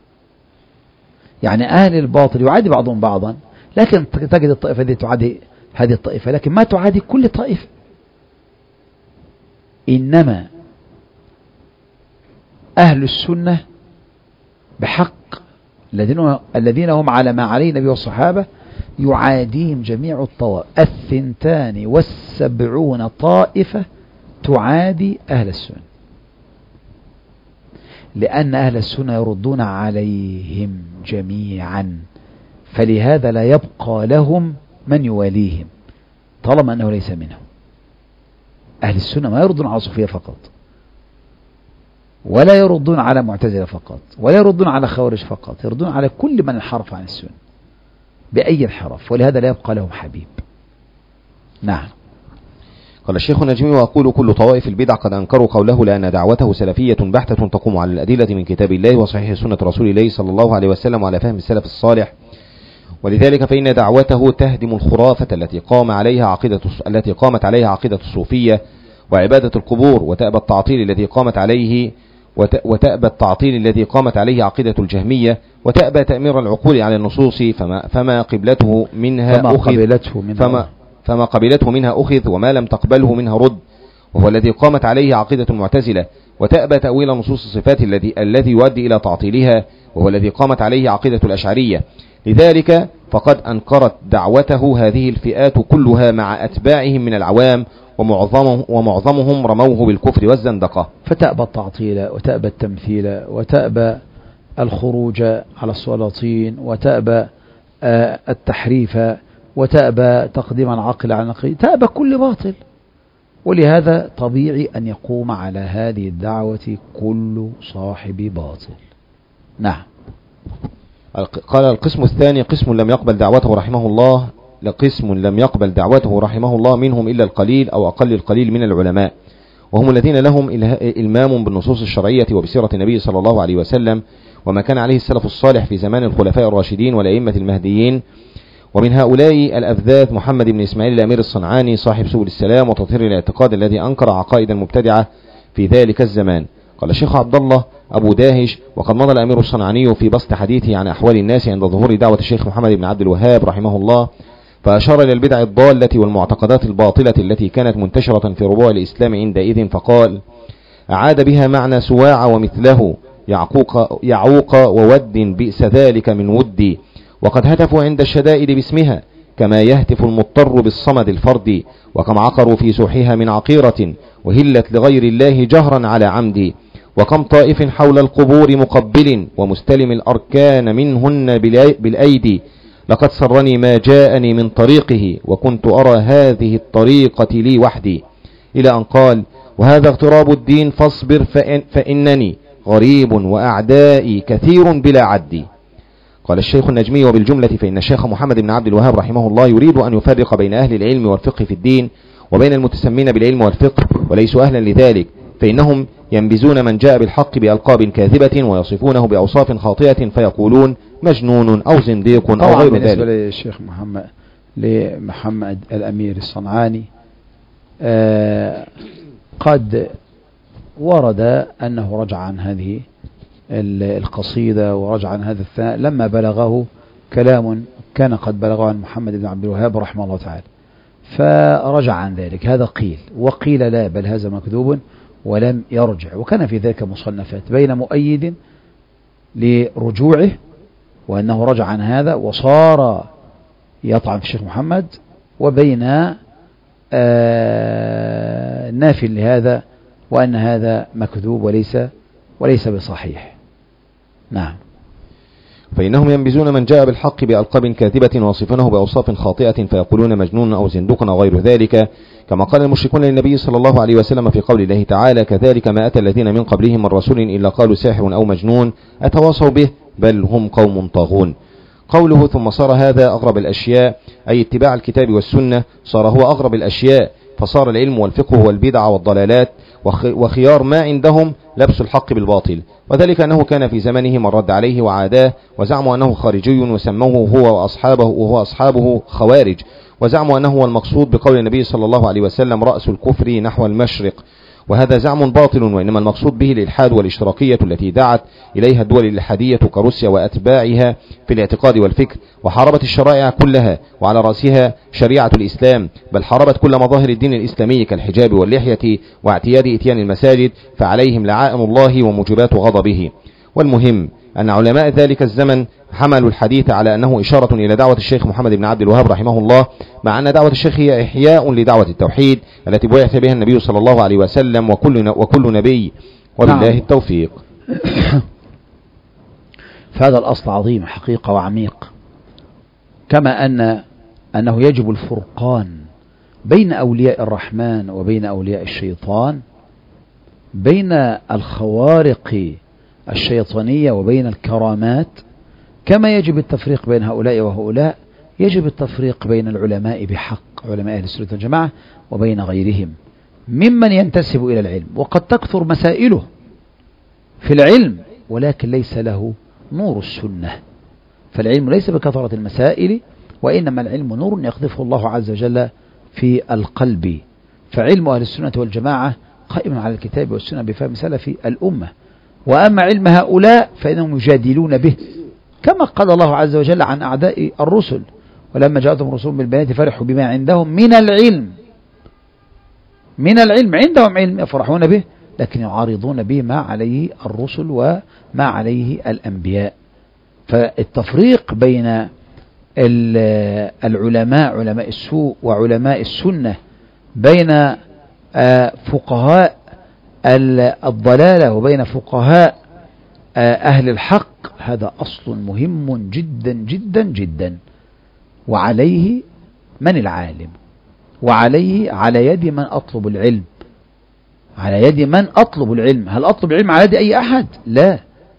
يعني أهل الباطل يعادي بعضهم بعضا، لكن تجد الطائفة دي تعادي هذه الطائفة، لكن ما تعادي كل طائفة. إنما أهل السنة بحق الذين هم على ما عليه النبي والصحابة يعاديهم جميع الطوائف. 72 طائفة تعادي أهل السنة، لأن أهل السنة يردون عليهم جميعا، فلهذا لا يبقى لهم من يواليهم طالما أنه ليس منهم. أهل السنة ما يردون على صوفية فقط، ولا يردون على معتزلة فقط، ولا يردون على خوارج فقط، يردون على كل من انحرف عن السنة بأي انحراف، ولهذا لا يبقى لهم حبيب. نعم. قال الشيخ النجمي: وأقول كل طوائف البدع قد أنكروا قوله، لأن دعوته سلفية بحتة تقوم على الأدلة من كتاب الله وصحيح سنة رسول الله صلى الله عليه وسلم وعلى فهم السلف الصالح. ولذلك فإن دعوته تهدم الخرافة التي قامت عليها عقيدة الصوفية وعبادة القبور، وتأبى التعطيل الذي قامت عليه عقيدة الجهمية، وتأبى تأمير العقول على النصوص، فما قبلته منها أخذ وما لم تقبله منها رد، وهو الذي قامت عليه عقيدة المعتزلة. وتأبى تأويل نصوص الصفات الذي يؤدي إلى تعطيلها، وهو الذي قامت عليه عقيدة الأشعرية. لذلك فقد أنكرت دعوته هذه الفئات كلها مع أتباعهم من العوام، ومعظمهم رموه بالكفر والزندقة. فتأبى التعطيل، وتأبى التمثيل، وتأبى الخروج على السلاطين، وتأبى التحريف، وتأبى تقديم العقل على النقل، تأبى كل باطل. ولهذا طبيعي أن يقوم على هذه الدعوة كل صاحب باطل. نعم. قال: القسم الثاني قسم لم يقبل دعوته رحمه الله، لقسم لم يقبل دعوته رحمه الله منهم إلا القليل أو أقل القليل من العلماء، وهم الذين لهم إلمام بالنصوص الشرعية وبسيرة النبي صلى الله عليه وسلم وما كان عليه السلف الصالح في زمان الخلفاء الراشدين والأئمة المهديين. ومن هؤلاء الأفذاذ محمد بن إسماعيل الأمير الصنعاني صاحب سبل السلام وتطهير الاعتقاد، الذي أنكر عقائد المبتدعة في ذلك الزمان. قال الشيخ عبد الله أبو داهش: وقد مضى الأمير الصنعاني في بسط حديثه عن أحوال الناس عند ظهور دعوة الشيخ محمد بن عبد الوهاب رحمه الله، فأشار إلى البدع الضالة والمعتقدات الباطلة التي كانت منتشرة في ربوع الإسلام عندئذ، فقال: أعاد بها معنى سواع ومثله يعوق وود بئس ذلك من ودي، وقد هتفوا عند الشدائد باسمها كما يهتف المضطر بالصمد الفردي، وكم عقروا في سوحها من عقيرة وهلت لغير الله جهرا على عمد، وكم طائف حول القبور مقبل ومستلم الأركان منهن بالأيدي، لقد سرني ما جاءني من طريقه وكنت أرى هذه الطريقة لي وحدي، إلى أن قال: وهذا اغتراب الدين فاصبر فإنني غريب وأعدائي كثير بلا عد. قال الشيخ النجمي: وبالجملة فإن الشيخ محمد بن عبد الوهاب رحمه الله يريد أن يفرق بين أهل العلم والفقه في الدين وبين المتسمين بالعلم والفقه وليسوا أهلا لذلك، فإنهم ينبذون من جاء بالحق بألقاب كاذبة ويصفونه بأوصاف خاطئة فيقولون مجنون أو زنديق أو غير ذلك. بالنسبة للشيخ لمحمد الأمير الصنعاني قد ورد أنه رجع عن هذه القصيدة ورجع عن هذا الثناء لما بلغه كلام كان قد بلغه عن محمد بن عبد الوهاب رحمه الله تعالى، فرجع عن ذلك. هذا قيل، وقيل لا بل هذا مكذوب ولم يرجع. وكان في ذلك مصنفات بين مؤيد لرجوعه وأنه رجع عن هذا وصار يطعن في الشيخ محمد، وبين نافي لهذا وأن هذا مكذوب وليس بصحيح. نعم. فإنهم ينبذون من جاء بالحق بألقاب كاذبة ويصفونه بأوصاف خاطئة فيقولون مجنون أو زندوق أو غير ذلك، كما قال المشركون للنبي صلى الله عليه وسلم في قول الله تعالى كذلك ما أتى الذين من قبلهم من رسول إلا قالوا ساحر أو مجنون أتواصوا به بل هم قوم طاغون. قوله ثم صار هذا أغرب الأشياء أي اتباع الكتاب والسنة صار هو أغرب الأشياء، فصار العلم والفقه والبدع والضلالات وخيار ما عندهم لبس الحق بالباطل، وذلك أنه كان في زمنه من رد عليه وعاداه وزعموا أنه خارجي وسموه هو وأصحابه خوارج، وزعموا أنه هو المقصود بقول النبي صلى الله عليه وسلم رأس الكفر نحو المشرق، وهذا زعم باطل، وإنما المقصود به الإلحاد والاشتراكية التي دعت إليها الدول الإلحادية كروسيا وأتباعها في الاعتقاد والفكر، وحاربت الشرائع كلها وعلى رأسها شريعة الإسلام، بل حاربت كل مظاهر الدين الإسلامي كالحجاب واللحية واعتياد إتيان المساجد، فعليهم لعائن الله وموجبات غضبه. والمهم أن علماء ذلك الزمن حملوا الحديث على أنه إشارة إلى دعوة الشيخ محمد بن عبد الوهاب رحمه الله، مع أن دعوة الشيخ هي إحياء لدعوة التوحيد التي بعث بها النبي صلى الله عليه وسلم وكل نبي، وبالله التوفيق. فهذا الأصل عظيم حقيقة وعميق، كما أنه يجب الفرقان بين أولياء الرحمن وبين أولياء الشيطان، بين الخوارق الشيطانية وبين الكرامات، كما يجب التفريق بين هؤلاء وهؤلاء، يجب التفريق بين العلماء بحق علماء أهل السنة والجماعة وبين غيرهم ممن ينتسب إلى العلم، وقد تكثر مسائله في العلم ولكن ليس له نور السنة. فالعلم ليس بكثرة المسائل، وإنما العلم نور يقذفه الله عز وجل في القلب. فعلم أهل السنة والجماعة قائم على الكتاب والسنة بفهم سلف الأمة، وأما علم هؤلاء فإنهم يجادلون به، كما قال الله عز وجل عن أعداء الرسل ولما جاءتهم رسول بالبينات فرحوا بما عندهم من العلم عندهم علم يفرحون به، لكن يعارضون به ما عليه الرسل وما عليه الأنبياء. فالتفريق بين العلماء علماء السوء وعلماء السنة، بين فقهاء الضلالة وبين فقهاء أهل الحق، هذا أصل مهم جدا جدا جدا، وعليه من العالم، وعليه على يد من أطلب العلم، على يد من أطلب العلم. هل أطلب العلم على يد أي أحد؟ لا،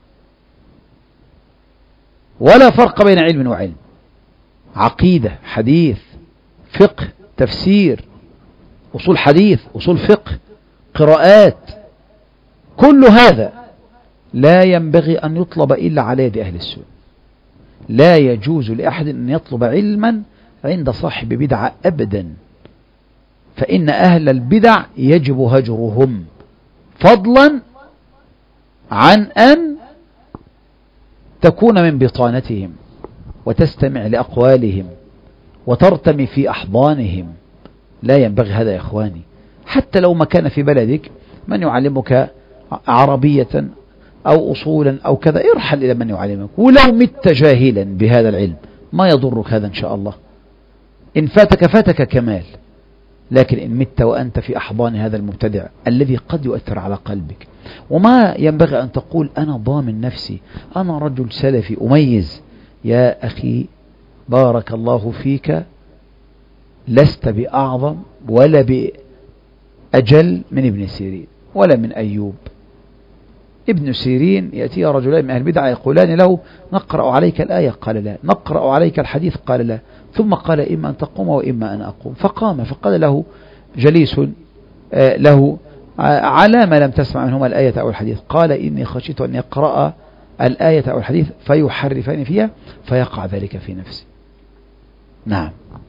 ولا فرق بين علم وعلم، عقيدة، حديث، فقه، تفسير، أصول حديث، أصول فقه، قراءات، كل هذا لا ينبغي أن يطلب إلا على يد أهل السنة. لا يجوز لأحد أن يطلب علما عند صاحب بدعة أبدا، فإن أهل البدع يجب هجرهم، فضلا عن أن تكون من بطانتهم وتستمع لأقوالهم وترتمي في أحضانهم. لا ينبغي هذا يا إخواني. حتى لو ما كان في بلدك من يعلمك عربية أو أصولا أو كذا، ارحل إلى من يعلمك، ولو مت جاهلا بهذا العلم ما يضرك هذا إن شاء الله. إن فاتك فاتك كمال، لكن إن مت وأنت في أحضان هذا المبتدع الذي قد يؤثر على قلبك، وما ينبغي أن تقول أنا ضامن نفسي، أنا رجل سلفي أميز. يا أخي بارك الله فيك، لست بأعظم ولا بأجل من ابن سيرين ولا من أيوب. ابن سيرين يأتي رجلان من أهل البدع يقولان له نقرأ عليك الآية، قال لا. نقرأ عليك الحديث، قال لا. ثم قال إما أن تقوم وإما أن أقوم، فقام. فقال له جليس له على ما لم تسمع منهما الآية أو الحديث، قال إني خشيت أن يقرأ الآية أو الحديث فيحرفان فيها فيقع ذلك في نفسي. نعم.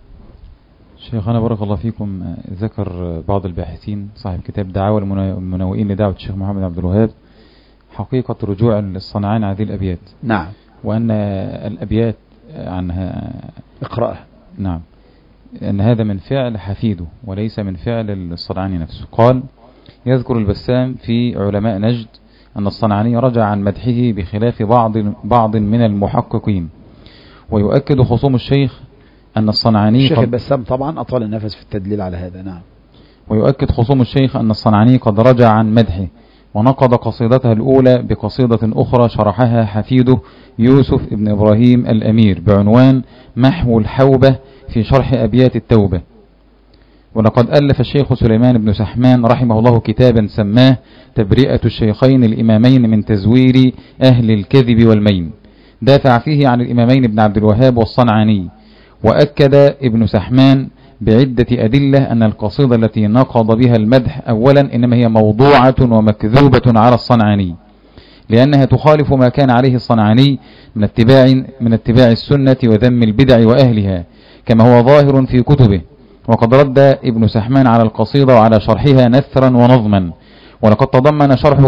شيخنا بارك الله فيكم، ذكر بعض الباحثين صاحب كتاب دعاوى المنوئين لدعوة الشيخ محمد عبد الوهاب حقيقة رجوع الصنعاني هذه الأبيات. نعم. وأن الأبيات عنها اقرأها. نعم. أن هذا من فعل حفيده وليس من فعل الصنعاني نفسه. قال: يذكر البسام في علماء نجد أن الصنعاني رجع عن مدحه بخلاف بعض من المحققين، ويؤكد خصوم الشيخ أن الصنعاني الشيخ البسام طبعا أطال النفس في التدليل على هذا. نعم. ويؤكد خصوم الشيخ أن الصنعاني قد رجع عن مدحه ونقض قصيدتها الأولى بقصيدة أخرى شرحها حفيده يوسف ابن إبراهيم الأمير بعنوان محو الحوبة في شرح أبيات التوبة. ولقد ألف الشيخ سليمان بن سحمان رحمه الله كتابا سماه تبرئة الشيخين الإمامين من تزوير أهل الكذب والمين، دافع فيه عن الإمامين ابن عبد الوهاب والصنعاني. وأكد ابن سحمان بعدة أدلة أن القصيدة التي نقض بها المدح أولا إنما هي موضوعة ومكذوبة على الصنعاني، لأنها تخالف ما كان عليه الصنعاني من اتباع السنة وذم البدع وأهلها كما هو ظاهر في كتبه. وقد رد ابن سحمان على القصيدة وعلى شرحها نثرا ونظما، ولقد تضمن شرحه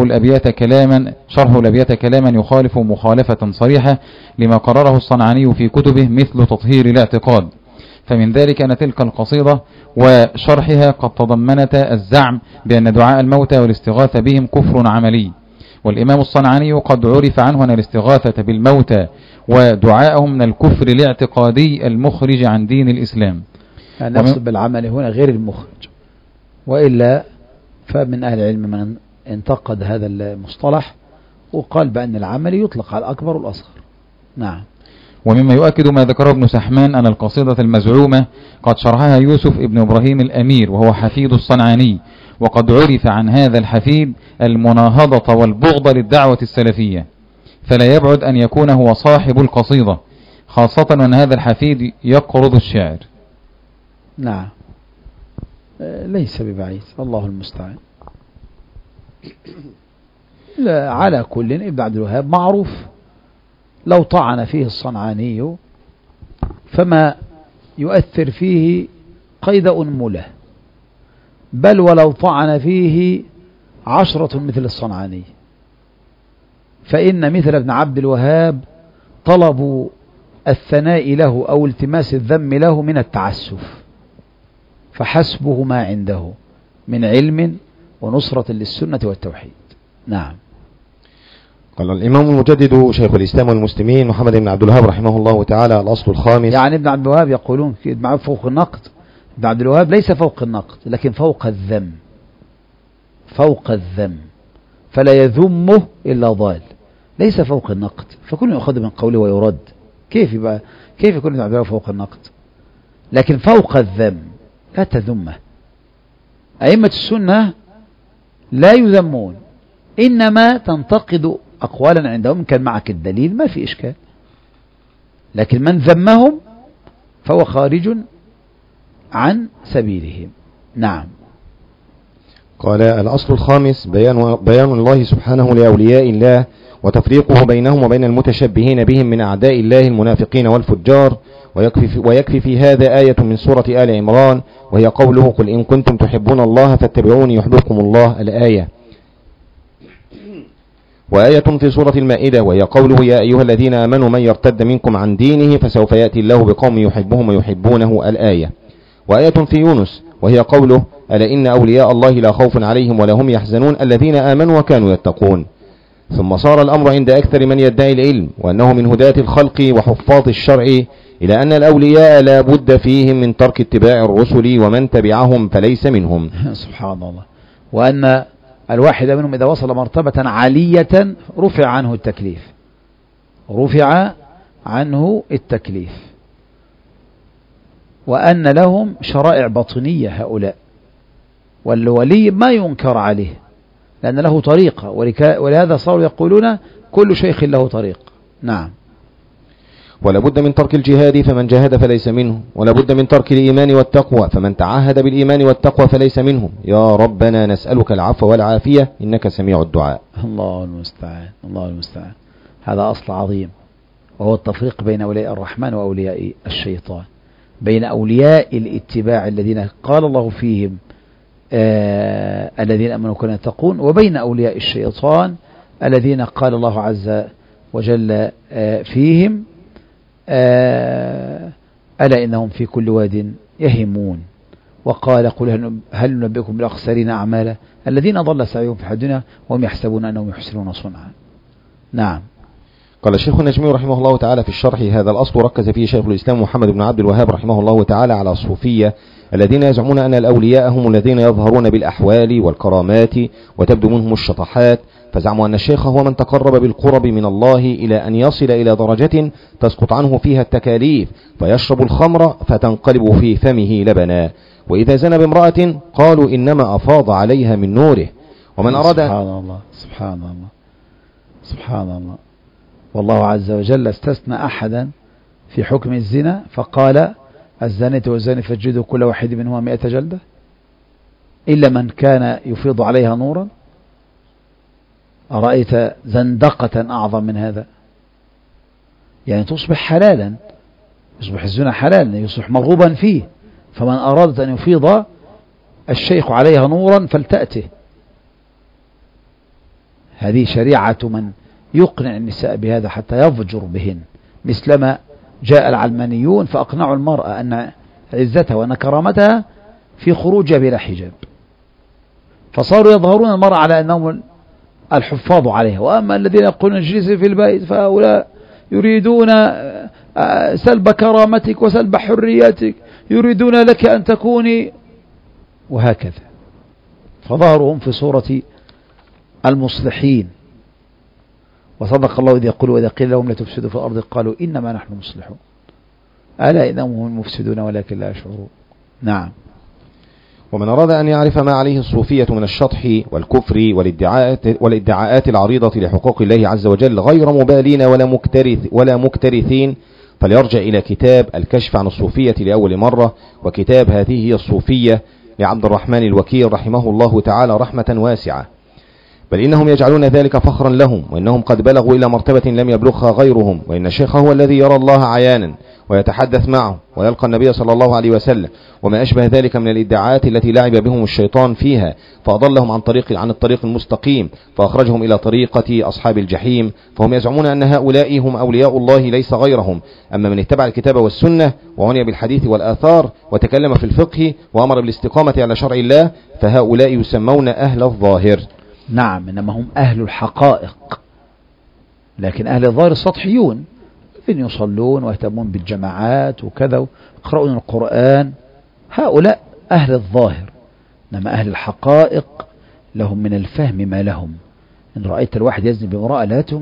الأبيات كلاما يخالف مخالفة صريحة لما قرره الصنعاني في كتبه مثل تطهير الاعتقاد. فمن ذلك أن تلك القصيدة وشرحها قد تضمنت الزعم بأن دعاء الموتى والاستغاثة بهم كفر عملي، والإمام الصنعاني قد عرف عنه أن الاستغاثة بالموتى ودعاءهم من الكفر الاعتقادي المخرج عن دين الإسلام. نقصد بالعمل هنا غير المخرج، وإلا فمن أهل العلم من انتقد هذا المصطلح وقال بأن العمل يطلق على الأكبر والأصغر. نعم. ومما يؤكد ما ذكره ابن سحمان أن القصيدة المزعومة قد شرحها يوسف ابن إبراهيم الأمير وهو حفيد الصنعاني، وقد عرف عن هذا الحفيد المناهضة والبغض للدعوة السلفية، فلا يبعد أن يكون هو صاحب القصيدة، خاصة أن هذا الحفيد يقرض الشعر. نعم. ليس ببعيد، الله المستعان. لا، على كل ابن عبد الوهاب معروف لو طعن فيه الصنعاني فما يؤثر فيه قيد أنملة، بل ولو طعن فيه 10 مثل الصنعاني، فإن مثل ابن عبد الوهاب طلبوا الثناء له أو التماس الذم له من التعسف، فحسبه ما عنده من علم ونصرة للسنة والتوحيد. نعم. قال الإمام المجدد شيخ الإسلام والمسلمين محمد بن عبد الوهاب رحمه الله تعالى: الأصل الخامس. يعني ابن عبد الوهاب يقولون فوق النقد، ابن عبد الوهاب ليس فوق النقد لكن فوق الذم، فوق الذم، فلا يذمه إلا ضال، ليس فوق النقد، فكل يأخذ من قوله ويرد. كيف يكون ابن عبد الوهاب فوق النقد؟ لكن فوق الذم، لا تذمه. أئمة السنة لا يذمون، إنما تنتقد أقوالا عندهم كان معك الدليل ما في إشكال، لكن من ذمهم فهو خارج عن سبيلهم. نعم. قال الأصل الخامس بيان الله سبحانه لأولياء الله وتفريقه بينهم وبين المتشبهين بهم من أعداء الله المنافقين والفجار، ويكفي في هذا آية من سورة آل عمران وهي قوله: قل إن كنتم تحبون الله فاتبعوني يحببكم الله، الآية. وآية في سورة المائدة وهي قوله: يا أيها الذين آمنوا من يرتد منكم عن دينه فسوف يأتي الله بقوم يحبهم ويحبونه، الآية. وآية في يونس وهي قوله: ألا إن أولياء الله لا خوف عليهم ولا هم يحزنون الذين آمنوا وكانوا يتقون. ثم صار الأمر عند أكثر من يدعي العلم وأنه من هداة الخلق وحفاظ الشرع إلى أن الأولياء لا بد فيهم من ترك اتباع الرسل ومن تبعهم فليس منهم. سبحان الله. وأن الواحد منهم إذا وصل مرتبة عالية رفع عنه التكليف، رفع عنه التكليف، وأن لهم شرائع باطنية هؤلاء، والولي ما ينكر عليه لأن له طريقة، ولهذا صاروا يقولون كل شيخ له طريق. نعم. ولا بد من ترك الجهاد فمن جاهد فليس منه، ولا بد من ترك الإيمان والتقوى فمن تعاهد بالإيمان والتقوى فليس منهم. يا ربنا نسألك العفو والعافية إنك سميع الدعاء. الله المستعان، الله المستعان. هذا أصل عظيم، وهو التفريق بين أولياء الرحمن وأولياء الشيطان، بين أولياء الاتباع الذين قال الله فيهم الذين أمنوا كانوا يتقون، وبين أولياء الشيطان الذين قال الله عز وجل فيهم ألا إنهم في كل واد يهيمون. وقال قل هل ننبئكم بالأخسرين أعمالا الذين ضل سعيهم في الدنيا وهم يحسبون أنهم يحسنون صنعا. نعم. قال الشيخ النجمي رحمه الله تعالى في الشرح: هذا الأصل ركز فيه شيخ الإسلام محمد بن عبد الوهاب رحمه الله تعالى على الصوفية الذين يزعمون أن الأولياء هم الذين يظهرون بالأحوال والكرامات وتبدو منهم الشطحات، فزعموا أن الشيخ هو من تقرب بالقرب من الله إلى أن يصل إلى درجة تسقط عنه فيها التكاليف، فيشرب الخمر فتنقلب في فمه لبنا، وإذا زنى بامرأة قالوا إنما أفاض عليها من نوره. ومن أراد سبحان الله سبحان الله سبحان الله. والله عز وجل استثنى أحدا في حكم الزنا فقال الزانية والزاني فاجلدوا كل واحد منهما 100 جلدة إلا من كان يفيض عليها نورا. أرأيت زندقة أعظم من هذا؟ يعني تصبح حلالا، يصبح الزنا حلالا، يصبح مرغوبا فيه. فمن أراد أن يفيض الشيخ عليها نورا فلتأته. هذه شريعة من يقنع النساء بهذا حتى يفجر بهن، مثلما جاء العلمانيون فأقنعوا المرأة أن عزتها وأن كرامتها في خروجها بلا حجاب، فصاروا يظهرون المرأة على أنهم الحفاظ عليها. وأما الذين يقولون اجلسي في البيت فهؤلاء يريدون سلب كرامتك وسلب حريتك، يريدون لك أن تكوني، وهكذا. فظهرهم في صورة المصلحين. وصدق الله إذ يقول وإذا قيل لهم لا تفسدوا في الأرض قالوا إنما نحن مصلحون ألا إنهم هم المفسدون ولكن لا يشعرون. نعم. ومن أراد أن يعرف ما عليه الصوفية من الشطح والكفر والادعاءات العريضة لحقوق الله عز وجل غير مبالين ولا مكترثين فليرجع إلى كتاب الكشف عن الصوفية لأول مرة، وكتاب هذه هي الصوفية لعبد الرحمن الوكيل رحمه الله تعالى رحمة واسعة. بل إنهم يجعلون ذلك فخرا لهم، وإنهم قد بلغوا إلى مرتبة لم يبلغها غيرهم، وإن الشيخ هو الذي يرى الله عيانا ويتحدث معه ويلقى النبي صلى الله عليه وسلم وما أشبه ذلك من الادعاءات التي لعب بهم الشيطان فيها، فأضلهم عن الطريق المستقيم، فأخرجهم إلى طريقة أصحاب الجحيم. فهم يزعمون أن هؤلاء هم أولياء الله ليس غيرهم. أما من اتبع الكتاب والسنة وعني بالحديث والآثار وتكلم في الفقه وأمر بالاستقامة على شرع الله فهؤلاء يسمون أهل الظاهر. نعم، إنما هم أهل الحقائق، لكن أهل الظاهر السطحيون الذين يصلون ويهتمون بالجماعات وكذا ويقرؤون القرآن، هؤلاء أهل الظاهر. إنما أهل الحقائق لهم من الفهم ما لهم. إن رأيت الواحد يزني بامرأة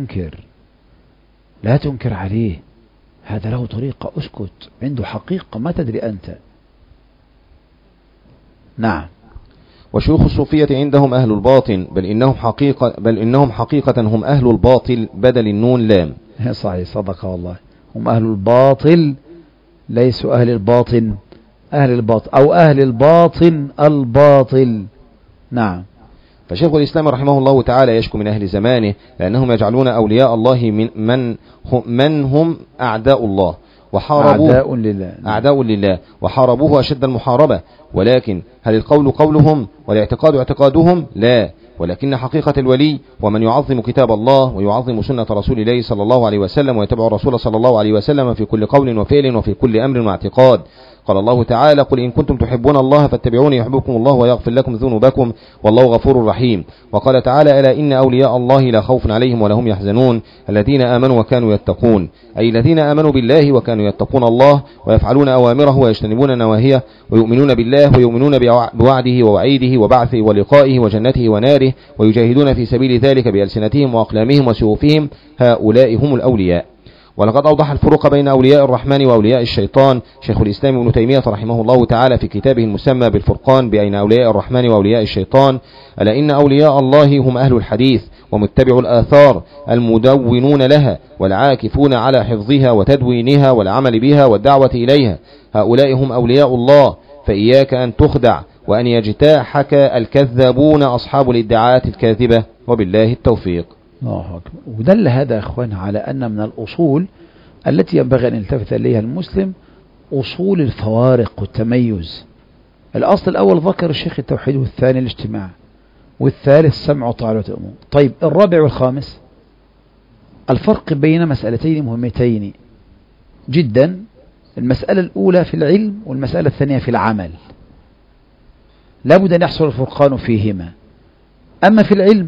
لا تنكر عليه، هذا له طريقة، اسكت، عنده حقيقة ما تدري أنت. نعم. وشيوخ الصوفية عندهم أهل الباطن، بل إنهم حقيقة هم أهل الباطل بدل النون لام. صحيح، صدق والله، هم أهل الباطل ليسوا أهل الباطن، أهل الباطن أو أهل الباطن الباطل. نعم. فشيخ الإسلام رحمه الله تعالى يشكو من أهل زمانه لأنهم يجعلون أولياء الله من هم أعداء الله وحاربوه، أعداء لله وحاربوه أشد المحاربة. ولكن هل القول قولهم والاعتقاد اعتقادهم؟ لا، ولكن حقيقة الولي ومن يعظم كتاب الله ويعظم سنة رسول الله صلى الله عليه وسلم ويتبع الرسول صلى الله عليه وسلم في كل قول وفعل وفي كل أمر واعتقاد. قال الله تعالى: قل إن كنتم تحبون الله فاتبعوني يحببكم الله ويغفر لكم ذنوبكم والله غفور رحيم. وقال تعالى: ألا إن أولياء الله لا خوف عليهم ولا هم يحزنون الذين آمنوا وكانوا يتقون، أي الذين آمنوا بالله وكانوا يتقون الله ويفعلون أوامره ويجتنبون نواهيه ويؤمنون بالله ويؤمنون بوعده ووعيده وبعثه ولقائه وجنته وناره ويجاهدون في سبيل ذلك بألسنتهم وأقلامهم وسيوفهم، هؤلاء هم الأولياء. ولقد أوضح الفروق بين أولياء الرحمن وأولياء الشيطان شيخ الإسلام ابن تيمية رحمه الله تعالى في كتابه المسمى بالفرقان بين أولياء الرحمن وأولياء الشيطان. ألا إن أولياء الله هم أهل الحديث ومتبع الآثار المدونون لها والعاكفون على حفظها وتدوينها والعمل بها والدعوة إليها، هؤلاء هم أولياء الله، فإياك أن تخدع وأن يجتاحك الكذابون أصحاب الادعاءات الكاذبة، وبالله التوفيق. الله أكبر. ودل هذا أخوان على أن من الأصول التي ينبغي أن يلتفت إليها المسلم أصول الفوارق والتميز. الأصل الأول ذكر الشيخ التوحيد، والثاني الاجتماع، والثالث سمع وطاعة الأمور. طيب الرابع والخامس الفرق بين مسألتين مهمتين جدا، المسألة الأولى في العلم والمسألة الثانية في العمل، لابد أن يحصل الفرقان فيهما. أما في العلم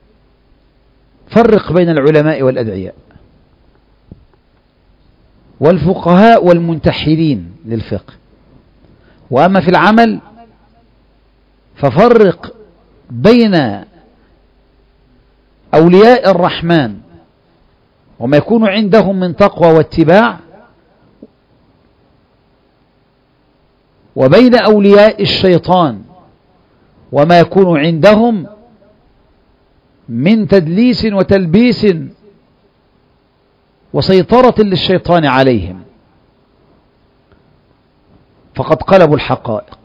فرق بين العلماء والأدعياء والفقهاء والمنتحلين للفقه. وأما في العمل ففرق بين أولياء الرحمن وما يكون عندهم من تقوى واتباع، وبين أولياء الشيطان وما يكون عندهم من تدليس وتلبيس وسيطرة للشيطان عليهم، فقد قلبوا الحقائق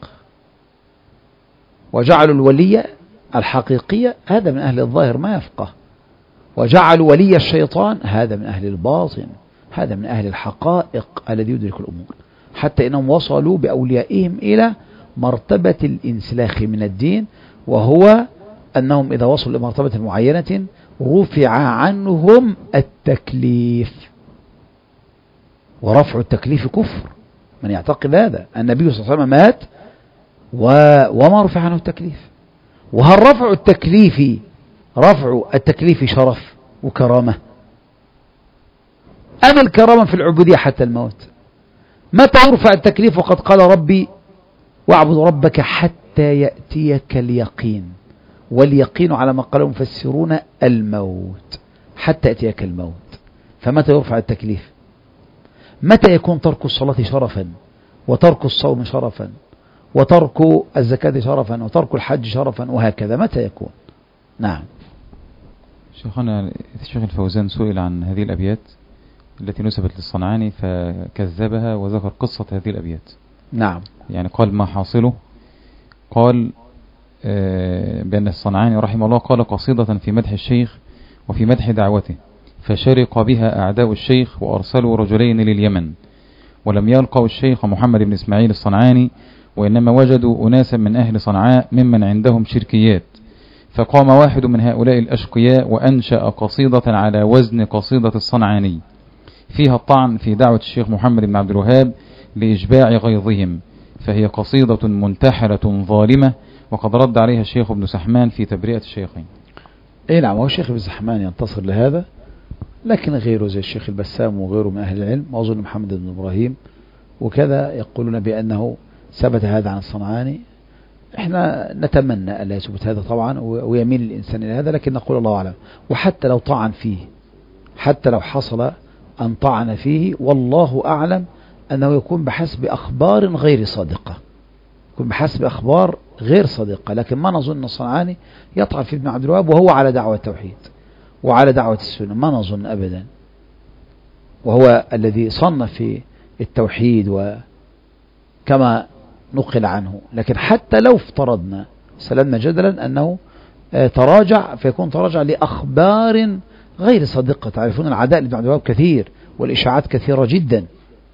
وجعلوا الولي الحقيقية هذا من أهل الظاهر ما يفقه، وجعلوا ولي الشيطان هذا من أهل الباطن، هذا من أهل الحقائق الذي يدرك الأمور، حتى إنهم وصلوا بأوليائهم إلى مرتبة الانسلاخ من الدين، وهو أنهم إذا وصلوا لمرتبة معينة رفع عنهم التكليف، ورفع التكليف كفر. من يعتقد هذا النبي صلى الله عليه وسلم مات وما رفع عنه التكليف. وهل رفع التكليف شرف وكرامة، أم الكرامة في العبودية حتى الموت؟ متى يرفع التكليف؟ وقد قال ربي واعبد ربك حتى يأتيك اليقين، واليقين على ما قال المفسرون الموت، حتى يأتيك الموت. فمتى يرفع التكليف؟ متى يكون ترك الصلاة شرفا، وترك الصوم شرفا، وترك الزكاة شرفا، وترك الحج شرفا، وهكذا متى يكون؟ نعم. شيخنا الشيخ الفوزان سئل عن هذه الأبيات التي نسبت للصنعاني فكذبها وذكر قصة هذه الأبيات. نعم. يعني قال ما حاصله؟ قال بأن الصنعاني رحمه الله قال قصيدة في مدح الشيخ وفي مدح دعوته، فشرق بها أعداء الشيخ وأرسلوا رجلين لليمن، ولم يلقوا الشيخ محمد بن إسماعيل الصنعاني، وإنما وجدوا أناسا من أهل صنعاء ممن عندهم شركيات، فقام واحد من هؤلاء الأشقياء وأنشأ قصيدة على وزن قصيدة الصنعاني فيها الطعن في دعوة الشيخ محمد بن عبد الوهاب لإشباع غيظهم، فهي قصيدة منتحرة ظالمة، وقد رد عليها الشيخ ابن سحمان في تبرئة الشيخين. اي نعم، هو الشيخ ابن سحمان ينتصر لهذا، لكن غيره زي الشيخ البسام وغيره من أهل العلم، وأظن محمد بن إبراهيم وكذا، يقولون بأنه ثبت هذا عن الصنعاني. احنا نتمنى ألا يثبت هذا طبعا، ويميل الإنسان إلى هذا، لكن نقول الله أعلم. وحتى لو طعن فيه، حتى لو حصل أن طعن فيه، والله أعلم أنه يكون بحسب أخبار غير صادقة، يكون بحسب أخبار غير صادقة. لكن ما نظن الصنعاني يطعن في ابن عبد الوهاب وهو على دعوة التوحيد وعلى دعوة السنة، ما نظن أبدا، وهو الذي صنف في التوحيد وكما نقل عنه. لكن حتى لو افترضنا سلمنا جدلا أنه تراجع، فيكون تراجع لأخبار غير صادقة. تعرفون العداء لابن عبد الوهاب كثير والإشاعات كثيرة جدا،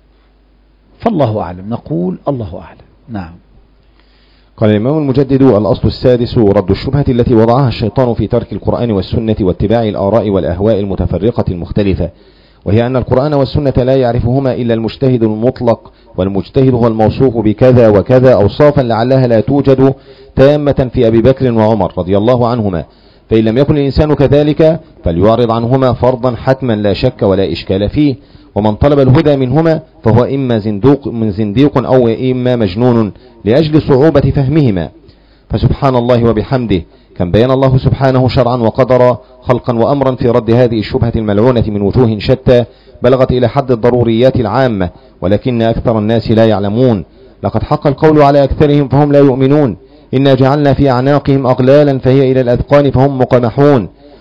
فالله أعلم، نقول الله أعلم. نعم. قال الإمام المجدد: الأصل السادس رد الشبهة التي وضعها الشيطان في ترك القرآن والسنة واتباع الآراء والأهواء المتفرقة المختلفة، وهي أن القرآن والسنة لا يعرفهما إلا المجتهد المطلق، والمجتهد هو الموصوف بكذا وكذا أوصافا لعلها لا توجد تامة في أبي بكر وعمر رضي الله عنهما، فإن لم يكن الإنسان كذلك فليعرض عنهما فرضا حتما لا شك ولا إشكال فيه، ومن طلب الهدى منهما فهو إما زنديق أو إما مجنون لأجل صعوبة فهمهما. فسبحان الله وبحمده، كم بين الله سبحانه شرعا وقدرا خلقا وأمرا في رد هذه الشبهة الملعونة من وجوه شتى بلغت إلى حد الضروريات العامة، ولكن أكثر الناس لا يعلمون. لقد حق القول على أكثرهم فهم لا يؤمنون. إنا جعلنا في أعناقهم أغلالا فهي إلى الأذقان فهم مقمحون،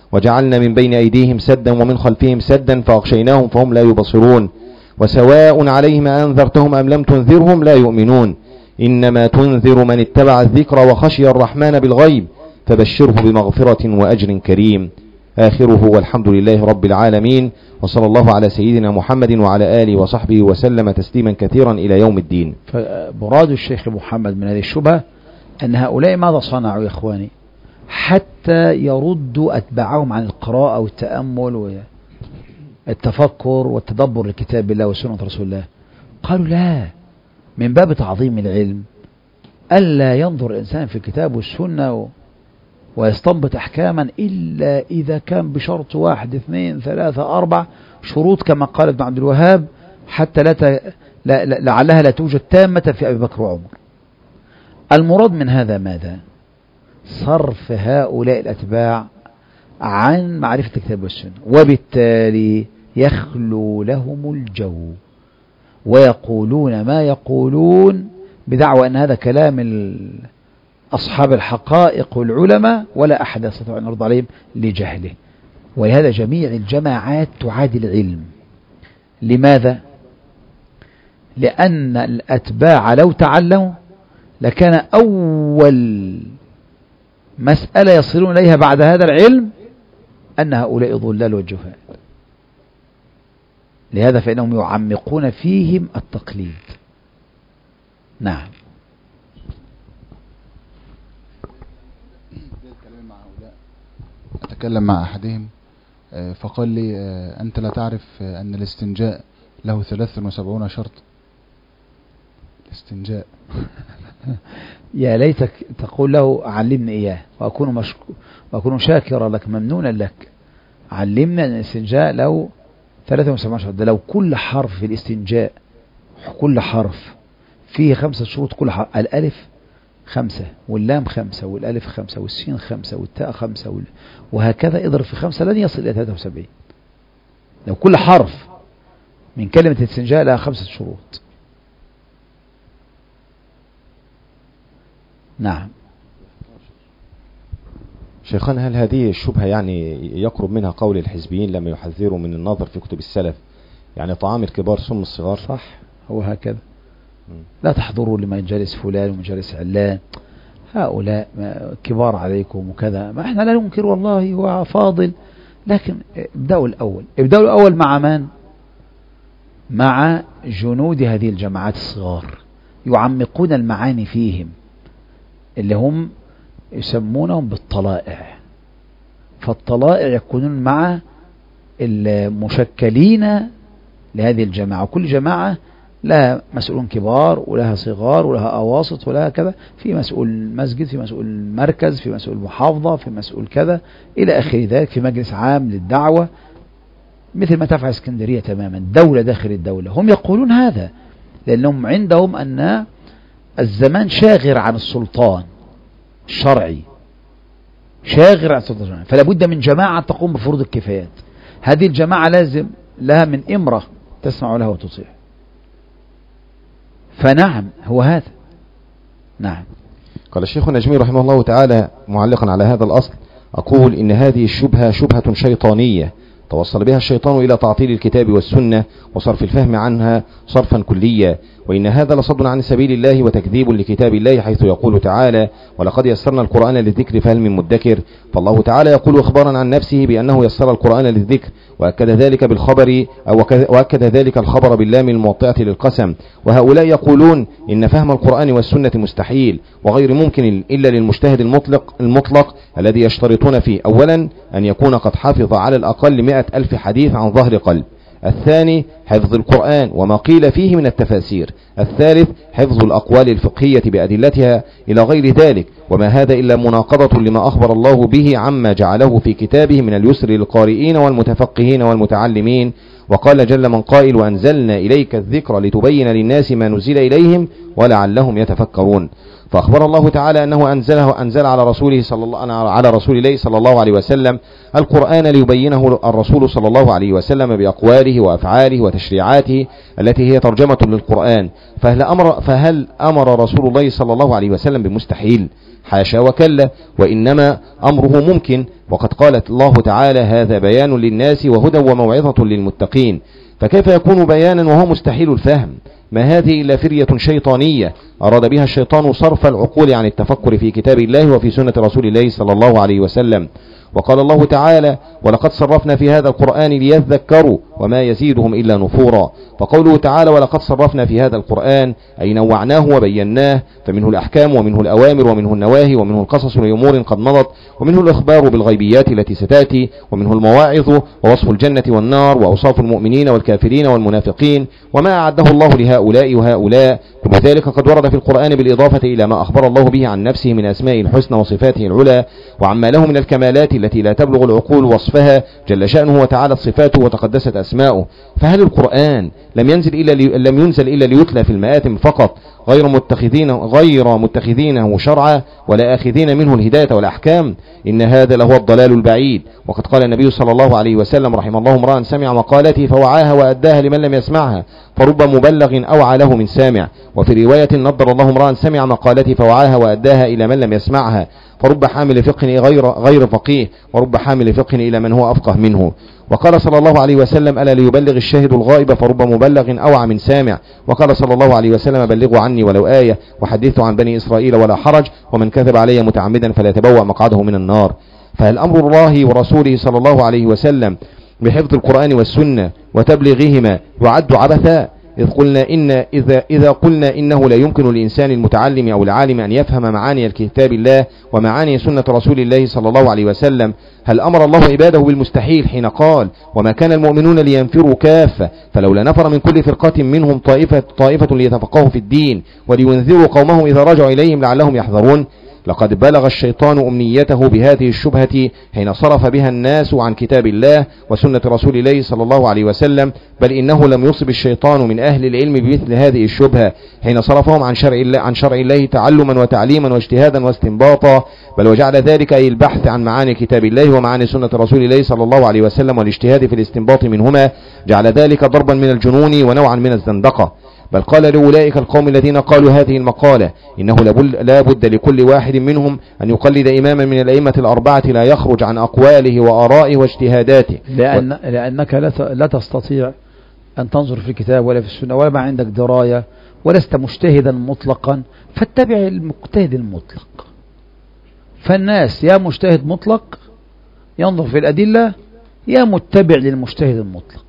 وجعلنا من بين أيديهم سدا ومن خلفهم سدا فأغشيناهم فهم لا يبصرون وسواء عليهم أنذرتهم أم لم تنذرهم لا يؤمنون إنما تنذر من اتبع الذكر وخشي الرحمن بالغيب فبشره بمغفرة وأجر كريم. آخره والحمد لله رب العالمين، وصلى الله على سيدنا محمد وعلى آله وصحبه وسلم تسليما كثيرا إلى يوم الدين. فمراد الشيخ محمد من هذه الشبهة أن هؤلاء ماذا صنعوا يا إخواني حتى يردوا أتباعهم عن القراءة والتأمل والتفكر والتدبر لكتاب الله وسنة رسول الله؟ قالوا لا، من باب تعظيم العلم ألا ينظر الإنسان في الكتاب والسنة ويستنبط أحكاما إلا إذا كان بشرط 1 2 3 4 شروط كما قال ابن عبد الوهاب حتى لعلها لا توجد تامة في أبي بكر وعمر. المراد من هذا ماذا؟ صرف هؤلاء الأتباع عن معرفة الكتاب والسنة، وبالتالي يخلو لهم الجو ويقولون ما يقولون بدعوى أن هذا كلام أصحاب الحقائق والعلماء ولا أحد يستطيع أن يرد عليهم لجهله. ولهذا جميع الجماعات تعادي العلم. لماذا؟ لأن الأتباع لو تعلموا لكان أول مسألة يصلون إليها بعد هذا العلم أن هؤلاء ضلال وجهال. لهذا فإنهم يعمقون فيهم التقليد. نعم. أتكلم مع أحدهم فقال لي أنت لا تعرف أن الاستنجاء له 73 شرط. الاستنجاء يا ليتك تقول له علمني إياه وأكون شاكرا لك ممنونا لك. علمنا أن الاستنجاء له 73 شرط. ده لو كل حرف في الاستنجاء كل حرف فيه 5 شروط، كل حرف الألف 5 واللام 5 والألف 5 والسين 5 والتاء 5 وهكذا اضرب في 5 لن يصل إلى 73. لو كل حرف من كلمة الاستنجاء لها 5 شروط. نعم. شيخنا، هل هذه الشبهة يعني يقرب منها قول الحزبيين لما يحذروا من النظر في كتب السلف، يعني طعام الكبار سم الصغار؟ صح، هو هكذا. لا تحضروا لمجالس فلان ومجالس علان، هؤلاء كبار عليكم وكذا. ما احنا لا ننكر والله، هو فاضل، لكن ابدأوا الأول مع من؟ مع جنود هذه الجماعات الصغار يعمقون المعاني فيهم، اللي هم يسمونهم بالطلائع. فالطلائع يكونون مع المشكلين لهذه الجماعة، وكل جماعة لها مسؤولون كبار ولها صغار ولها أواسط ولها كذا، في مسؤول مسجد، في مسؤول مركز، في مسؤول محافظة، في مسؤول كذا إلى آخر ذلك، في مجلس عام للدعوة، مثل ما تفعل اسكندرية تماما، دولة داخل الدولة. هم يقولون هذا لأنهم عندهم أن الزمان شاغر عن السلطان الشرعي، شاغر عن السلطان الشرعي، فلا بد من جماعة تقوم بفروض الكفايات. هذه الجماعة لازم لها من إمرة تسمع لها وتطيع. فنعم هو هذا. نعم. قال الشيخ النجمي رحمه الله تعالى معلقا على هذا الأصل: أقول إن هذه الشبهة شبهة شيطانية توصل بها الشيطان إلى تعطيل الكتاب والسنة وصرف الفهم عنها صرفا كليا، وإن هذا لصد عن سبيل الله وتكذيب لكتاب الله، حيث يقول تعالى: ولقد يسرنا القرآن للذكر فهل من مدكر. فالله تعالى يقول إخبارا عن نفسه بأنه يسر القرآن للذكر، وأكد ذلك بالخبر وأكد ذلك الخبر باللام الموطئة للقسم. وهؤلاء يقولون إن فهم القرآن والسنة مستحيل وغير ممكن إلا للمجتهد المطلق الذي يشترطون فيه: أولا أن يكون قد حافظ على الأقل 100,000 حديث عن ظهر قلب. الثاني حفظ القرآن وما قيل فيه من التفاسير. الثالث حفظ الأقوال الفقهية بأدلتها إلى غير ذلك. وما هذا إلا مناقضة لما أخبر الله به عما جعله في كتابه من اليسر للقارئين والمتفقهين والمتعلمين. وقال جل من قائل: وأنزلنا إليك الذكر لتبين للناس ما نزل إليهم ولعلهم يتفكرون. فأخبر الله تعالى أنه أنزل على رسول الله صلى الله عليه وسلم القرآن ليبينه الرسول صلى الله عليه وسلم بأقواله وأفعاله وتشريعاته التي هي ترجمة للقرآن. فهل أمر رسول الله صلى الله عليه وسلم بمستحيل؟ حاشا وكلا، وإنما أمره ممكن. وقد قالت الله تعالى: هذا بيان للناس وهدى وموعظة للمتقين. فكيف يكون بيانا وهو مستحيل الفهم؟ ما هذه إلا فرية شيطانية أراد بها الشيطان صرف العقول عن التفكر في كتاب الله وفي سنة رسول الله صلى الله عليه وسلم. وقال الله تعالى: ولقد صرفنا في هذا القرآن ليذكروا وما يزيدهم إلا نفورا. فقوله تعالى: ولقد صرفنا في هذا القرآن أي نوعناه وبيناه، فمنه الأحكام ومنه الأوامر ومنه النواهي ومنه القصص لأمور قد مضت ومنه الإخبار بالغيبيات التي ستأتي ومنه المواعظ ووصف الجنة والنار وأوصاف المؤمنين والكافرين والمنافقين وما أعده الله لهؤلاء وهؤلاء. كل ذلك قد ورد في القرآن بالإضافة إلى ما أخبر الله به عن نفسه من أسماء الحسنى وصفاته العلى وعما له من الكمالات التي لا تبلغ العقول وصفها جل شأنه وتعالى صفاته وتقدست أسماؤه. فهل القرآن لم ينزل إلا ليتلى في المآتم فقط غير متخذينه شرعا ولا آخذين منه الهداية والأحكام؟ إن هذا لهو الضلال البعيد. وقد قال النبي صلى الله عليه وسلم: رحم الله امرأ سمع مقالتي فوعاها وأداها لمن لم يسمعها فرب مبلغ أوعى له من سامع. وفي رواية: نضر الله امرأ سمع مقالتي فوعاها وأداها إلى من لم يسمعها فرب حامل فقه غير فقيه ورب حامل فقه إلى من هو أفقه منه. وقال صلى الله عليه وسلم: ألا ليبلغ الشاهد الغائب فرب مبلغ أوعى من سامع. وقال صلى الله عليه وسلم: بلغوا عني ولو آية وحدثوا عن بني إسرائيل ولا حرج ومن كذب علي متعمدا فليتبوأ مقعده من النار. فهل أمر الله ورسوله صلى الله عليه وسلم بحفظ القرآن والسنة وتبليغهما يعد عبثا؟ إذا قلنا إنه لا يمكن للإنسان المتعلم أو العالم أن يفهم معاني كتاب الله ومعاني سنة رسول الله صلى الله عليه وسلم، هل أمر الله عباده بالمستحيل حين قال: وما كان المؤمنون لينفروا كافة فلولا نفر من كل فرقة منهم طائفة ليتفقهوا في الدين ولينذروا قومهم إذا رجعوا إليهم لعلهم يحذرون؟ لقد بلغ الشيطان أمنيته بهذه الشبهة حين صرف بها الناس عن كتاب الله وسنة رسول الله صلى الله عليه وسلم، بل إنه لم يصب الشيطان من أهل العلم بمثل هذه الشبهة حين صرفهم عن شرع الله تعلما وتعليما واجتهادا واستنباطا، بل وجعل ذلك أي البحث عن معاني كتاب الله ومعاني سنة رسول الله صلى الله عليه وسلم والاجتهاد في الاستنباط منهما، جعل ذلك ضربا من الجنون ونوعا من الزندقة. بل قال لأولئك القوم الذين قالوا هذه المقالة: إنه لا بد لكل واحد منهم أن يقلد إماما من الأئمة الأربعة لا يخرج عن أقواله وآرائه واجتهاداته، لأنك لا تستطيع أن تنظر في الكتاب ولا في السنة ولا ما عندك دراية ولست مجتهدا مطلقا، فاتبع المجتهد المطلق. فالناس يا مجتهد مطلق ينظر في الأدلة يا متبع للمجتهد المطلق.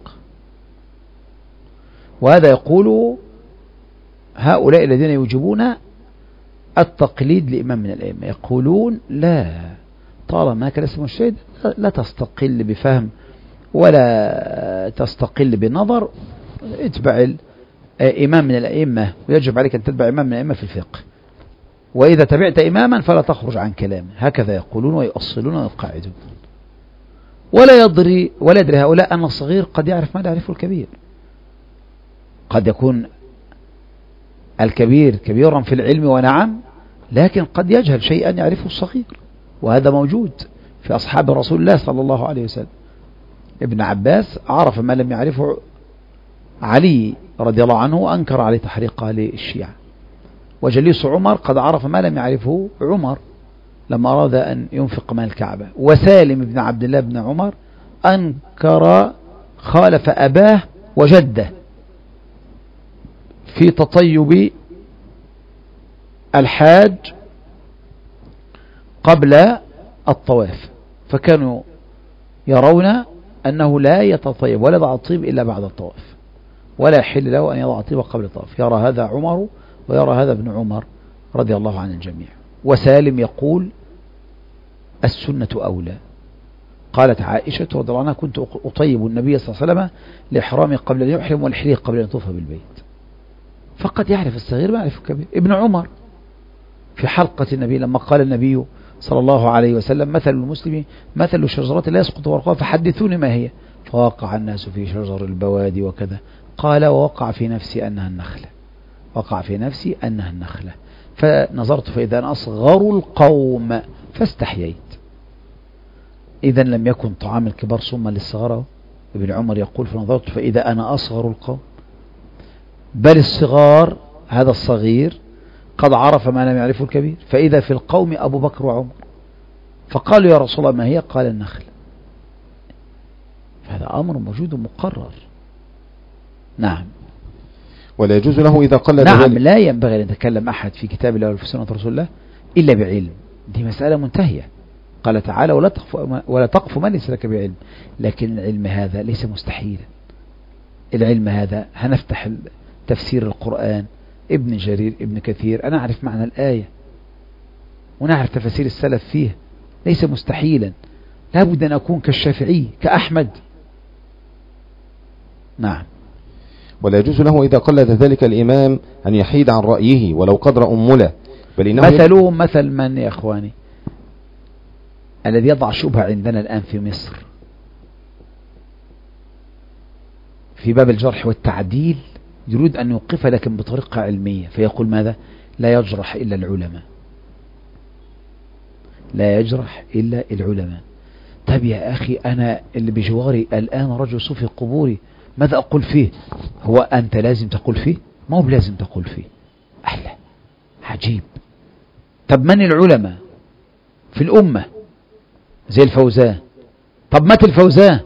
وهذا يقول هؤلاء الذين يوجبون التقليد لإمام من الأئمة، يقولون: لا، طالما كان اسمه مجتهد لا تستقل بفهم ولا تستقل بنظر، اتبع إمام من الأئمة، ويجب عليك أن تتبع إمام من الأئمة في الفقه، وإذا تبعت إماما فلا تخرج عن كلامه. هكذا يقولون ويؤصلون ويقاعدون. ولا يدري هؤلاء أن الصغير قد يعرف ما لا يعرفه الكبير. قد يكون الكبير كبيرا في العلم ونعم، لكن قد يجهل شيئا يعرفه الصغير، وهذا موجود في أصحاب رسول الله صلى الله عليه وسلم. ابن عباس عرف ما لم يعرفه علي رضي الله عنه وأنكر عليه تحريقه للشيعة. وجليس عمر قد عرف ما لم يعرفه عمر لما أراد أن ينفق مال الكعبة. وسالم بن عبد الله بن عمر أنكر خالف أباه وجده في تطيب الحاج قبل الطواف، فكانوا يرون أنه لا يتطيب ولا يضع الطيب إلا بعد الطواف، ولا يحل له أن يضع الطيب قبل الطواف. يرى هذا عمر ويرى هذا ابن عمر رضي الله عن الجميع. وسالم يقول: السنة أولى. قالت عائشة رضي الله عنها: كنت أطيب النبي صلى الله عليه وسلم لإحرامه قبل أن يحرم والحليق قبل أن يطوف بالبيت. فقد يعرف الصغير ما يعرف الكبير. ابن عمر في حلقة النبي لما قال النبي صلى الله عليه وسلم: مثل المسلم مثل الشجرة لا يسقط ورقها فحدثوني ما هي، فوقع الناس في شجر البوادي وكذا، قال: ووقع في نفسي أنها النخلة. وقع في نفسي أنها النخلة، فنظرت فإذا أنا أصغر القوم فاستحييت. إذا لم يكن طعام الكبار صما للصغار. ابن عمر يقول فنظرت فإذا أنا أصغر القوم، بل الصغار هذا الصغير قد عرف ما لم يعرفه الكبير، فإذا في القوم أبو بكر وعمر، فقالوا يا رسول الله ما هي؟ قال النخل. هذا أمر موجود مقرر. نعم. ولا يجوز له إذا قلد نعم، لا ينبغي أن يتكلم أحد في كتاب الله وفي سنة رسول الله إلا بعلم، دي مسألة منتهية. قال تعالى ولا تقف ما ليس لك بعلم، لكن العلم هذا ليس مستحيلا. العلم هذا هنفتح تفسير القرآن، ابن جرير ابن كثير، أنا أعرف معنى الآية ونعرف تفسير السلف فيه، ليس مستحيلا. لابد أن أكون كالشافعي كأحمد. نعم. ولا يجوز له إذا قلد ذلك الإمام أن يحيد عن رأيه ولو قدر أمله، بل إنه مثلهم مثل من يا أخواني؟ الذي يضع شبهة عندنا الآن في مصر في باب الجرح والتعديل، يريد أن يوقفها لكن بطريقة علمية، فيقول ماذا؟ لا يجرح إلا العلماء، لا يجرح إلا العلماء. طب يا أخي أنا اللي بجواري الآن رجل صوفي قبوري، ماذا أقول فيه؟ هو أنت لازم تقول فيه؟ ما هو لازم تقول فيه. أحلى عجيب. طب من العلماء في الأمة؟ زي الفوزان. طب مات الفوزان،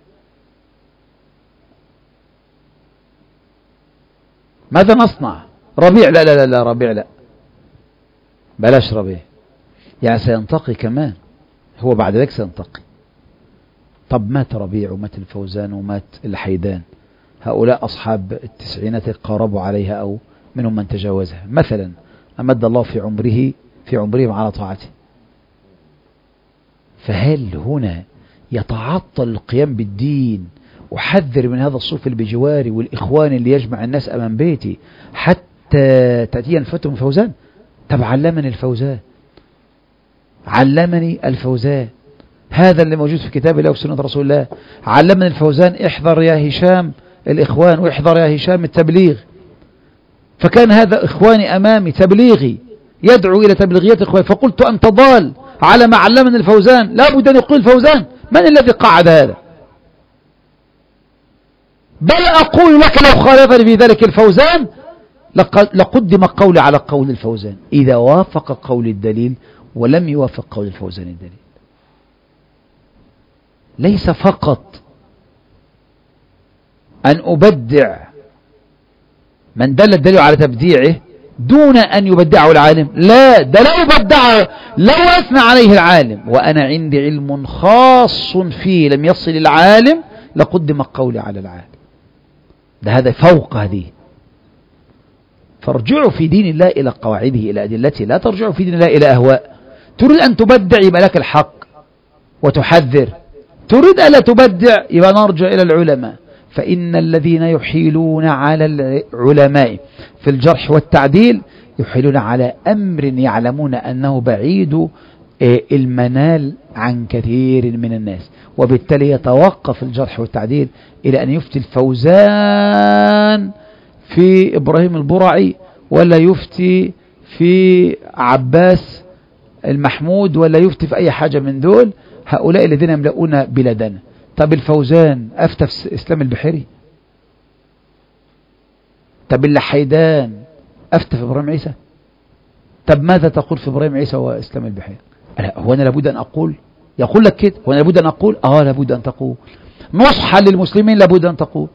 ماذا نصنع؟ ربيع لا لا لا ربيع لا، بلاش ربيع، يعني سينتقي كمان، هو بعد ذلك سينتقي. طب مات ربيع ومات الفوزان ومات الحيدان، هؤلاء أصحاب التسعينات قاربوا عليها أو منهم من تجاوزها مثلا، أمد الله في عمرهم على طاعته. فهل هنا يتعطل القيام بالدين؟ أحذر من هذا الصوف اللي بجواري والإخوان اللي يجمع الناس أمام بيتي حتى تأتي الفتوى فوزان. طب علمني الفوزان، علمني الفوزان، هذا اللي موجود في كتاب الله وسنة رسول الله. علمني الفوزان احذر يا هشام الإخوان، واحذر يا هشام التبليغ. فكان هذا إخواني أمامي تبليغي يدعو إلى تبليغيات إخواني، فقلت أنت ضال على ما علمني الفوزان، لا بد أن يقول الفوزان. من الذي قعد هذا؟ بل أقول لك لو خالفني في ذلك الفوزان لقدم قولي على قول الفوزان إذا وافق قول الدليل ولم يوافق قول الفوزان الدليل. ليس فقط أن أبدع من دل الدليل على تبديعه دون أن يبدعه العالم، لا، ده لا يبدعه، لو أثنى عليه العالم وأنا عندي علم خاص فيه لم يصل العالم لقدم قولي على العالم، ده هذا فوق هذه. فارجعوا في دين الله إلى قواعده إلى أدلته، لا ترجعوا في دين الله إلى أهواء. تريد أن تبدع يبقى لك الحق وتحذر، تريد ألا تبدع يبقى نرجع إلى العلماء. فإن الذين يحيلون على العلماء في الجرح والتعديل يحيلون على أمر يعلمون أنه بعيد المنال عن كثير من الناس، وبالتالي يتوقف الجرح والتعديل إلى أن يفتي الفوزان في إبراهيم البرعي، ولا يفتي في عباس المحمود، ولا يفتي في أي حاجة من دول، هؤلاء الذين يملؤون بلادنا. طب الفوزان أفتى في إسلام البحيري؟ طب الحيدان أفتى في إبراهيم عيسى؟ طب ماذا تقول في إبراهيم عيسى وإسلام البحيري؟ هو أنا لابد أن أقول؟ يقول لك كده، هو أنا لابد أن أقول؟ لابد أن تقول. نصحا للمسلمين لابد أن تقول.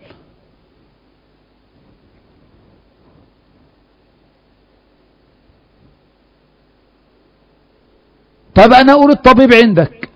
طب أنا أقول الطبيب عندك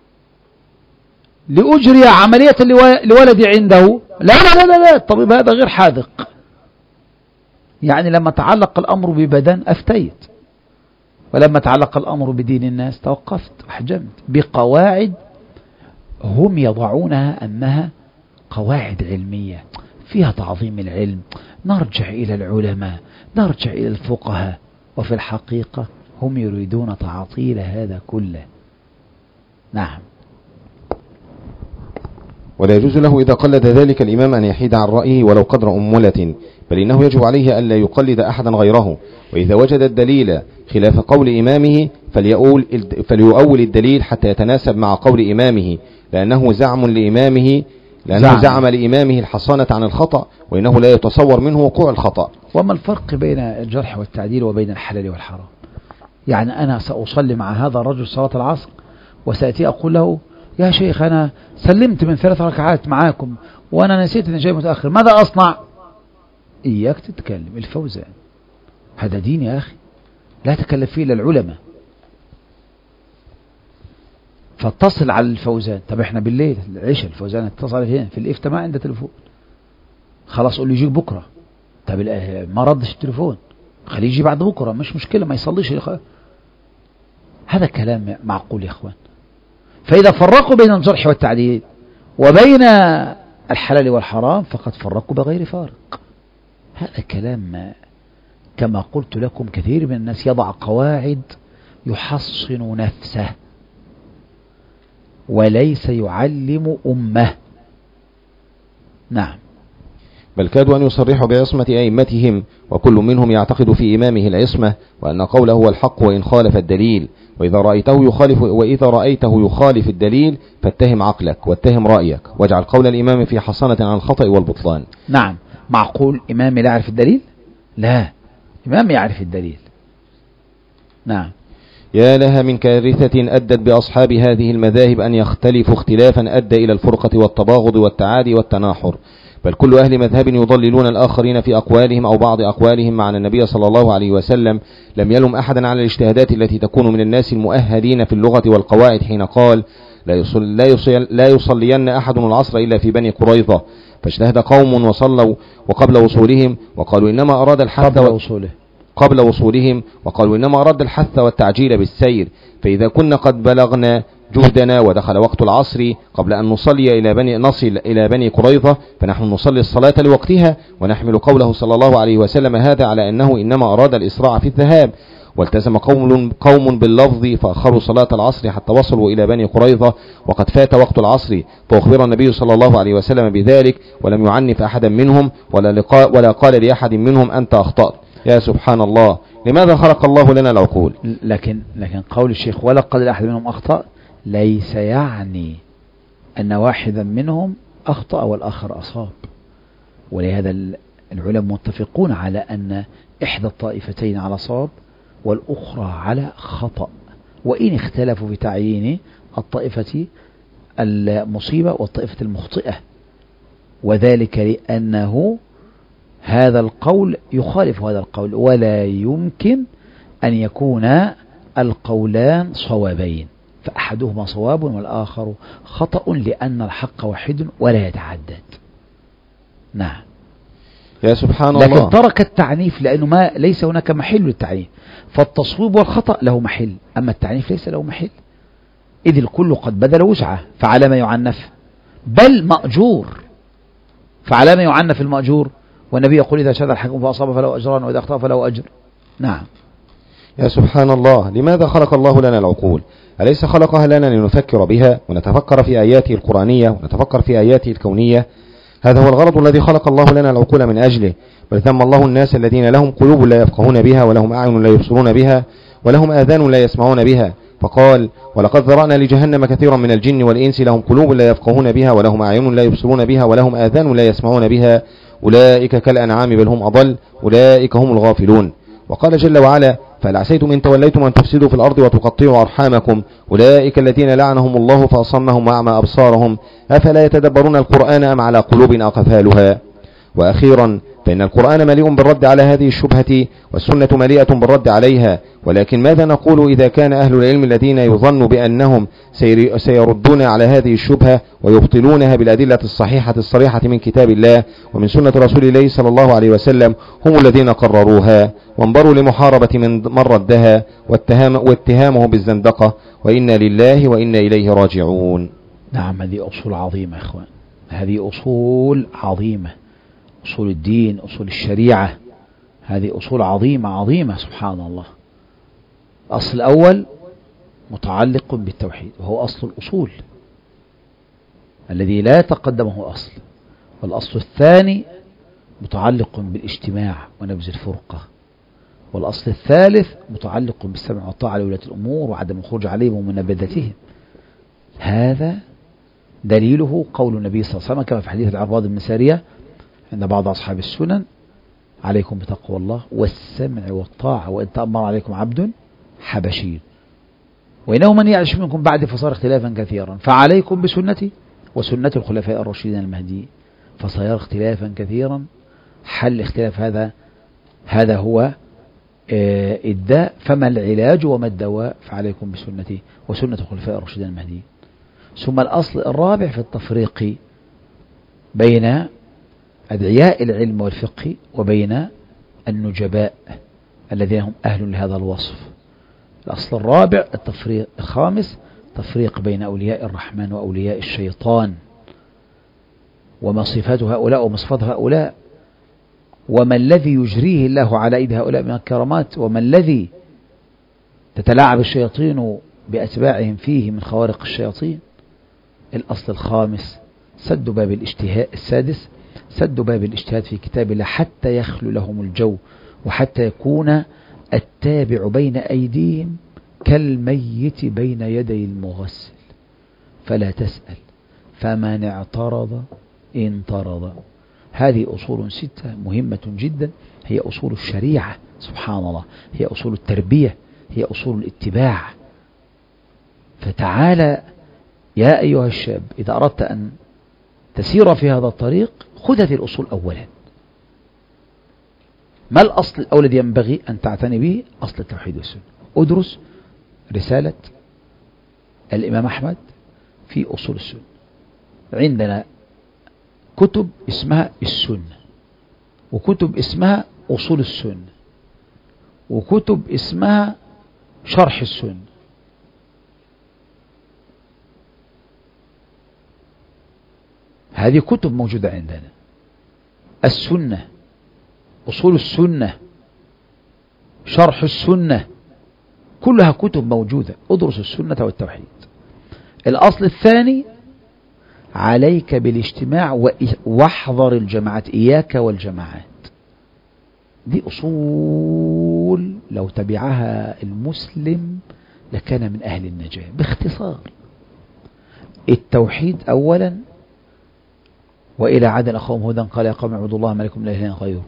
لأجري عملية لولدي عنده، لا لا لا لا، الطبيب هذا غير حاذق. يعني لما تعلق الأمر ببدن أفتيت، ولما تعلق الأمر بدين الناس توقفت أحجمت بقواعد هم يضعونها أنها قواعد علمية فيها تعظيم العلم، نرجع إلى العلماء، نرجع إلى الفقهاء، وفي الحقيقة هم يريدون تعطيل هذا كله. نعم. ولا يجوز له إذا قلد ذلك الإمام أن يحيد عن رأيه ولو قدر أمولة، بل إنه يجب عليه ألا يقلد أحدا غيره، وإذا وجد الدليل خلاف قول إمامه فليؤول الدليل حتى يتناسب مع قول إمامه، لأنه زعم لإمامه الحصانة عن الخطأ، وإنه لا يتصور منه وقوع الخطأ. وما الفرق بين الجرح والتعديل وبين الحلال والحرام؟ يعني أنا سأصلي مع هذا الرجل صلاة العصر وسأتي أقول له يا شيخ أنا سلمت من 3 ركعات معاكم وأنا نسيت أن جاي متأخر، ماذا أصنع؟ إياك تتكلم. الفوزان هذا دين يا أخي لا تكلم فيه إلا العلماء. فاتصل على الفوزان. طب احنا بالليل العشاء الفوزان اتصل هنا في الإفتاء ما عنده تليفون، خلاص قول له يجيك بكرة. طب ما ردش التليفون خليه يجي بعد بكرة، مش مشكلة ما يصليش. هذا كلام معقول يا اخوان. فإذا فرقوا بين الجرح والتعديل وبين الحلال والحرام فقد فرقوا بغير فارق. هذا كلام كما قلت لكم كثير من الناس يضع قواعد يحصن نفسه وليس يعلم أمه. نعم. بل كادوا أن يصرحوا بعصمة أئمتهم، وكل منهم يعتقد في إمامه العصمة وأن قوله هو الحق وإن خالف الدليل، وإذا رأيته يخالف الدليل فاتهم عقلك واتهم رأيك، واجعل قول الإمام في حصانة عن الخطأ والبطلان. نعم. معقول إمامي لا يعرف الدليل؟ لا، إمامي يعرف الدليل. نعم. يا لها من كارثة أدت بأصحاب هذه المذاهب أن يختلفوا اختلافا أدى إلى الفرقة والتباغض والتعادي والتناحر، بل كل أهل مذهب يضللون الآخرين في أقوالهم أو بعض أقوالهم، مع أن النبي صلى الله عليه وسلم لم يلم أحدا على الاجتهادات التي تكون من الناس المؤهلين في اللغة والقواعد حين قال لا يصلين أحد العصر إلا في بني قريظة، فاجتهد قوم وصلوا وقبل وصولهم وقالوا إنما أراد الحث قبل وصولهم وقالوا إنما أراد الحث والتعجيل بالسير، فإذا كنا قد بلغنا جهدنا ودخل وقت العصر قبل أن نصل إلى بني قريظة فنحن نصلي الصلاة لوقتها، ونحمل قوله صلى الله عليه وسلم هذا على أنه إنما أراد الإسراع في الذهاب، والتزم قوم باللفظ فأخروا صلاة العصر حتى وصلوا إلى بني قريظة وقد فات وقت العصر، فأخبر النبي صلى الله عليه وسلم بذلك ولم يعنف أحدا منهم ولا قال لأحد منهم أنت أخطأت. يا سبحان الله، لماذا خلق الله لنا العقول؟ لكن قول الشيخ ولا قال لأحد منهم أخطأ ليس يعني أن واحدا منهم أخطأ والآخر أصاب، ولهذا العلماء متفقون على أن إحدى الطائفتين على صواب والأخرى على خطأ، وإن اختلفوا في تعيين الطائفة المصيبة والطائفة المخطئة، وذلك لأنه هذا القول يخالف هذا القول، ولا يمكن أن يكون القولان صوابين، فأحدهما صواب والآخر خطأ لأن الحق واحد ولا يتعدد. نعم. يا سبحان الله. لكن ترك التعنيف لأنه ليس هناك محل للتعنيف، فالتصويب والخطأ له محل، أما التعنيف ليس له محل، إذ الكل قد بذل وسعه، فعلى ما يعنف بل مأجور، فعلى ما يعنف المأجور، والنبي يقول إذا شهد الحكم فأصاب فله أجران وإذا أخطأ فله أجر. نعم. يا سبحان الله، لماذا خلق الله لنا العقول؟ أليس خلقها لنا لنفكر بها ونتفكر في آياته القرآنية ونتفكر في آياته الكونية؟ هذا هو الغرض الذي خلق الله لنا العقول من أجله. بل ذم الله الناس الذين لهم قلوب لا يفقهون بها ولهم أعين لا يبصرون بها ولهم آذان لا يسمعون بها، فقال ولقد ذرأنا لجهنم كثيرا من الجن والإنس لهم قلوب لا يفقهون بها ولهم أعين لا يبصرون بها ولهم آذان لا يسمعون بها أولئك كالأنعام بل هم أضل أولئك هم الغافلون. وقال جل وعلا فهل عسيتم إن توليتم أن تفسدوا في الأرض وتقطعوا أرحامكم أولئك الذين لعنهم الله فأصمهم وأعمى أبصارهم أفلا يتدبرون القرآن أم على قلوب أقفالها. وأخيرا فإن القرآن مليء بالرد على هذه الشبهة والسنة مليئة بالرد عليها، ولكن ماذا نقول إذا كان أهل العلم الذين يظن بأنهم سيردون على هذه الشبهة ويبطلونها بالأدلة الصحيحة الصريحة من كتاب الله ومن سنة رسول الله صلى الله عليه وسلم هم الذين قرروها وانبروا لمحاربة من ردها واتهامه بالزندقة، وإنا لله وإنا إليه راجعون. نعم، هذه أصول عظيمة يا إخوان، هذه أصول عظيمة، أصول الدين، أصول الشريعة، هذه أصول عظيمة عظيمة سبحان الله. الأصل الأول متعلق بالتوحيد وهو أصل الأصول، الذي لا يتقدمه أصل. والأصل الثاني متعلق بالاجتماع ونبذ الفرقة. والأصل الثالث متعلق بالسمع والطاعة لولاة الأمور وعدم الخروج عليهم ومنابذتهم. هذا دليله قول النبي صلى الله عليه وسلم كما في حديث العرباض بن سارية عند بعض أصحاب السنن: عليكم بتقوى الله والسمع والطاعة وإن تأمر عليكم عبد حبشي وإنه من يعش منكم بعد فصار اختلافا كثيرا فعليكم بسنتي وسنة الخلفاء الراشدين المهديين. فصار اختلافا كثيرا، حل اختلاف هذا هو الداء، فما العلاج وما الدواء؟ فعليكم بسنتي وسنة الخلفاء الراشدين المهديين. ثم الأصل الرابع في التفريق بين أدعياء العلم والفقه وبين النجباء الذين هم أهل لهذا الوصف. الأصل الرابع الخامس تفريق بين أولياء الرحمن وأولياء الشيطان، وما صفات هؤلاء وما صفات هؤلاء، وما الذي يجريه الله على أيدي هؤلاء من الكرامات، وما الذي تتلاعب الشياطين بأتباعهم فيه من خوارق الشياطين. الأصل الخامس سد باب الاجتهاد. السادس سد باب الاجتهاد في كتاب الله حتى يخلو لهم الجو، وحتى يكون التابع بين أيديهم كالميت بين يدي المغسل. فلا تسأل، فمن اعترض انطرد. هذه أصول 6 مهمة جدا، هي أصول الشريعة سبحان الله، هي أصول التربية، هي أصول الاتباع. فتعالى يا أيها الشاب، إذا أردت أن تسير في هذا الطريق خذ هذه الأصول أولا. ما الأصل الأول الذي ينبغي أن تعتني به؟ أصل التوحيد والسنة. أدرس رسالة الإمام أحمد في أصول السنة. عندنا كتب اسمها السنة، وكتب اسمها أصول السنة، وكتب اسمها شرح السنة. هذه كتب موجودة عندنا: السنة، أصول السنة، شرح السنة، كلها كتب موجودة. ادرس السنة والتوحيد. الأصل الثاني عليك بالاجتماع واحذر الجماعات، إياك والجماعات. دي أصول لو تبعها المسلم لكان من أهل النجاة. باختصار التوحيد أولا: وإلى عاد أخاهم هودا قال يا قوم اعبدوا الله ما لكم من إله غيره.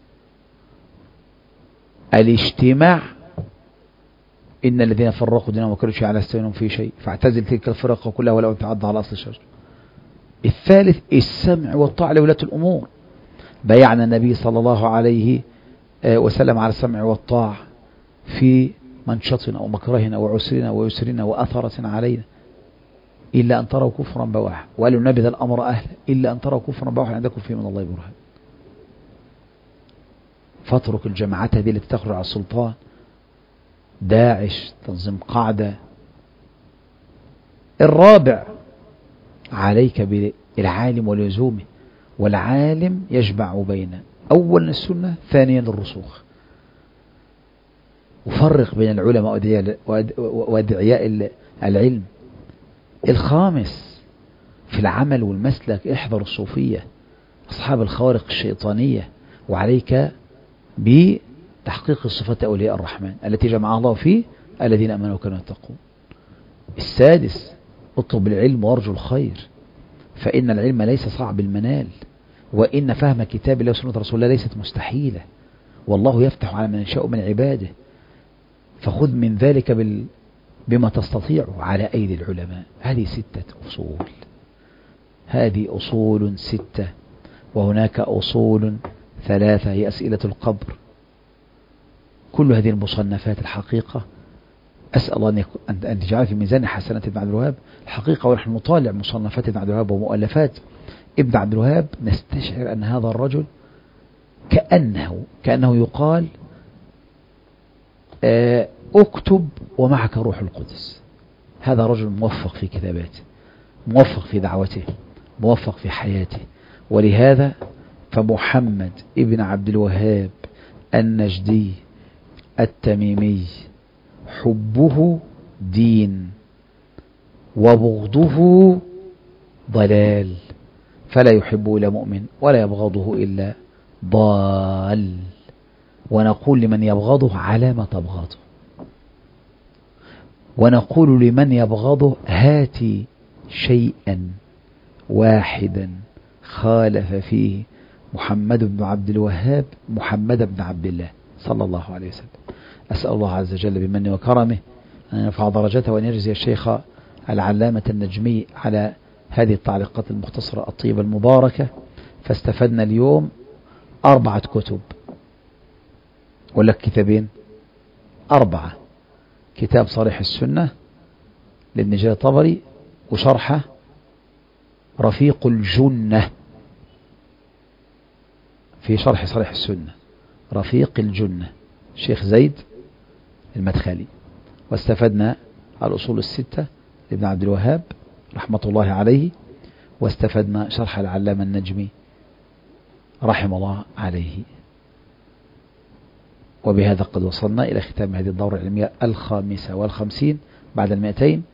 الاجتماع: إن الذين فرقوا دينهم وكانوا شيعا لست منهم في شيء فاعتزل تلك الفرق كلها ولو أن تعض على أصل الشجر. الثالث السمع والطاعة لولاة الأمور. بايعنا النبي صلى الله عليه وسلم على السمع والطاعة في منشطنا ومكرهنا وعسرنا ويسرنا وأثرة علينا إلا أن تروا كفرا بواحا، وقالوا نبذ الأمر أهله إلا أن تروا كفرا بواحا عندكم فيه من الله برهان. فاترك الجماعات هذه التي تخرج على السلطان، داعش، تنظيم قاعدة. الرابع عليك بالعالم ولزومه، والعالم يجمع بين أولا السنة ثانيا الرسوخ. وفرق بين العلماء وأدعياء العلم. الخامس في العمل والمسلك احذر الصوفية أصحاب الخوارق الشيطانية، وعليك بتحقيق الصفات أولياء الرحمن التي جمع الله فيه الذين أمنوا وكانوا يتقون. السادس اطلب العلم وارجو الخير، فإن العلم ليس صعب المنال، وإن فهم كتاب الله وسنة رسول الله ليست مستحيلة، والله يفتح على من يشاء من عباده. فخذ من ذلك بما تستطيع على أيدي العلماء. هذه 6 أصول، هذه أصول 6. وهناك أصول 3 هي أسئلة القبر. كل هذه المصنفات الحقيقة أسأل الله أن تجعل في ميزان حسنات ابن عبد الوهاب. الحقيقة ونحن نطالع مصنفات ابن عبد الوهاب ومؤلفات ابن عبد الوهاب نستشعر أن هذا الرجل كأنه يقال اكتب ومعك روح القدس. هذا رجل موفق في كتاباته، موفق في دعوته، موفق في حياته. ولهذا فمحمد ابن عبد الوهاب النجدي التميمي حبه دين وبغضه ضلال، فلا يحبه إلا مؤمن ولا يبغضه إلا ضال. ونقول لمن يبغضه على ما تبغضه، ونقول لمن يبغضه هات شيئا واحدا خالف فيه محمد بن عبد الوهاب محمد بن عبد الله صلى الله عليه وسلم. أسأل الله عز وجل بمنه وكرمه أن يرفع درجته وأن يجزي الشيخ العلامة النجمي على هذه التعليقات المختصرة الطيبة المباركة. فاستفدنا اليوم 4 كتب، ولا كتابين 4، كتاب صريح السنة لابن جرير الطبري، وشرحه رفيق الجنة في شرح صريح السنة، رفيق الجنة شيخ زيد المدخلي. واستفدنا الأصول الستة لابن عبد الوهاب رحمة الله عليه، واستفدنا شرح العلامة النجمي رحمه الله عليه. وبهذا قد وصلنا إلى ختام هذه الدورة العلمية 55 بعد 200.